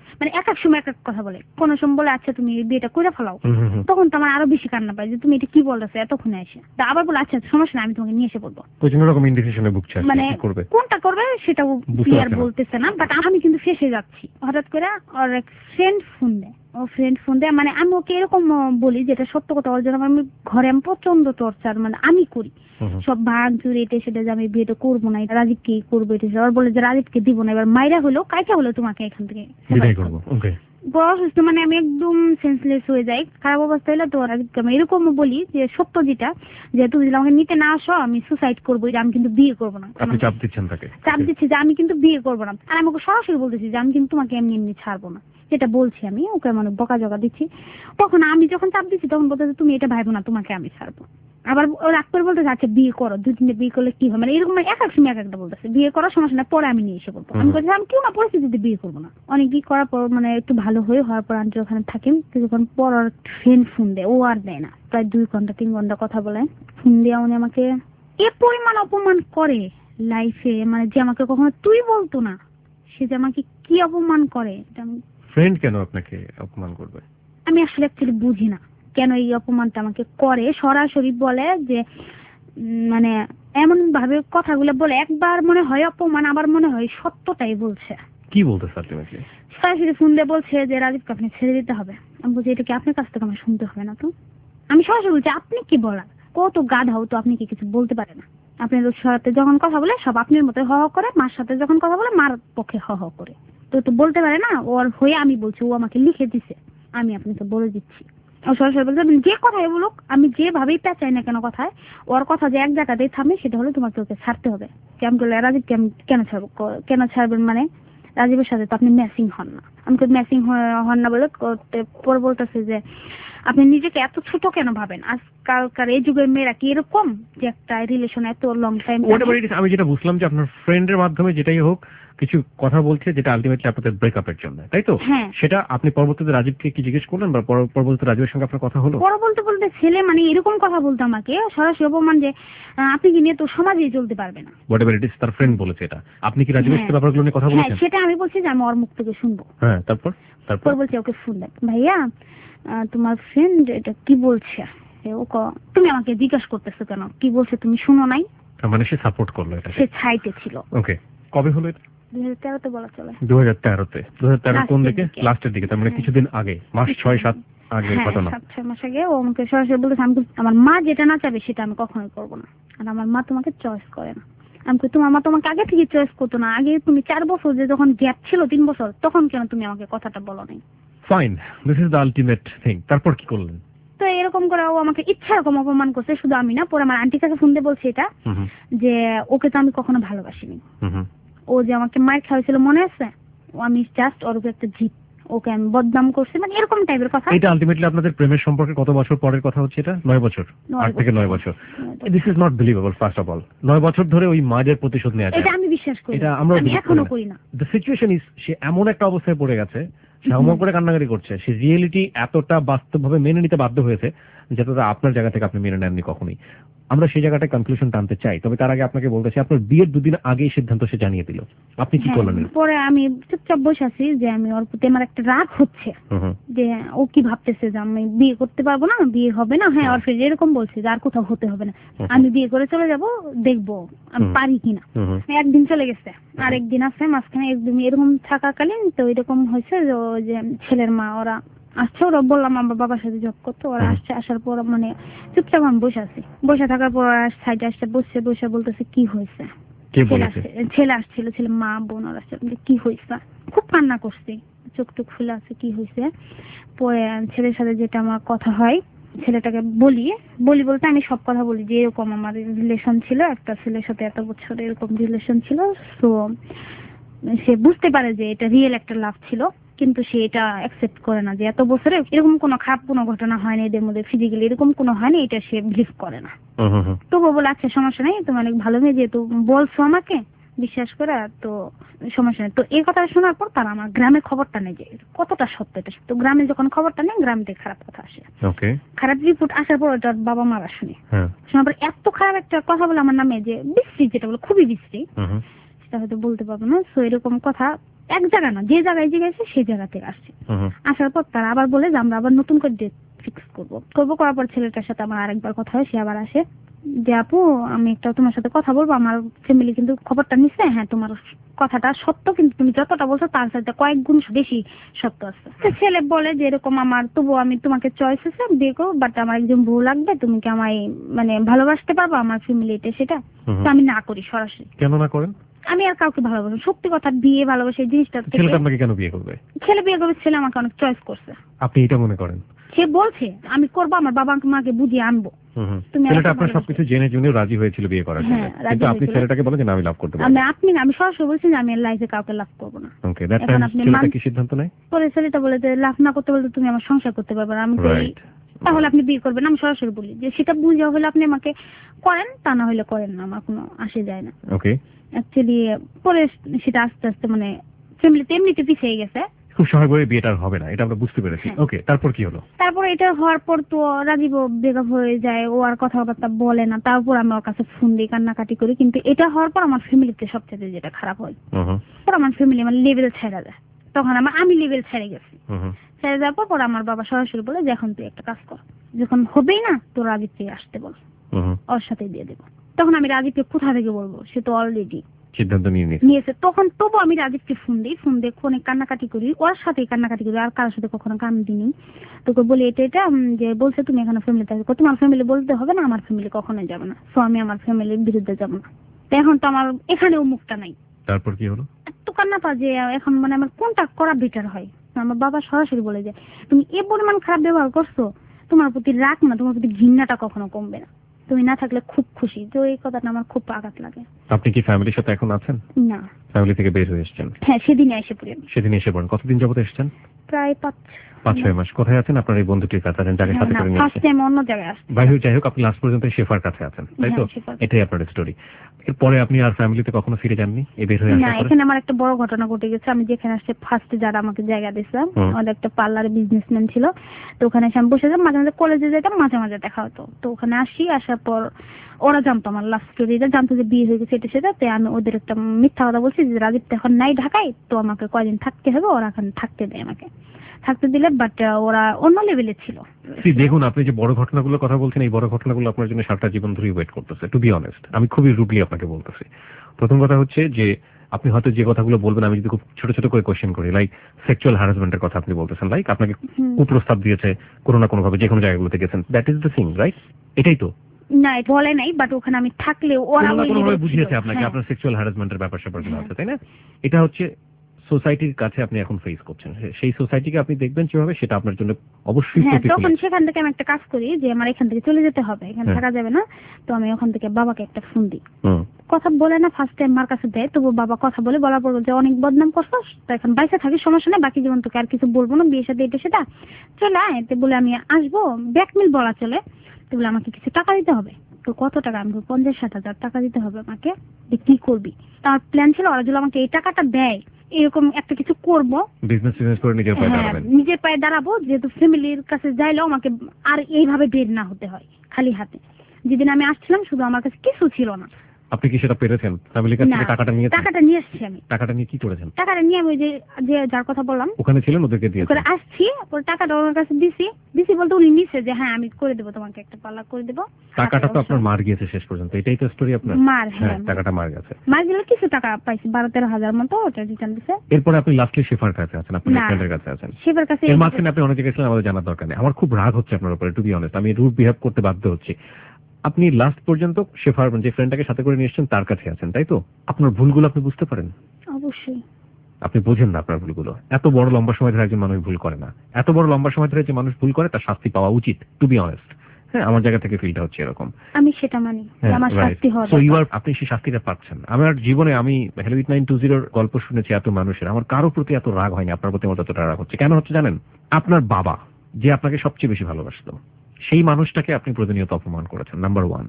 মানে এক এক সময় এক এক কথা বলে। কোন সময় বলে আচ্ছা তুমি এই বিয়েটা করে ফেলাও, হুম, হুম, হুম। তখন তো আমার আরো বেশি কান্না পায় যে তুমি এটা কি বলতেছো এতক্ষণে এসে। তা আবার বলে আচ্ছা সমস্যা নাই আমি তোমাকে নিয়ে এসে বলবো। প্রচন্ড রকম ইনডিসিশনে ভুগছে আসলে, মানে কি করবে কোনটা করবে সেটাও বুঝতে ক্লিয়ার পারছে না। বলতেছে না, বাট আমি কিন্তু ফেসে যাচ্ছি। হঠাৎ করে ওর এক ফ্রেন্ড ফোন দেয়, ও ফ্রেন্ড ফোন দেয় মানে আমি ওকে এরকম আহ, বলি যেটা সত্য কথা, ওর জন্য আমি ঘরে আমি প্রচন্ড টর্চার মানে আমি করি হুম, হুম। সব ভাগ চুরি এটা সেটা যে আমি বিয়েটা করবো না, এটা রাজীবকে করবো, এটা সেটা। ওর বলে যে রাজীবকে দিব না, এবার মাইরা হলো কাইটা হলো তোমাকে এখান থেকে বিদায় করবো। ওকে। বড় অসুস্থ মানে আমি একদম সেন্সলেস হয়ে যাই, খারাপ অবস্থা হলে তো রাজীবকে আমি এরকম বলি যে সত্য যেটা, যে তুমি যদি আমাকে নিতে না আসো আমি সুসাইড করবো, এটা আমি কিন্তু বিয়ে করবো না। আপনি চাপ দিচ্ছেন তাকে? চাপ দিচ্ছি যে আমি কিন্তু বিয়ে করবো না, আর আমি ওকে সরাসরি বলতেছি যে আমি কিন্তু তোমাকে এমনি এমনি ছাড়বো না, যেটা বলছি আমি ওকে মানে বকা জকা দিচ্ছি। তখন আমি যখন চাপ দিচ্ছি তখন বলতেছে তুমি এটা ভাইবো না, তোমাকে আমি ছাড়বো। আবার ও রাগ করে বলতেছে আচ্ছা বিয়ে করো, দুই তিনটে বিয়ে করলে কি হয়, মানে এরকম এক এক সময় এক একটা বলতেছে বিয়ে করার সমস্যা না, পরে আমি নিয়ে এসে বলবো। আমি বলছি আমি কেউ না পরিস্থিতিতে বিয়ে করবো না। অনেক কি করার পর মানে একটু ভালো হয়ে হওয়ার পর আন্টি ওখানে থাকেন, কিছুক্ষণ পর ওর ফ্রেন্ড ফোন দেয়, ও আর দেয় না, প্রায় দুই ঘন্টা তিন ঘন্টা কথা বলে। ফোন দিয়ে উনি আমাকে এ পরিমাণ অপমান করে লাইফে, মানে যে আমাকে কখনো তুই বলতো না, সে যে আমাকে কি অপমান করে এটা আমি ফ্রেন্ড কেন আপনাকে অপমান করবে? আমি আসলে অ্যাকচুয়ালি বুঝি না কেন এই অপমানটা আমাকে করে। সরাসরি বলে যে উম, মানে এমন ভাবে কথাগুলো বলে, একবার মনে হয় অপমান, আবার মনে হয় সত্যটাই বলছে। কি বলতেছে আলটিমেটলি? সরাসরি ফোন দিয়ে বলছে যে রাজীবকে আপনি ছেড়ে দিতে হবে। আমি বলছি এটা কি আপনার কাছ থেকে আমার শুনতে হবে না? তো আমি সরাসরি বলছি আপনি কি বলার, কত গাধাও তো আপনি কি কিছু বলতে পারে না। আপনার সাথে যখন কথা বলে সব আপনার মতো হ হ করে, মার সাথে যখন কথা বলে মার পক্ষে হ হ করে, তো তো বলতে পারে না। ওর হয়ে আমি বলছি, ও আমাকে লিখে দিছে, আমি আপনাকে বলে দিচ্ছি। ও সরাসরি বলছে যে কথাই বলুক, আমি যেভাবেই পেঁচাই না কেন কথায়, ওর কথা যে এক জায়গাতেই থামে সেটা হলো তোমাকে ওকে ছাড়তে হবে। কেমন করলে রাজীব কেমন কেন ছাড়বো, কেন ছাড়বেন মানে রাজীবের সাথে তো আপনি ম্যাচিং হন না। আমাকে ম্যাচিং হন না বলে পরে বলতেছে যে আপনি নিজেকে এত ছোট কেন ভাবেন, আজকালকার এই যুগের মেয়েরা কি এরকম যে একটা রিলেশন এত লং টাইম। আমি যেটা বুঝলাম যে আপনার ফ্রেন্ডের মাধ্যমে যেটাই হোক কিছু কথা বলছে যেটা আলটিমেটলি আপনাদের ব্রেকআপের জন্য, তাই তো? হ্যাঁ। সেটা আপনি পরবর্তীতে রাজীবকে কি জিজ্ঞেস করলেন বা পর- পরবর্তীতে রাজীবের সঙ্গে আপনার কথা হলো? পরে বলতে বলতে ছেলে মানে এরকম কথা বলতো আমাকে সরাসরি অপমান যে আহ, আপনি কি নিয়ে তো সমাজেই চলতে পারবে না। হোয়াটএভার ইট ইজ, তার ফ্রেন্ড বলেছে এটা। আপনি কি রাজীবের সাথে হ্যাঁ। ব্যাপারগুলো নিয়ে কথা হ্যাঁ বলেছেন? সেটা আমি বলছি যে আমি ওর মুখ থেকে শুনবো। হ্যাঁ, তারপর তারপর পরে বলছি ওকে ফোন দেখ ভাইয়া, আহ, তোমার ফ্রেন্ড এটা কি বলছে, এ, ও ক- তুমি আমাকে জিজ্ঞাসা করতেছো কেন, কি বলছে তুমি শুনো নাই? তার মানে সে সাপোর্ট করলো এটা। সে ছাইতে ছিল। ওকে, কবে হলো এটা? দুই হাজার তেরোতে বলা চলে। দু হাজার তেরোতে। দু হাজার তেরো কোন লাস্টের দিকে? দিকে। লাস্টের দিকে, তার মানে হ্যাঁ। কিছুদিন আগে, মাস ছয় সাত আগে হ্যাঁ ঘটনা। সাত ছয় মাস আগে ও আমাকে সরাসরি বলেছে আমি তো- আমার মা যেটা না চাবে সেটা আমি কখনোই করবো না, আর আমার মা তোমাকে চয়েস করে না। আমি কই, তোমার মা তোমাকে আগে থেকে চয়েস করতো না? আগে তুমি চার বছর যে যখন গ্যাপ ছিল তিন বছর তখন কেন তুমি আমাকে কথাটা বলো নাই? Fine, this is the ultimate thing. তারপর কি করলেন? তো এরকম করে ও আমাকে ইচ্ছা এরকম অপমান করছে, শুধু আমি না, পরে আমার আন্টির কাছে ফোন দিয়ে বলছে এটা হুম হুম, যে ওকে তো আমি কখনো ভালোবাসিনি, হুম হুম। ও যে আমাকে মার খাওয়াইছিল মনে আছে, ও আমি জাস্ট ওর উপর একটা জিত, ওকে আমি বদনাম করছি, মানে এরকম টাইপের কথা। এটা আলটিমেটলি আপনাদের প্রেমের সম্পর্কে কত বছর পরের কথা হচ্ছে এটা? নয় বছর, নয় আট থেকে বছর। নয় বছর। নয় বছর। This is not believable. First of all, নয় বছর ধরে ওই মায়ের প্রতিশোধ নেওয়া যায়? এটা আমি বিশ্বাস করি এটা না। আমরাও আমি believe এখনো করি করি না। দ্য সিচুয়েশন ইজ, সে এমন একটা অবস্থায় পড়ে গেছে, সে অমর করে কান্নাকাটি করছে, সে রিয়েলিটি এতটা বাস্তবভাবে মেনে নিতে বাধ্য হয়েছে যেটা আপনার জায়গা থেকে আপনি মেনে নেননি কখনোই। আমরা সেই জায়গাটা কনক্লুশন টানতে চাই, তবে তার আগে আপনাকে বলতে চাই আপনার বিয়ের দুদিন আগেই সিদ্ধান্ত সে জানিয়ে দিল, আপনি কি হ্যাঁ, করলেন? পরে আমি চুপচাপ বসে আছি যে আমি ওর প্রতি আমার একটা রাগ হচ্ছে হুম হুম, যে ও কি ভাবতেছে যে আমি বিয়ে করতে পারবো না, বিয়ে হবে না। হ্যাঁ, ওর ফ্রেন্ড এরকম বলছে যে আর কোথাও হতে হবে না, হুম। আমি বিয়ে করে চলে যাব, দেখবো আমি হুম। পারি কিনা। হুম হুম, একদিন চলে গেছে, আর একদিন আছে মাঝখানে, একদম এরকম থাকাকালীন তো এরকম হয়েছে যে ও যে ছেলের মা ওরা আসছে, ওরা বললাম আমার বাবার সাথে জব করতো, ওরা হুম। আসছে, আসার পর মানে চুপচাপ আমি বসে আছি, বসে থাকার পর সাইডে আসছে, বসে বসে বলতেছে কি হয়েছে। কে ছেলে বলেছে? আসছে, ছেলে আসছিল, ছেলে মা বোন ওরা আসছে, বলে, কি হয়েছে, খুব কান্না করছি, চোখ টুক ফুলে আছে, কি হয়েছে। পরে ছেলের সাথে যেটা আমার কথা হয়, ছেলেটাকে বলি বলি বলতে আমি সব কথা বলি যে এরকম আমার রিলেশন ছিল, একটা ছেলের সাথে এত বছর এরকম রিলেশন ছিল। তো সে বুঝতে পারে যে এটা রিয়েল একটা লাভ ছিল, কিন্তু সে এটা অ্যাকসেপ্ট করে না যে এত বছরে এরকম কোনো খারাপ কোনো ঘটনা হয়নি এদের মধ্যে, ফিজিক্যালি এরকম কোনো হয়নি, এটা সে বিলিভ করে না। হুম হুম হুম, তবুও বলে আচ্ছা সমস্যা নেই, তুমি অনেক ভালো মেয়ে, যেহেতু বলছো আমাকে বিশ্বাস করে, তো সমস্যা নেই। তো এই কথা শোনার পর তারা আমার গ্রামে খবরটা নেই যে কতটা সত্য এটা। তো গ্রামে যখন খবরটা নেই, গ্রাম থেকে খারাপ কথা আসে, ওকে, খারাপ রিপোর্ট আসার পর ওটার বাবা মারা শুনে, হ্যাঁ, শোনার পর এত খারাপ একটা কথা বলে আমার নামে, যে বিশ্রী, যেটা বলে খুবই বিশ্রী, হুম হুম, সেটা হয়তো বলতে পারবো না। সো এরকম কথা এক জায়গা না, যে জায়গায় যে গেছে সেই জায়গা থেকে আসছে। আসার পর তারা আবার বলে যে আমরা আবার নতুন করে ডেট ফিক্স করবো করবো করার পর ছেলেটার সাথে আমার আরেকবার কথা হয়, সে আবার আসে যে আপু আমি একটা তোমার সাথে কথা বলবো, আমার ফ্যামিলি কিন্তু খবরটা নিচ্ছে, হ্যাঁ তোমার কথাটা সত্য, কিন্তু তুমি যতটা বলছো তার সাথে কয়েক গুণ বেশি সত্য আছে। তো ছেলে বলে যে এরকম আমার তবু আমি তোমাকে চয়েস আছে বিয়ে করবো, বাট আমার একজন বউ লাগবে, তুমি কি আমায় মানে ভালোবাসতে পারবো আমার ফ্যামিলিতে, সেটা তো আমি না করি সরাসরি। কেন না করেন? আমি আর কাউকে ভালোবাসি, সত্যি কথা বিয়ে ভালোবাসি এই জিনিসটা। ছেলেটা আপনাকে কেন বিয়ে করবে? ছেলে বিয়ে করবে, ছেলে আমাকে অনেক চয়েস করছে। আপনি এটা মনে করেন? সে বলছে আমি করবো, আমার বাবা মাকে বুঝিয়ে আনবো। ছেলেটা আপনার সবকিছু জেনে জেনে রাজি হয়েছিল বিয়ে করার জন্য, কিন্তু আপনি ছেলেটাকে বলেন যে না আমি লাভ করতে পারবো না। আপনি আমি সরাসরি বলছি যে আমি লাইফে কাউকে লাভ করবো না। ওকে, দ্যাট টাইম ছেলেটা কি সিদ্ধান্ত নেয়? পরে ছেলেটা বলে যে লাভ না করতে বলতে তুমি আমার সংসার করতে পারবে না। আমি বলি তাহলে আপনি বিয়ে করবেন। আমি সরাসরি বলি যে সেটা বুঝে হলে আপনি আমাকে করেন, তা না হলে করেন না, আমার কোনো আসে যায় না। ওকে, অ্যাকচুয়ালি পরে সেটা আস্তে আস্তে মানে ফ্যামিলিতে এমনিতে পিছিয়ে গেছে। খুব সহজ করে বিয়েটা হবে না, এটা আমরা বুঝতে পেরেছি। ওকে, তারপর কি হলো? তারপর এটা হওয়ার পর তো রাজীব ব্রেকআপ হয়ে যায়, ও আর কথাবার্তা বলে না। তারপর আমি ওর কাছে ফোন দিই, কান্নাকাটি করি। কিন্তু এটা হওয়ার পর আমার ফ্যামিলিতে সবচেয়ে যেটা খারাপ হয়, আমার ফ্যামিলি আমার লেভেল ছেড়ে যায়। তখন আমার আমি লেভেল ছেড়ে গেছি। ছেড়ে যাওয়ার পর আমার বাবা সরাসরি বলে যে এখন তুই একটা কাজ কর, যখন হবেই না তো রাজীবকে আসতে বল, ওর সাথে দিয়ে দেবো। তখন আমি রাজীবকে কোথা থেকে বলবো, সে তো অলরেডি সিদ্ধান্ত নিয়ে নিয়েছে। তখন তবু আমি রাজীবকে ফোন দিই, ফোন দিয়ে ফোনে কান্নাকাটি করি, ওর সাথে কান্নাকাটি করি, আর কারোর সাথে কখনো কান দিনি। তোকে বলি এটা এটা যে বলছে তুমি এখানে ফ্যামিলি থাকবে, তোমার ফ্যামিলি বলতে হবে না, আমার ফ্যামিলি কখনোই যাবে না, তো আমি আমার ফ্যামিলির বিরুদ্ধে যাবো না। তো এখন তো আমার এখানেও মুখটা নাই। তারপর কি হলো? এত কান্না পা যে এখন মানে আমার কোনটা করা বেটার হয়। আমার বাবা সরাসরি বলে যে তুমি এ পরিমাণ খারাপ ব্যবহার করছো, তোমার প্রতি রাগ না, তোমার প্রতি ঘৃণাটা কখনো কমবে না, তুমি না থাকলে খুব খুশি। তো এই কথাটা আমার খুব আঘাত লাগে। আপনি কি ফ্যামিলির সাথে এখন আছেন? না, ফ্যামিলি থেকে বের হয়ে এসেছেন? হ্যাঁ, সেদিনে এসে পড়ি। সেদিন এসে পড়েন। কতদিন যাবত এসেছেন? প্রায় পাঁচ পাঁচ ছয় মাস। কোথায় আছেন? আপনার এই বন্ধুটির কাছে আছেন যাকে সাথে করে নিয়ে ফার্স্ট টাইম অন্য জায়গায় আসছে। ভাই হোক যাই হোক, আপনি লাস্ট পর্যন্ত শেফার কাছে আছেন, তাই তো? এটাই আপনার স্টোরি। এরপরে আপনি আর ফ্যামিলিতে কখনো ফিরে যাননি এই বের হয়ে আসার পরে? না, এখানে আমার একটা বড় ঘটনা ঘটে গেছে। আমি যেখানে আসছে ফার্স্টে যারা আমাকে জায়গা দিয়েছে, আমাদের একটা পার্লারে বিজনেসম্যান ছিল। তো ওখানে এসে আমি বসে যেতাম, মাঝে মাঝে কলেজে যেতাম, মাঝে মাঝে দেখা হতো। তো ওখানে আসি, আসার পর ওরা জানতো আমার লাস্ট স্টোরিটা, জানতো যে বিয়ে হয়ে গেছে এটা সেটা। তো আমি ওদের একটা মিথ্যা কথা বলছি যে রাজীব তো এখন নাই ঢাকায়, তো আমাকে কয়দিন থাকতে হবে, ওরা এখন থাকতে দেয়, আমাকে থাকতে দিলে। বাট ওরা অন্য লেভেলে ছিল। দেখুন, আপনি যে বড় ঘটনাগুলোর কথা বলছেন, এই বড় ঘটনাগুলো আপনার জন্য সারাটা জীবন ধরেই ওয়েট করতেছে। টু বি অনেস্ট, আমি খুবই রুডলি আপনাকে বলতেছি। প্রথম কথা হচ্ছে যে আপনি হয়তো যে কথাগুলো বলবেন, আমি যদি খুব ছোট ছোট করে কোয়েশ্চেন করি, লাইক সেক্সুয়াল হ্যারাসমেন্টের কথা আপনি বলতেছেন, লাইক আপনাকে কুপ্রস্তাব দিয়েছে কোনো না কোনো ভাবে, যে কোনো জায়গাগুলোতে গেছেন, that is the thing, right? এটাই তো? না, বলে নাই, বাট ওখানে আমি থাকলে ওরা কোনোভাবে বুঝিয়েছে আপনাকে আপনার সেক্সুয়াল হ্যারাসমেন্টের ব্যাপার স্যাপারগুলো আছে, তাই না? এটা হচ্ছে সোসাইটির কাছে আপনি এখন ফেস করছেন। সেই সোসাইটিকে আপনি দেখবেন যেভাবে, সেটা আপনার জন্য অবশ্যই প্রতিকূল। তখন সেখান থেকে আমি একটা কাজ করি যে আমার এখান থেকে চলে যেতে হবে, এখানে থাকা যাবে না। তো আমি ওখান থেকে বাবাকে একটা ফোন দিই, কথা বলে না, ফার্স্ট টাইম মার কাছে দেয়, তবু বাবা কথা বলে, বলার পর যে অনেক বদনাম করছো, তো এখন বাইসে থাকি, সমস্যা নেই, বাকি জীবন তোকে আর কিছু বলবো না, বিয়ের সাথে এটা সেটা চলে আয়। তো বলে আমি আসবো, ব্যাকমিল বলা চলে। তো বলে আমাকে কিছু টাকা দিতে হবে। তো কত টাকা? আমি পঞ্চাশ ষাট হাজার টাকা দিতে হবে আমাকে। কি করবি? তার প্ল্যান ছিল ওরা যদি আমাকে এই টাকাটা দেয়, এরকম একটা কিছু করবো, বিজনেস বিজনেস করে নিজের পায়ে দাঁড়াবেন, নিজের পায়ে দাঁড়াবো, যেহেতু ফ্যামিলির কাছে যাইলেও আমাকে আর এইভাবে বের না হতে হয় খালি হাতে। যেদিন আমি আসছিলাম শুধু আমার কাছে কিছু ছিল না। আপনি কি সেটা পেরেছেন? ফ্যামিলির কাছ থেকে টাকাটা নিয়ে টাকাটা নিয়ে আসছি আমি। টাকাটা নিয়ে কি করেছেন? টাকাটা নিয়ে আমি ওই যে যে যার কথা বললাম ওখানে ছিলেন, ওদেরকে দিয়েছি। ওখানে আসছি, ওর টাকাটা ওনার কাছে দিছি। দিছি বলতে উনি নিছে যে হ্যাঁ আমি করে দেবো, তোমাকে একটা পার্লার করে দেবো। টাকাটা তো আপনার মার গিয়েছে শেষ পর্যন্ত, এটাই তো স্টোরি আপনার? মার, হ্যাঁ, টাকাটা মার গেছে। মার গেলে কিছু টাকা পাইছি, বারো তেরো হাজার মতো, ওটা রিটার্ন দিছে। এরপরে আপনি লাস্টলি শেফার কাছে আছেন, আপনার ফ্রেন্ডের কাছে আছেন। শেফার কাছে এর মাঝখানে আপনি অনেক জায়গায় ছিলেন, আমাদের জানার দরকার নেই। আমার খুব রাগ হচ্ছে আপনার উপরে, টু বি অনেস্ট। আমি রুড বিহেভ করতে বাধ্য হচ্ছি। আপনি লাস্ট পর্যন্ত শেফার যে ফ্রেন্ডটাকে সাথে করে নিয়ে এসেছেন তার কাছে আছেন, তাই তো? আপনার ভুলগুলো আপনি বুঝতে পারেন? অবশ্যই। আপনি বোঝেন না আপনার ভুলগুলো। এত বড় লম্বা সময় ধরে একজন মানুষ ভুল করে না। এত বড় লম্বা সময় ধরে যে মানুষ ভুল করে তার শাস্তি পাওয়া উচিত, টু বি অনেস্ট। হ্যাঁ, আমার জায়গা থেকে ফিলটা হচ্ছে এরকম। আমি সেটা মানি, আমার শাস্তি হওয়া দরকার। সো ইউ আর, আপনি সেই শাস্তিটা পাচ্ছেন। আমার জীবনে আমি হ্যালো এইট নাইন টু জিরোর গল্প শুনেছি এত মানুষের, আমার কারো প্রতি এত রাগ হয়নি, আপনার প্রতি আমার যতটা রাগ হচ্ছে। কেন হচ্ছে জানেন? আপনার বাবা যে আপনাকে সবচেয়ে বেশি ভালোবাসতো, সেই মানুষটাকে আপনি প্রতিনিয়ত অপমান করেছেন, নাম্বার ওয়ান।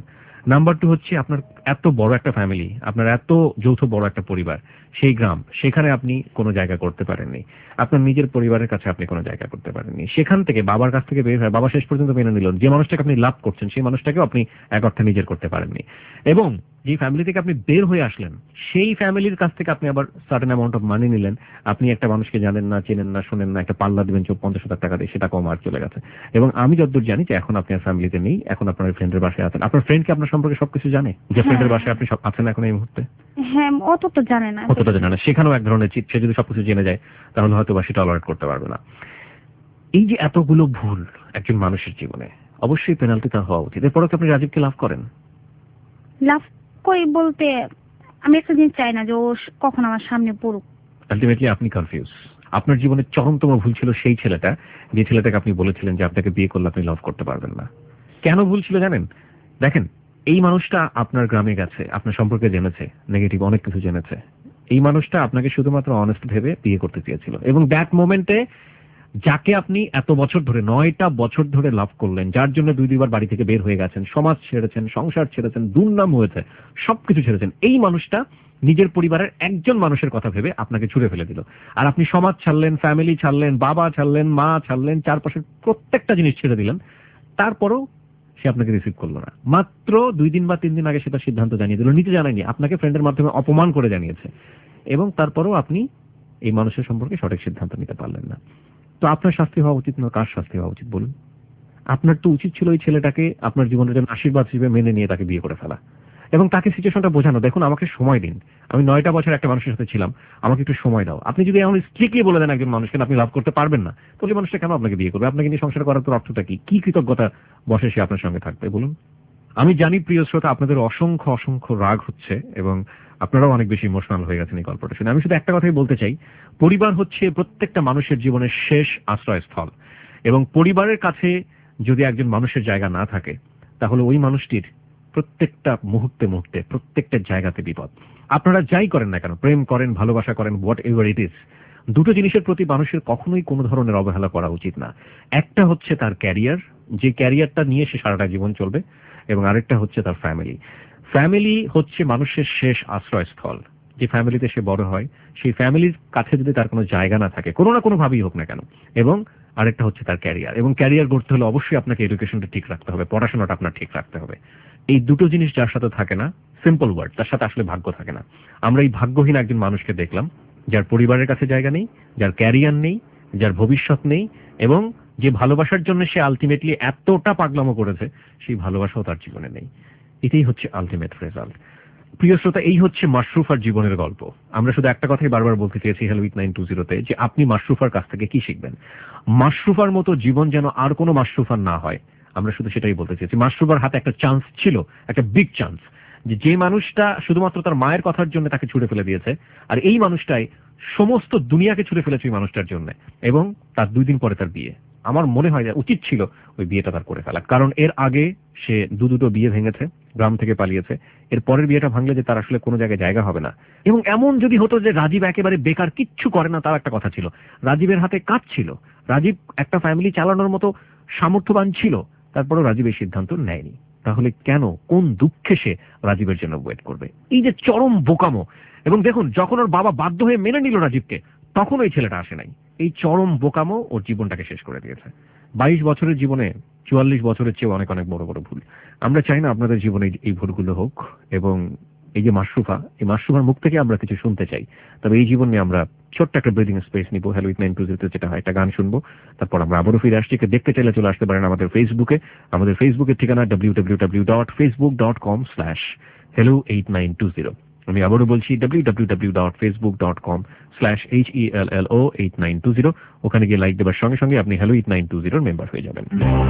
নাম্বার টু হচ্ছে আপনার এত বড় একটা ফ্যামিলি, আপনার এত যৌথ বড় একটা পরিবার, সেই গ্রাম, সেখানে আপনি কোনো জায়গা করতে পারেননি। আপনার নিজের পরিবারের কাছে আপনি কোনো জায়গা করতে পারেননি। সেখান থেকে বাবার কাছ থেকে বের হয়, বাবা শেষ পর্যন্ত মেনে নিল, যে মানুষটাকে আপনি লাভ করছেন সেই মানুষটাকেও আপনি এক অর্থে নিজের করতে পারেননি। এবং যে ফ্যামিলি থেকে আপনি বের হয়ে আসলেন, সেই ফ্যামিলির কাছ থেকে আপনি আবার সার্টেন অ্যামাউন্ট অফ মানি নিলেন। আপনি একটা মানুষকে জানেন না, চেনেন না, শোনেন না, একটা পাল্লা দিবেন চোখ পঞ্চাশ হাজার টাকা দিয়ে, সেটা কম আর চলে গেছে। এবং আমি যতদূর জানি যে এখন আপনি আর ফ্যামিলিতে নেই, এখন আপনার ফ্রেন্ডের বাসায় আছেন। আপনার ফ্রেন্ড কি আপনার সম্পর্কে সবকিছু জানে? যে ফ্রেন্ডের বাসায় আপনি সব আছেন এখন এই মুহূর্তে? হ্যাঁ, অত তো জানে না। অতটা জানে না। সেখানেও এক ধরনের চিট, সে যদি সবকিছু জেনে যায় তাহলে হয়তো বা সেটা টলারেট করতে পারবে না। এই যে এতগুলো ভুল একজন মানুষের জীবনে, অবশ্যই পেনাল্টি তার হওয়া উচিত। এরপরও কি আপনি রাজীবকে লাভ করেন? লাভ করি বলতে আমি একটা জিনিস চাই না যে ও কখন আমার সামনে পড়ুক। আলটিমেটলি আপনি কনফিউজ। আপনার জীবনে চরমতম ভুল ছিল সেই ছেলেটা, যে ছেলেটাকে আপনি বলেছিলেন যে আপনাকে বিয়ে করলে আপনি লাভ করতে পারবেন না। কেন ভুল ছিল জানেন? দেখেন, এই মানুষটা আপনার গ্রামে গেছে, আপনার সম্পর্কে জেনেছে, নেগেটিভ অনেক কিছু জেনেছে। এই মানুষটা আপনাকে শুধুমাত্র অনেস্ট ভেবে বিয়ে করতে চেয়েছিল, এবং দ্যাট মোমেন্টে যাকে আপনি এত বছর ধরে, নয়টা বছর ধরে লাভ করলেন, যার জন্য দুই দুইবার বাড়ি থেকে বের হয়ে গেছেন, সমাজ ছেড়েছেন, সংসার ছেড়েছেন, দুর্নাম হয়েছে, সবকিছু ছেড়েছেন, এই মানুষটা নিজের পরিবারের একজন মানুষের কথা ভেবে আপনাকে ছুড়ে ফেলে দিল। আর আপনি সমাজ ছাড়লেন, ফ্যামিলি ছাড়লেন, বাবা ছাড়লেন, মা ছাড়লেন, চারপাশের প্রত্যেকটা জিনিস ছেড়ে দিলেন, তারপরও সে আপনাকে রিসিভ করলো না। মাত্র দুই দিন বা তিন দিন আগে সেটা সিদ্ধান্ত জানিয়ে দিল, নিজে জানায়নি, আপনাকে ফ্রেন্ডের মাধ্যমে অপমান করে জানিয়েছে, এবং তারপরও আপনি এই মানুষের সম্পর্কে সঠিক সিদ্ধান্ত নিতে পারলেন না। তো আপনার শাস্তি হওয়া উচিত না, কার শাস্তি হওয়া উচিত বলুন? আপনার তো উচিত ছিল ওই ছেলেটাকে আপনার জীবনের জন্য আশীর্বাদ হিসেবে মেনে নিয়ে তাকে বিয়ে করে ফেলা, এবং তাকে সিচুয়েশনটা বোঝানো, দেখুন আমাকে সময় দিন, আমি নয়টা বছর একটা মানুষের সাথে ছিলাম, আমাকে একটু সময় দাও। আপনি যদি এমন স্ট্রিক্টলি বলে দেন একজন মানুষকে আপনি লাভ করতে পারবেন না, তাহলে মানুষটা কেন আপনাকে বিয়ে করবে? আপনাকে নিয়ে সংসার করার তো অর্থটা কি? কি কৃতজ্ঞতা বসে সে আপনার সঙ্গে থাকবে বলুন? আমি জানি প্রিয় শ্রোতা, আপনাদের অসংখ্য অসংখ্য রাগ হচ্ছে এবং আপনারাও অনেক বেশি ইমোশনাল হয়ে গেছেন এই গল্পটা শুনে। আমি শুধু একটা কথাই বলতে চাই, পরিবার হচ্ছে প্রত্যেকটা মানুষের জীবনের শেষ আশ্রয়স্থল, এবং পরিবারের কাছে যদি একজন মানুষের জায়গা না থাকে তাহলে ওই মানুষটির প্রত্যেকটা মুহূর্তে মুহূর্তে প্রত্যেকটা জায়গাতে বিপদ। আপনারা যাই করেন না কেন, প্রেম করেন, ভালোবাসা করেন, হোয়াট এভার ইট ইজ, দুটো জিনিসের প্রতি মানুষের কখনোই কোনো ধরনের অবহেলা করা উচিত না। একটা হচ্ছে তার ক্যারিয়ার, যে ক্যারিয়ারটা নিয়ে সে সারাটা জীবন চলবে, এবং আরেকটা হচ্ছে তার ফ্যামিলি। ফ্যামিলি হচ্ছে মানুষের শেষ আশ্রয়স্থল। যে ফ্যামিলিতে সে বড় হয়, সেই ফ্যামিলির কাছে যদি তার কোনো জায়গা না থাকে, কোনো না কোনো ভাবেই হোক না কেন, এবং আরেকটা হচ্ছে তার ক্যারিয়ার। এবং ক্যারিয়ার গড়তে হলে অবশ্যই আপনাকে এডুকেশনটা ঠিক রাখতে হবে, পড়াশোনাটা আপনার ঠিক রাখতে হবে। এই দুটো জিনিস যার সাথে থাকে না, সিম্পল ওয়ার্ড, তার সাথে আসলে ভাগ্য থাকে না। আমরা এই ভাগ্যহীন একজন মানুষকে দেখলাম, যার পরিবারের কাছে জায়গা নেই, যার ক্যারিয়ার নেই, যার ভবিষ্যৎ নেই, এবং যে ভালোবাসার জন্য সে আলটিমেটলি এতটা পাগলামো করেছে, সেই ভালোবাসাও তার জীবনে নেই। এটাই হচ্ছে আলটিমেট রেজাল্ট। প্রিয় শ্রোতা, এই হচ্ছে মাশরুফার জীবনের গল্প। আমরা শুধু একটা কথাই বারবার বলতে চেয়েছি হ্যালো উইথ নাইন টু জিরোতে, যে আপনি মাশরুফার কাছ থেকে কি শিখবেন। মাশরুফার মতো জীবন যেন আর কোনো মাশরুফার না হয়, আমরা শুধু সেটাই বলতে চেয়েছি। মাশরুফার হাতে একটা চান্স ছিল, একটা বিগ চান্স, যে যে মানুষটা শুধুমাত্র তার মায়ের কথার জন্য তাকে ছুড়ে ফেলে দিয়েছে, আর এই মানুষটাই সমস্ত দুনিয়াকে ছুড়ে ফেলেছে এই মানুষটার জন্য, এবং তার দুই দিন পরে তার বিয়ে। আমার মনে হয় যে উচিত ছিল ওই বিয়েটা তার করে ফেলা, কারণ এর আগে সে দু দুটো বিয়ে ভেঙেছে, গ্রাম থেকে পালিয়েছে। এর পরের বিয়েটা ভাঙলে যে তার আসলে কোনো জায়গায় জায়গা হবে না। এবং এমন যদি হতো যে রাজীব একেবারে বেকার, কিচ্ছু করে না, তার একটা কথা ছিল, রাজীবের হাতে কাজ ছিল, রাজীব একটা ফ্যামিলি চালানোর মতো সামর্থ্যবান ছিল, তারপরেও রাজীব এই সিদ্ধান্ত নেয়নি, তাহলে কেন, কোন দুঃখে সে রাজীবের জন্য ওয়েট করবে? এই যে চরম বোকামো। এবং দেখুন, যখন ওর বাবা বাধ্য হয়ে মেনে নিল রাজীবকে, তখন ওই ছেলেটা আসে নাই। এই চরম বোকামো ওর জীবনটাকে শেষ করে দিয়েছে। বাইশ বছরের জীবনে চুয়াল্লিশ বছরের চেয়ে অনেক অনেক বড় বড় ভুল। আমরা চাই না আপনাদের জীবনে এই ভুলগুলো হোক, এবং এই যে মাশরুফা, এই মাশরুফার মুখ থেকে আমরা কিছু শুনতে চাই। তবে এই জীবন নিয়ে আমরা ছোট্ট একটা ব্রিদিং স্পেস নিবো, হ্যালো উইথ নাইন টু জিরোতে যেটা হয়, একটা গান শুনবো, তারপর আমরা আবারও ফিরে আসছি। দেখতে চাইলে চলে আসতে পারেন আমাদের ফেসবুকে। আমাদের ফেসবুকের ঠিকানা W W W dot Facebook dot com slash hello eight nine two zero. আমি আবারও বলছি W W W dot Facebook dot com slash H E L L O eight nine two zero. ওখানে গিয়ে লাইক দেওয়ার সঙ্গে সঙ্গে আপনি hello eight nine two জিরোর মেম্বার হয়ে যাবেন।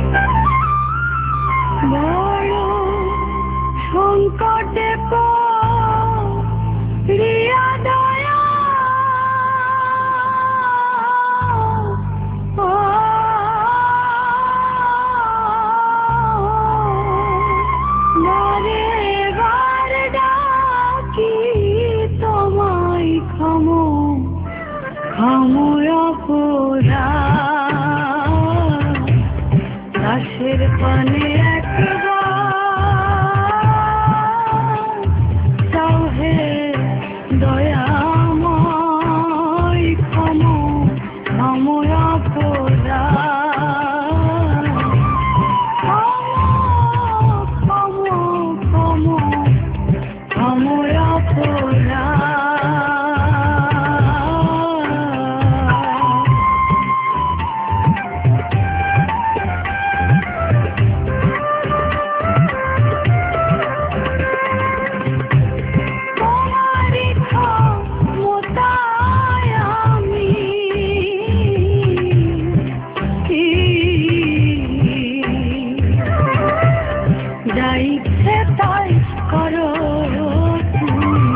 সংকটে পড়িয়া দয়া বারে বার ডাকি তোমায় ক্ষমো ক্ষমো অপরাধ, দাসের পানে একবার যা ইচ্ছে তাই করো তুমি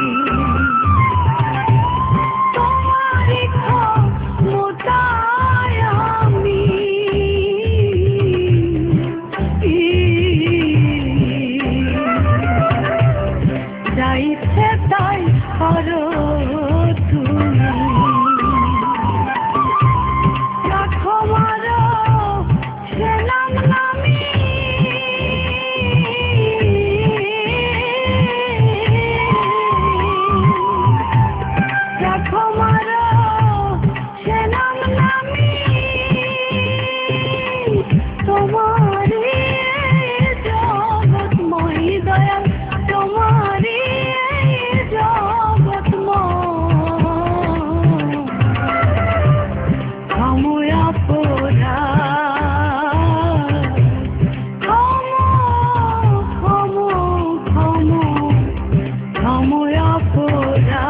তোমারই ক্ষমতায় আমি যা ইচ্ছে তাই করো তুমি রাখো মারো সে নাম নামি রাখো মারো সে নাম নামি তোমারই জগৎময় দয়াল তোমারই জগৎময় ক্ষময়া পোড়া ক্ষম ক্ষম ক্ষম ক্ষময়া পোড়া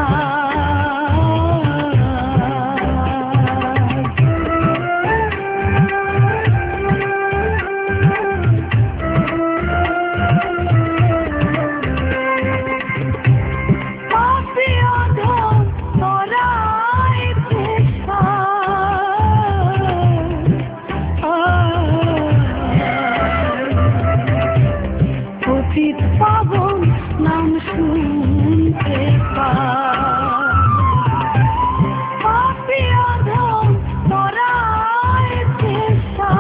পাবন নাম শুনতে পাপি অধম তরায় চেষ্টা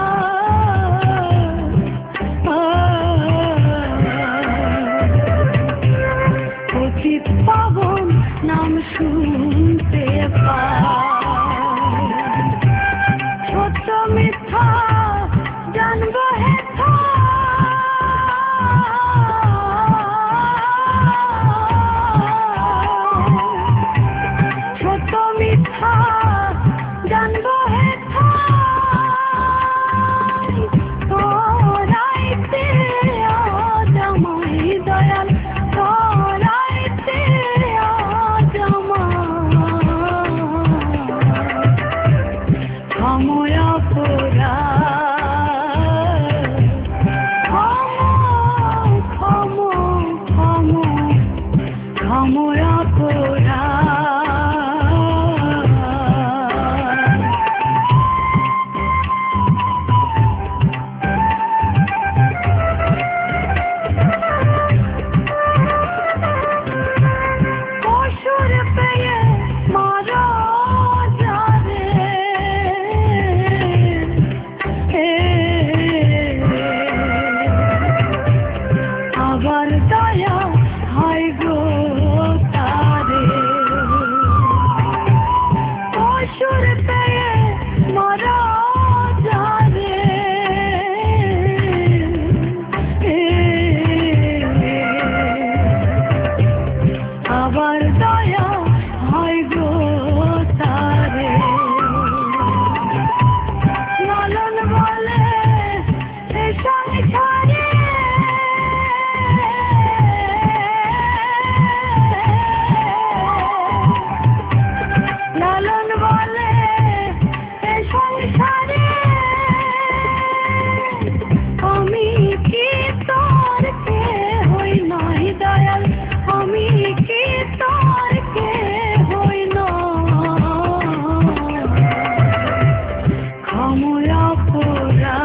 পতিত পাবন নাম শুনতে ছোট মিথ্যা জানবো হেথা ছোট মিথ্যা জানবো হেথা তোরাইতে আজ আমায় দয়াল তোরাইতে আজ আমায় ক্ষময়া পোড়া ক্ষম ক্ষম ক্ষময়া পোড়া কসুর পেয়ে মারা যাবে আবার দয়া হয় গো তারে কসুর পেয়ে মারা যাবে আবার দয়া হয় গো তারে লালন বলে এ সংসারে লালন বলে এ সংসারে আমি কি তোর কে হই নাই দয়াল আমি কি তোর কে হই না ক্ষময়া পোড়া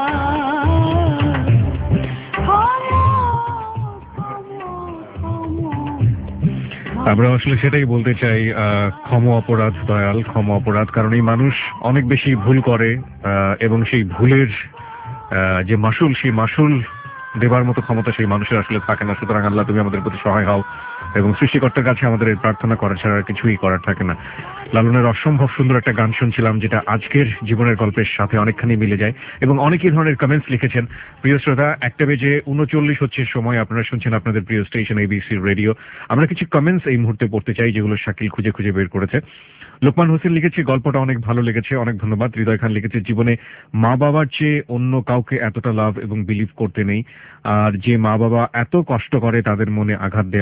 আমরা আসলে সেটাই বলতে চাই, আহ, ক্ষম অপরাধ দয়াল, ক্ষম অপরাধ। কারণ এই মানুষ অনেক বেশি ভুল করে আহ, এবং সেই ভুলের আহ, যে মাসুল, সেই মাসুল দেবার মতো ক্ষমতা সেই মানুষের আসলে থাকে না। সুতরাং আল্লাহ তুমি আমাদের প্রতি সহায় হও এবং সৃষ্টিকর্তার কাছে আমাদের এই প্রার্থনা করা ছাড়া আর কিছুই করার থাকে না। লালনের অসম্ভব সুন্দর একটা গান শুনছিলাম, যেটা আজকের জীবনের গল্পের সাথে অনেকখানি মিলে যায় এবং অনেকই ধরনের কমেন্টস লিখেছেন। প্রিয় শ্রোতা, একটা বেজে উনচল্লিশ হচ্ছে সময়, আপনারা শুনছেন আপনাদের প্রিয় স্টেশন এবিসি রেডিও। আমরা কিছু কমেন্টস এই মুহূর্তে পড়তে চাই, যেগুলো শাকিল খুঁজে খুঁজে বের করেছে। লোকমান হোসেন লিখেছে, গল্পটা অনেক ভালো লেগেছে, অনেক ধন্যবাদ। হৃদয় খান লিখেছে, জীবনে মা বাবার চেয়ে অন্য কাউকে এতটা লাভ এবং বিলিভ করতে নেই, আর যে মা বাবা এত কষ্ট করে তাদের মনে আঘাত দেয়া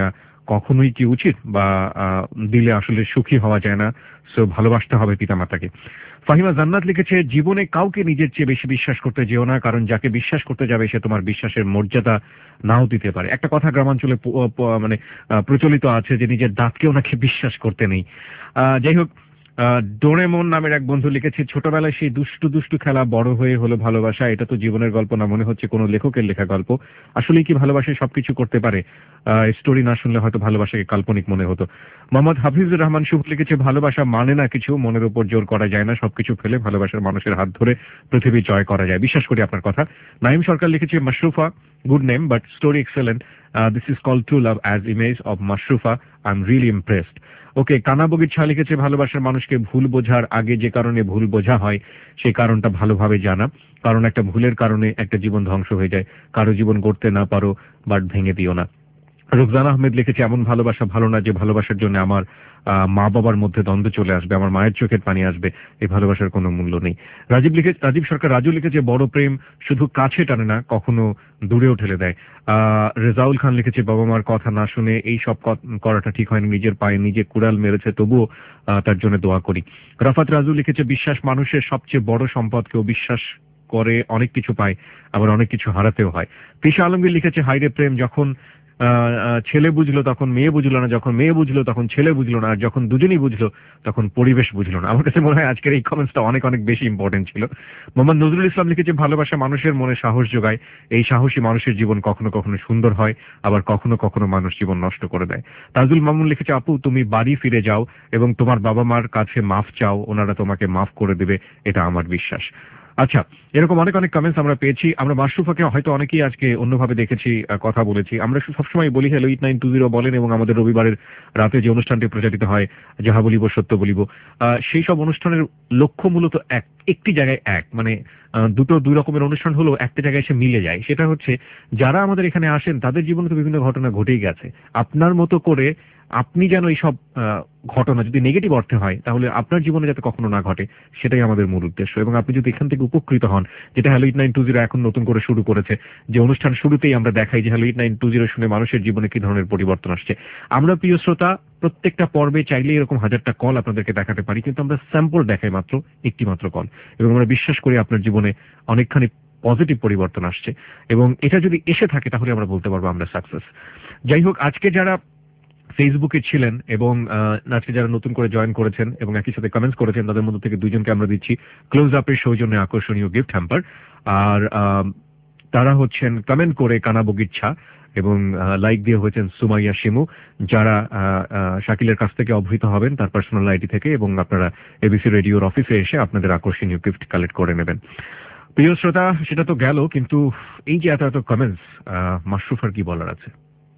কখনোই কি উচিত, বা আহ, দিলে আসলে সুখী হওয়া যায় না, সো ভালোবাসতে হবে পিতামাতাকে। ফাহিমা জান্নাত লিখেছে, জীবনে কাউকে নিজের চেয়ে বেশি বিশ্বাস করতে যেও না, কারণ যাকে বিশ্বাস করতে যাবে সে তোমার বিশ্বাসের মর্যাদা নাও দিতে পারে। একটা কথা গ্রামাঞ্চলে প- প- মানে আহ, প্রচলিত আছে যে নিজের দাঁতকেও নাকি বিশ্বাস করতে নেই। আহ, যাই হোক, আহ, ডোরেমন নামের এক বন্ধু লিখেছে, ছোটবেলায় সেই দুষ্টু দুষ্টু খেলা বড় হয়ে হলো ভালোবাসা। এটা তো জীবনের গল্প না, মনে হচ্ছে কোনো লেখকের লেখা গল্প। আসলে কি ভালোবাসা সবকিছু করতে পারে? স্টোরি না শুনলে হয়তো ভালোবাসাকে কাল্পনিক মনে হতো। মোহাম্মদ হাফিজুর রহমান শুভ লিখেছে, ভালোবাসা মানে না কিছু, মনের উপর জোর করা যায় না, সবকিছু ফেলে ভালোবাসার মানুষের হাত ধরে পৃথিবী জয় করা যায়। বিশ্বাস করি আপনার কথা। নাইম সরকার লিখেছে, Mashrufa, good name but story excellent, this is called true love as image of Mashrufa, I am really impressed. Okay, কানাবগির ছা লিখেছে, ভালোবাসার মানুষকে ভুল বোঝার আগে যে কারণে ভুল বোঝা হয় সেই কারণটা ভালোভাবে জানা, কারণ একটা ভুলের কারণে একটা জীবন ধ্বংস হয়ে যায়। কারো জীবন গড়তে না পারো, বাট ভেঙে দিও না। রোকজানা আহমেদ লিখেছে, এমন ভালোবাসা ভালো না যে ভালোবাসার জন্য আমার আহ, মা বাবার মধ্যে দ্বন্দ্ব চলে আসবে, আমার মায়ের চোখের পানি আসবে, এই ভালোবাসার কোনো মূল্য নেই। রাজীব লিখে রাজীব সরকার রাজু লিখেছে, বড় প্রেম শুধু কাছে টানে না, কখনো দূরেও ঠেলে দেয়। আহ রেজাউল খান লিখেছে, বাবা মার কথা না শুনে এই সব করাটা ঠিক হয়নি, নিজের পায়ে নিজে কুড়াল মেরেছে, তবুও আহ, তার জন্য দোয়া করি। রাফাত রাজু লিখেছে, বিশ্বাস মানুষের সবচেয়ে বড় সম্পদ, কেউ বিশ্বাস করে অনেক কিছু পায়, আবার অনেক কিছু হারাতেও হয়। তৃষা আলমগীর লিখেছে, হাইরে প্রেম, যখন আহ, আহ, ছেলে বুঝলো তখন মেয়ে বুঝলো না, যখন মেয়ে বুঝলো তখন ছেলে বুঝলো না, আর যখন দুজনেই বুঝলো তখন পরিবেশ বুঝলো না। আমার কাছে মনে হয় আজকের এই কমেন্টসটা অনেক অনেক বেশি ইম্পর্টেন্ট ছিল। মোহাম্মদ নজরুল ইসলাম লিখেছে, ভালোবাসা মানুষের মনে সাহস যোগায়, এই সাহসী মানুষের জীবন কখনো কখনো সুন্দর হয়, আবার কখনো কখনো মানুষ জীবন নষ্ট করে দেয়। তাজুল মামুন লিখেছে, আপু তুমি বাড়ি ফিরে যাও এবং তোমার বাবা মার কাছে মাফ চাও, ওনারা তোমাকে মাফ করে দেবে, এটা আমার বিশ্বাস। আচ্ছা, এরকম অনেক অনেক কমেন্টস আমরা পেয়েছি। আমরা মাশরুফাকে হয়তো অনেকেই আজকে অন্যভাবে দেখেছি, আহ, কথা বলেছি। আমরা সবসময় বলি hello eight nine two zero বলেন, এবং আমাদের রবিবারের রাতে যে অনুষ্ঠানটি প্রচারিত হয় যাহা বলিব সত্য বলিব, আহ, সেই সব অনুষ্ঠানের লক্ষ্য মূলত এক একটি জায়গায় এক, মানে আহ, দুটো দুই রকমের অনুষ্ঠান হলেও একটা জায়গায় এসে মিলে যায়। সেটা হচ্ছে, যারা আমাদের এখানে আসেন তাদের জীবনে তো বিভিন্ন ঘটনা ঘটেই গেছে, আপনার মতো করে আপনি যেন এই সব আহ, ঘটনা যদি নেগেটিভ অর্থে হয় তাহলে আপনার জীবনে যাতে কখনো না ঘটে, সেটাই আমাদের মূল উদ্দেশ্য। এবং আপনি যদি এখান থেকে উপকৃত হন, যেটা hello eight nine two zero এখন নতুন করে শুরু করেছে, যে অনুষ্ঠান শুরুতেই আমরা দেখাই যে hello eight nine two zero শুনে মানুষের জীবনে কি ধরনের পরিবর্তন আসছে। আমরা প্রিয় শ্রোতা প্রত্যেকটা পর্বে চাইলে এরকম হাজারটা কল আপনাদেরকে দেখাতে পারি, কিন্তু আমরা স্যাম্পল দেখাই মাত্র একটি মাত্র কল, এবং আমরা বিশ্বাস করি আপনার জীবনে অনেকখানি পজিটিভ পরিবর্তন আসছে, এবং এটা যদি এসে থাকে তাহলে আমরা বলতে পারবো আমরা সাকসেস। যাই হোক, আজকে যারা ফেসবুকে ছিলেন এবং আহ, আজকে যারা নতুন করে জয়েন করেছেন এবং একই সাথে কমেন্টস করেছেন, তাদের মধ্যে থেকে দুইজনকে আমরা দিচ্ছি ক্লোজ আপের সৌজন্যে আকর্ষণীয় গিফট হ্যাম্পার। আর আহ, তারা হচ্ছেন কমেন্ট করে কানাবগিচ্ছা এবং লাইক দিয়ে হয়েছেন সুমাইয়া শিমু, যারা আহ, আহ, শাকিলের কাছ থেকে অবহিত হবেন তার পার্সোনাল আইডি থেকে, এবং আপনারা এবিসি রেডিওর অফিসে এসে আপনাদের আকর্ষণীয় গিফট কালেক্ট করে নেবেন। প্রিয় শ্রোতা, সেটা তো গেল, কিন্তু এই যে এত এত কমেন্টস, মাশরুফার কি বলার আছে?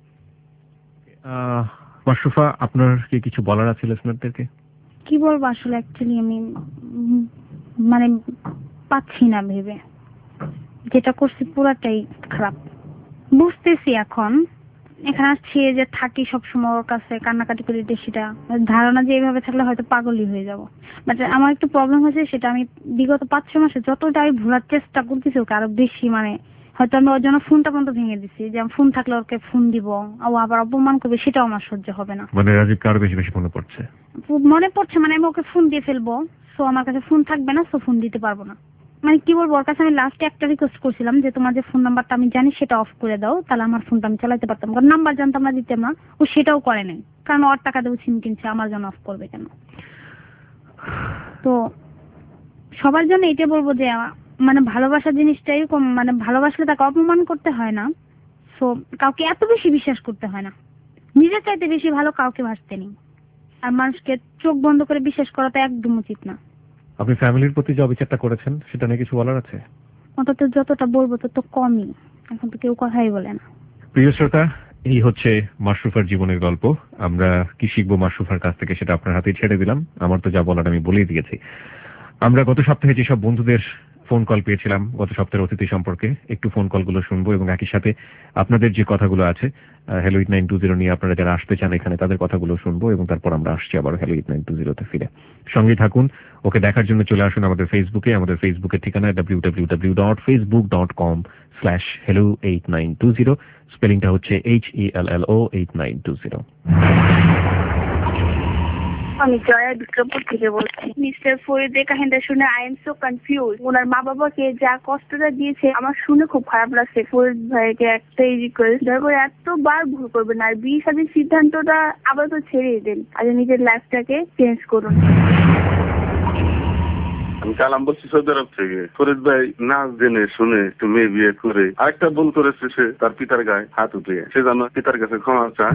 আহ, মাশরুফা, আপনার কি কিছু বলার আছে লিসনারদেরকে? কি বলবো আসলে, অ্যাকচুয়ালি আমি উম, মানে পাচ্ছি না ভেবে, যেটা করছি পুরাটাই খারাপ। বুঝতেছি এখন এখানে আসছি যে থাকি সবসময় ওর কাছে, কান্নাকাটি করি বেশিটা, ধারণা যে এইভাবে থাকলে হয়তো পাগলই হয়ে যাব। বাট আমার একটু প্রবলেম হয়েছে, সেটা আমি বিগত পাঁচ ছয় মাসে যতটা আমি ভোলার চেষ্টা করতেছি ওকে আরো বেশি, মানে হয়তো আমি ওর জন্য ফোনটা পর্যন্ত ভেঙে দিচ্ছি, যে ফোন থাকলে ওকে ফোন দিব, ও আবার অপমান করবে, সেটাও আমার সহ্য হবে না। মানে রাজীবকে আরো বেশি বেশি মনে পড়ছে? মনে পড়ছে, মানে আমি ওকে ফোন দিয়ে ফেলবো, সো আমার কাছে ফোন থাকবে না, সো ফোন দিতে পারবো না। মানে কি বলবো, ওর কাছে আমি লাস্টে একটা রিকোয়েস্ট করছিলাম যে তোমার যে ফোন নাম্বারটা আমি জানি সেটা অফ করে দাও, তাহলে আমার ফোনটা আমি চালাতে পারতাম, কারণ নাম্বার জানতাম না, দিতাম না। ও সেটাও করে নাই, কারণ ওর টাকা দেবো সিম কিনছে, আমার জন্য অফ করবে কেন? তো সবার জন্য এটা বলবো যে মানে ভালোবাসা জিনিসটাই কম, মানে ভালোবাসলে তাকে অপমান করতে হয় না, সো কাউকে এত বেশি বিশ্বাস করতে হয় না, নিজের চাইতে বেশি ভালো কাউকে ভাসতে নেই, আর মানুষকে চোখ বন্ধ করে বিশ্বাস করা তো একদম উচিত না। আপনি ফ্যামিলির প্রতি যে অবিচারটা করেছেন সেটা নিয়ে কিছু বলার আছে? অন্তত যতটা বলবো তত কমই, এখন তো কেউ কথাই বলে না। প্রিয় শ্রোতা, এই হচ্ছে মাশরুফার জীবনের গল্প। আমরা কি শিখবো মাশরুফার কাছ থেকে সেটা আপনার হাতে ছেড়ে দিলাম। আমার তো যা বলার আমি বলেই দিয়েছি। আমরা গত সপ্তাহে যেসব বন্ধুদের ফোন কল পেয়েছিলাম গত সপ্তাহের অতিথি সম্পর্কে। একটু ফোন কলগুলো শুনবো এবং একই সাথে আপনাদের যে কথাগুলো আছে hello eight nine two zero নিয়ে আপনারা যারা আসতে চান এখানে তাদের কথাগুলো শুনবো এবং তারপর আমরা আসছি আবার হ্যালো এইট নাইন টু জিরোতে ফিরে। সঙ্গে থাকুন। ওকে দেখার জন্য চলে আসুন আমাদের ফেসবুকে। আমাদের ফেসবুকের ঠিকানা W W W dot Facebook dot com slash hello eight nine two zero. স্পেলিংটা হচ্ছে H E L L O eight nine two zero. আমি জয়া বিক্রমপুর থেকে বলছি। মিস্টার ফরিদের কাহিনীটা শুনে আই এম সো কনফিউজ। ওনার মা বাবাকে যা কষ্টটা দিয়েছে আমার শুনে খুব খারাপ লাগছে। ফরিদ ভাইকে একটাই রিকোয়েস্ট, দয়া করে এতবার ভুল করবেন না, আর বিয়ে শাদীর সিদ্ধান্তটা আবার তো ছেড়েই দেন, আর নিজের লাইফটাকে চেঞ্জ করুন। আমি কালাম বলছি সৌদি আরব থেকে। ফরিদ ভাই না জেনে শুনে একটু মেয়ে বিয়ে করে আরেকটা ভুল করেছে, সে তার পিতার গায়ে হাত উঠিয়ে সে যেন পিতার কাছে ক্ষমা চায়।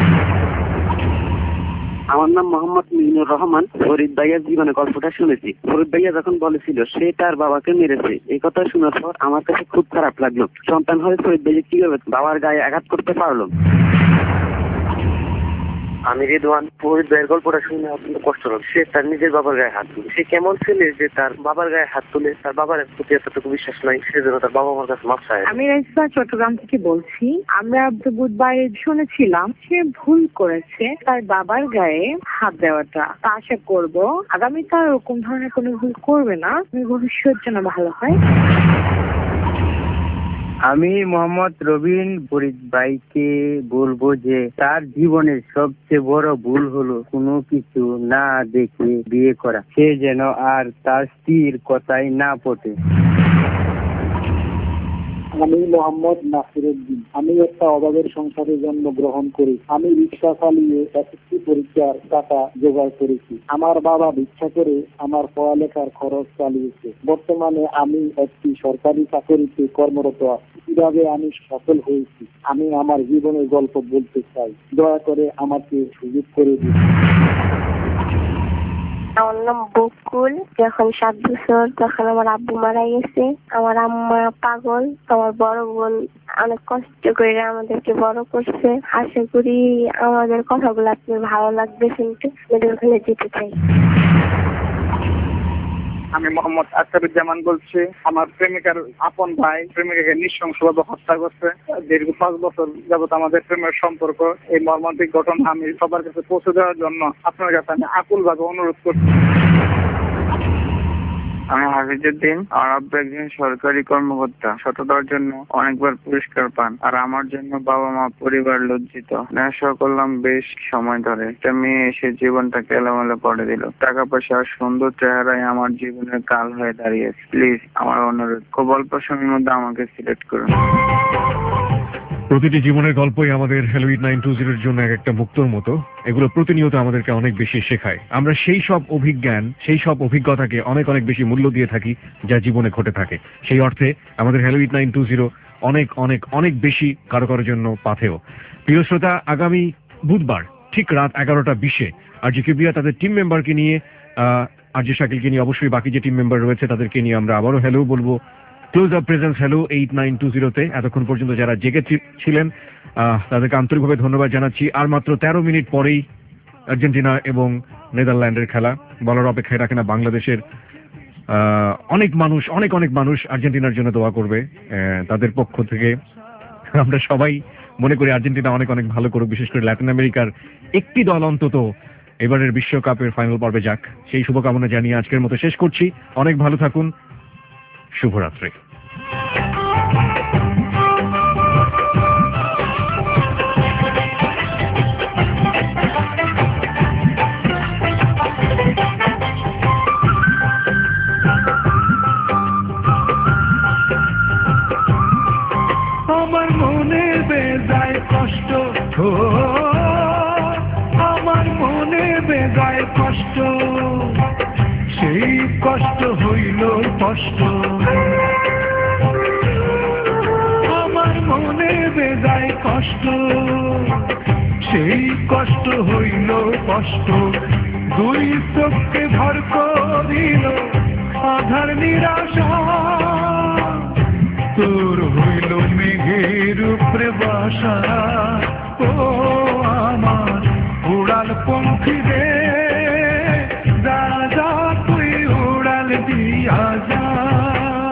আমার নাম মোহাম্মদ মিনুর রহমান। ফরিদ ভাইয়ার জীবনে গল্পটা শুনেছি। ফরিদ ভাইয়া যখন বলেছিল সে তার বাবাকে মেরেছে, এই কথা শোনার পর আমার কাছে খুব খারাপ লাগলো। সন্তান হয়ে ফরিদ ভাইয়া কিভাবে বাবার গায়ে আঘাত করতে পারলো। আমি রেদওয়ান। ফরিদ ভাইয়ের গল্পটা শুনে অত্যন্ত কষ্ট হল। সে তার নিজের বাবার গায়ে হাত তুলে। সে কেমন ছেলে যে তার বাবার গায়ে হাত তুলে, তার বাবার প্রতি এতটুকু বিশ্বাস নাই, সেজন্য তার বাবা মার কাছে মাপ চায়। আমি রাইসা চট্টগ্রাম থেকে বলছি। আমরা বুধবারে শুনেছিলাম সে ভুল করেছে তার বাবার গায়ে হাত দেওয়াটা। তা আশা করব আগামীতে আর ওরকম ধরনের কোনো ভুল করবে না, ভবিষ্যৎ যেন ভালো হয়। আমি মোহাম্মদ রবিন ফরিদ ভাইকে বলবো যে তার জীবনের সবচেয়ে বড় ভুল হলো কোনো কিছু না দেখে বিয়ে করা। সে যেন আর তার স্ত্রীর কথাই না পটে। আমি মোহাম্মদ নাসিরউদ্দিন। আমি একটা অভাবের সংসারে জন্মগ্রহণ করি। আমি রিক্সা চালিয়ে এসএসসি পরীক্ষার টাকা জোগাড় করেছি। আমার বাবা ভিক্ষা করে আমার পড়ালেখার খরচ চালিয়েছে। বর্তমানে আমি একটি সরকারি চাকরিতে কর্মরত আছি। কিভাবে আমি সফল হয়েছি আমি আমার জীবনের গল্প বলতে চাই। দয়া করে আমাকে সুযোগ করে দিন। আমার নাম বকুল। যখন সাত বছর তখন আমার আব্বু মারা গেছে। আমার আম্মা পাগল। আমার বড় বোন অনেক কষ্ট করে আমাদেরকে বড় করছে। আশা করি আমাদের কথাগুলো আপনি ভালো লাগবে শুনতে। আমি ওখানে যেতে চাই। আমি মোহাম্মদ আখতারুজ্জামান বলছি। আমার প্রেমিকার আপন ভাই প্রেমিকাকে নৃশংসভাবে হত্যা করছে। দীর্ঘ পাঁচ বছর যাবত আমাদের প্রেমের সম্পর্ক। এই মর্মান্তিক ঘটনা আমি সবার কাছে পৌঁছে দেওয়ার জন্য আপনার কাছে আমি আকুলভাবে অনুরোধ করছি। আমি হাফিজউদ্দিন। আমার আব্বু একজন সরকারি কর্মকর্তা, সততার জন্য অনেকবার পুরস্কার পান, আর আমার জন্য বাবা মা পরিবার লজ্জিত। নেশা করলাম বেশ সময় ধরে। একটা মেয়ে এসে জীবনটাকে এলোমেলো করে দিল। টাকা পয়সা আর সুন্দর চেহারায় আমার জীবনের কাল হয়ে দাঁড়িয়েছে। প্লিজ আমার অনুরোধ, খুব অল্প সময়ের মধ্যে আমাকে সিলেক্ট করুন। প্রতিটি জীবনের গল্পই আমাদের হ্যালো এইট নাইন টু জিরোর জন্য এক একটা মুক্তোর মতো। এগুলো প্রতিনিয়ত আমাদেরকে অনেক বেশি শেখায়। আমরা সেই সব অভিজ্ঞান সেই সব অভিজ্ঞতাকে অনেক অনেক বেশি মূল্য দিয়ে থাকি যা জীবনে ঘটে থাকে। সেই অর্থে আমাদের hello eight nine two zero অনেক অনেক অনেক বেশি কারো কারোর জন্য পাথেয়। প্রিয় শ্রোতা, আগামী বুধবার ঠিক রাত এগারোটা বিশে আর জি কিবরিয়া তাদের টিম মেম্বারকে নিয়ে আহ আর জি শাকিলকে নিয়ে অবশ্যই বাকি যে টিম মেম্বার রয়েছে তাদেরকে নিয়ে আমরা আবারও হ্যালো বলবো Close Up presence hello eight nine two জিরোতে। এতক্ষণ পর্যন্ত যারা জেগে ছিলেন তাদেরকে আন্তরিকভাবে ধন্যবাদ জানাচ্ছি। আর মাত্র তেরো মিনিট পরেই আর্জেন্টিনা এবং নেদারল্যান্ডের খেলা। বলার অপেক্ষায় রাখে না বাংলাদেশের অনেক মানুষ অনেক অনেক মানুষ আর্জেন্টিনার জন্য দোয়া করবে। তাদের পক্ষ থেকে আমরা সবাই মনে করি আর্জেন্টিনা অনেক অনেক ভালো করুক, বিশেষ করে ল্যাটিন আমেরিকার একটি দল অন্তত এবারের বিশ্বকাপের ফাইনাল পর্বে যাক, সেই শুভকামনা জানিয়ে আজকের মতো শেষ করছি। অনেক ভালো থাকুন, শুভরাত্রি। আমার মনে বেজায় কষ্ট, আমার মনে বেজায় কষ্ট, সেই কষ্ট হইল কষ্ট। আমার মনে বেজায় কষ্ট, সেই কষ্ট হইল কষ্ট। দুই চোখকে ভর করিল আধার নিরাশা, তোর হইল মেঘের উপরে বাসা। ও আমার উড়াল পঙ্খী রে, যা যা তুই উড়াল দিয়া যা।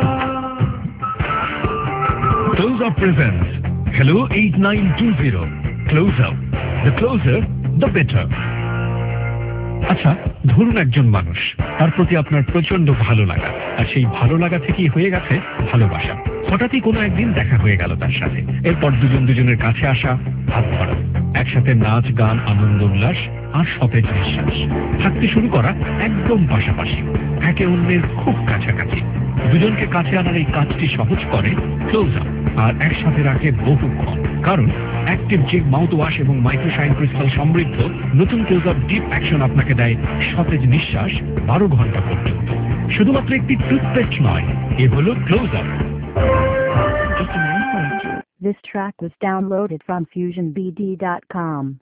Close Up presents Hello eight nine two zero. Close Up. The closer, the better. আচ্ছা, ধরুন একজন মানুষ, তার প্রতি আপনার প্রচন্ড ভালো লাগা, আর সেই ভালো লাগা থেকেই হয়ে গেছে ভালোবাসা। হঠাৎই কোনো একদিন দেখা হয়ে গেল তার সাথে, এরপর দুজন দুজনের কাছে আসা, হাত ধরা, একসাথে নাচ গান, আনন্দ উল্লাস আর সতেজ নিঃশ্বাস, থাকতে শুরু করা একদম পাশাপাশি, একে অন্যের খুব কাছাকাছি। দুজনকে কাছে আনার এই কাজটি সহজ করে ক্লোজ আপ, আর একসাথে রাখে বহুক্ষণ। কারণ অ্যাক্টিভ জিগ মাউথ ওয়াশ এবং মাইক্রোশাইন ক্রিস্টাল সমৃদ্ধ নতুন ক্লোজ আপ ডিপ অ্যাকশন আপনাকে দেয় সতেজ নিঃশ্বাস বারো ঘন্টা পর্যন্ত। শুধুমাত্র একটি টুথপেস্ট নয়, এ হলো Close Up. This track was downloaded from fusion b d dot com.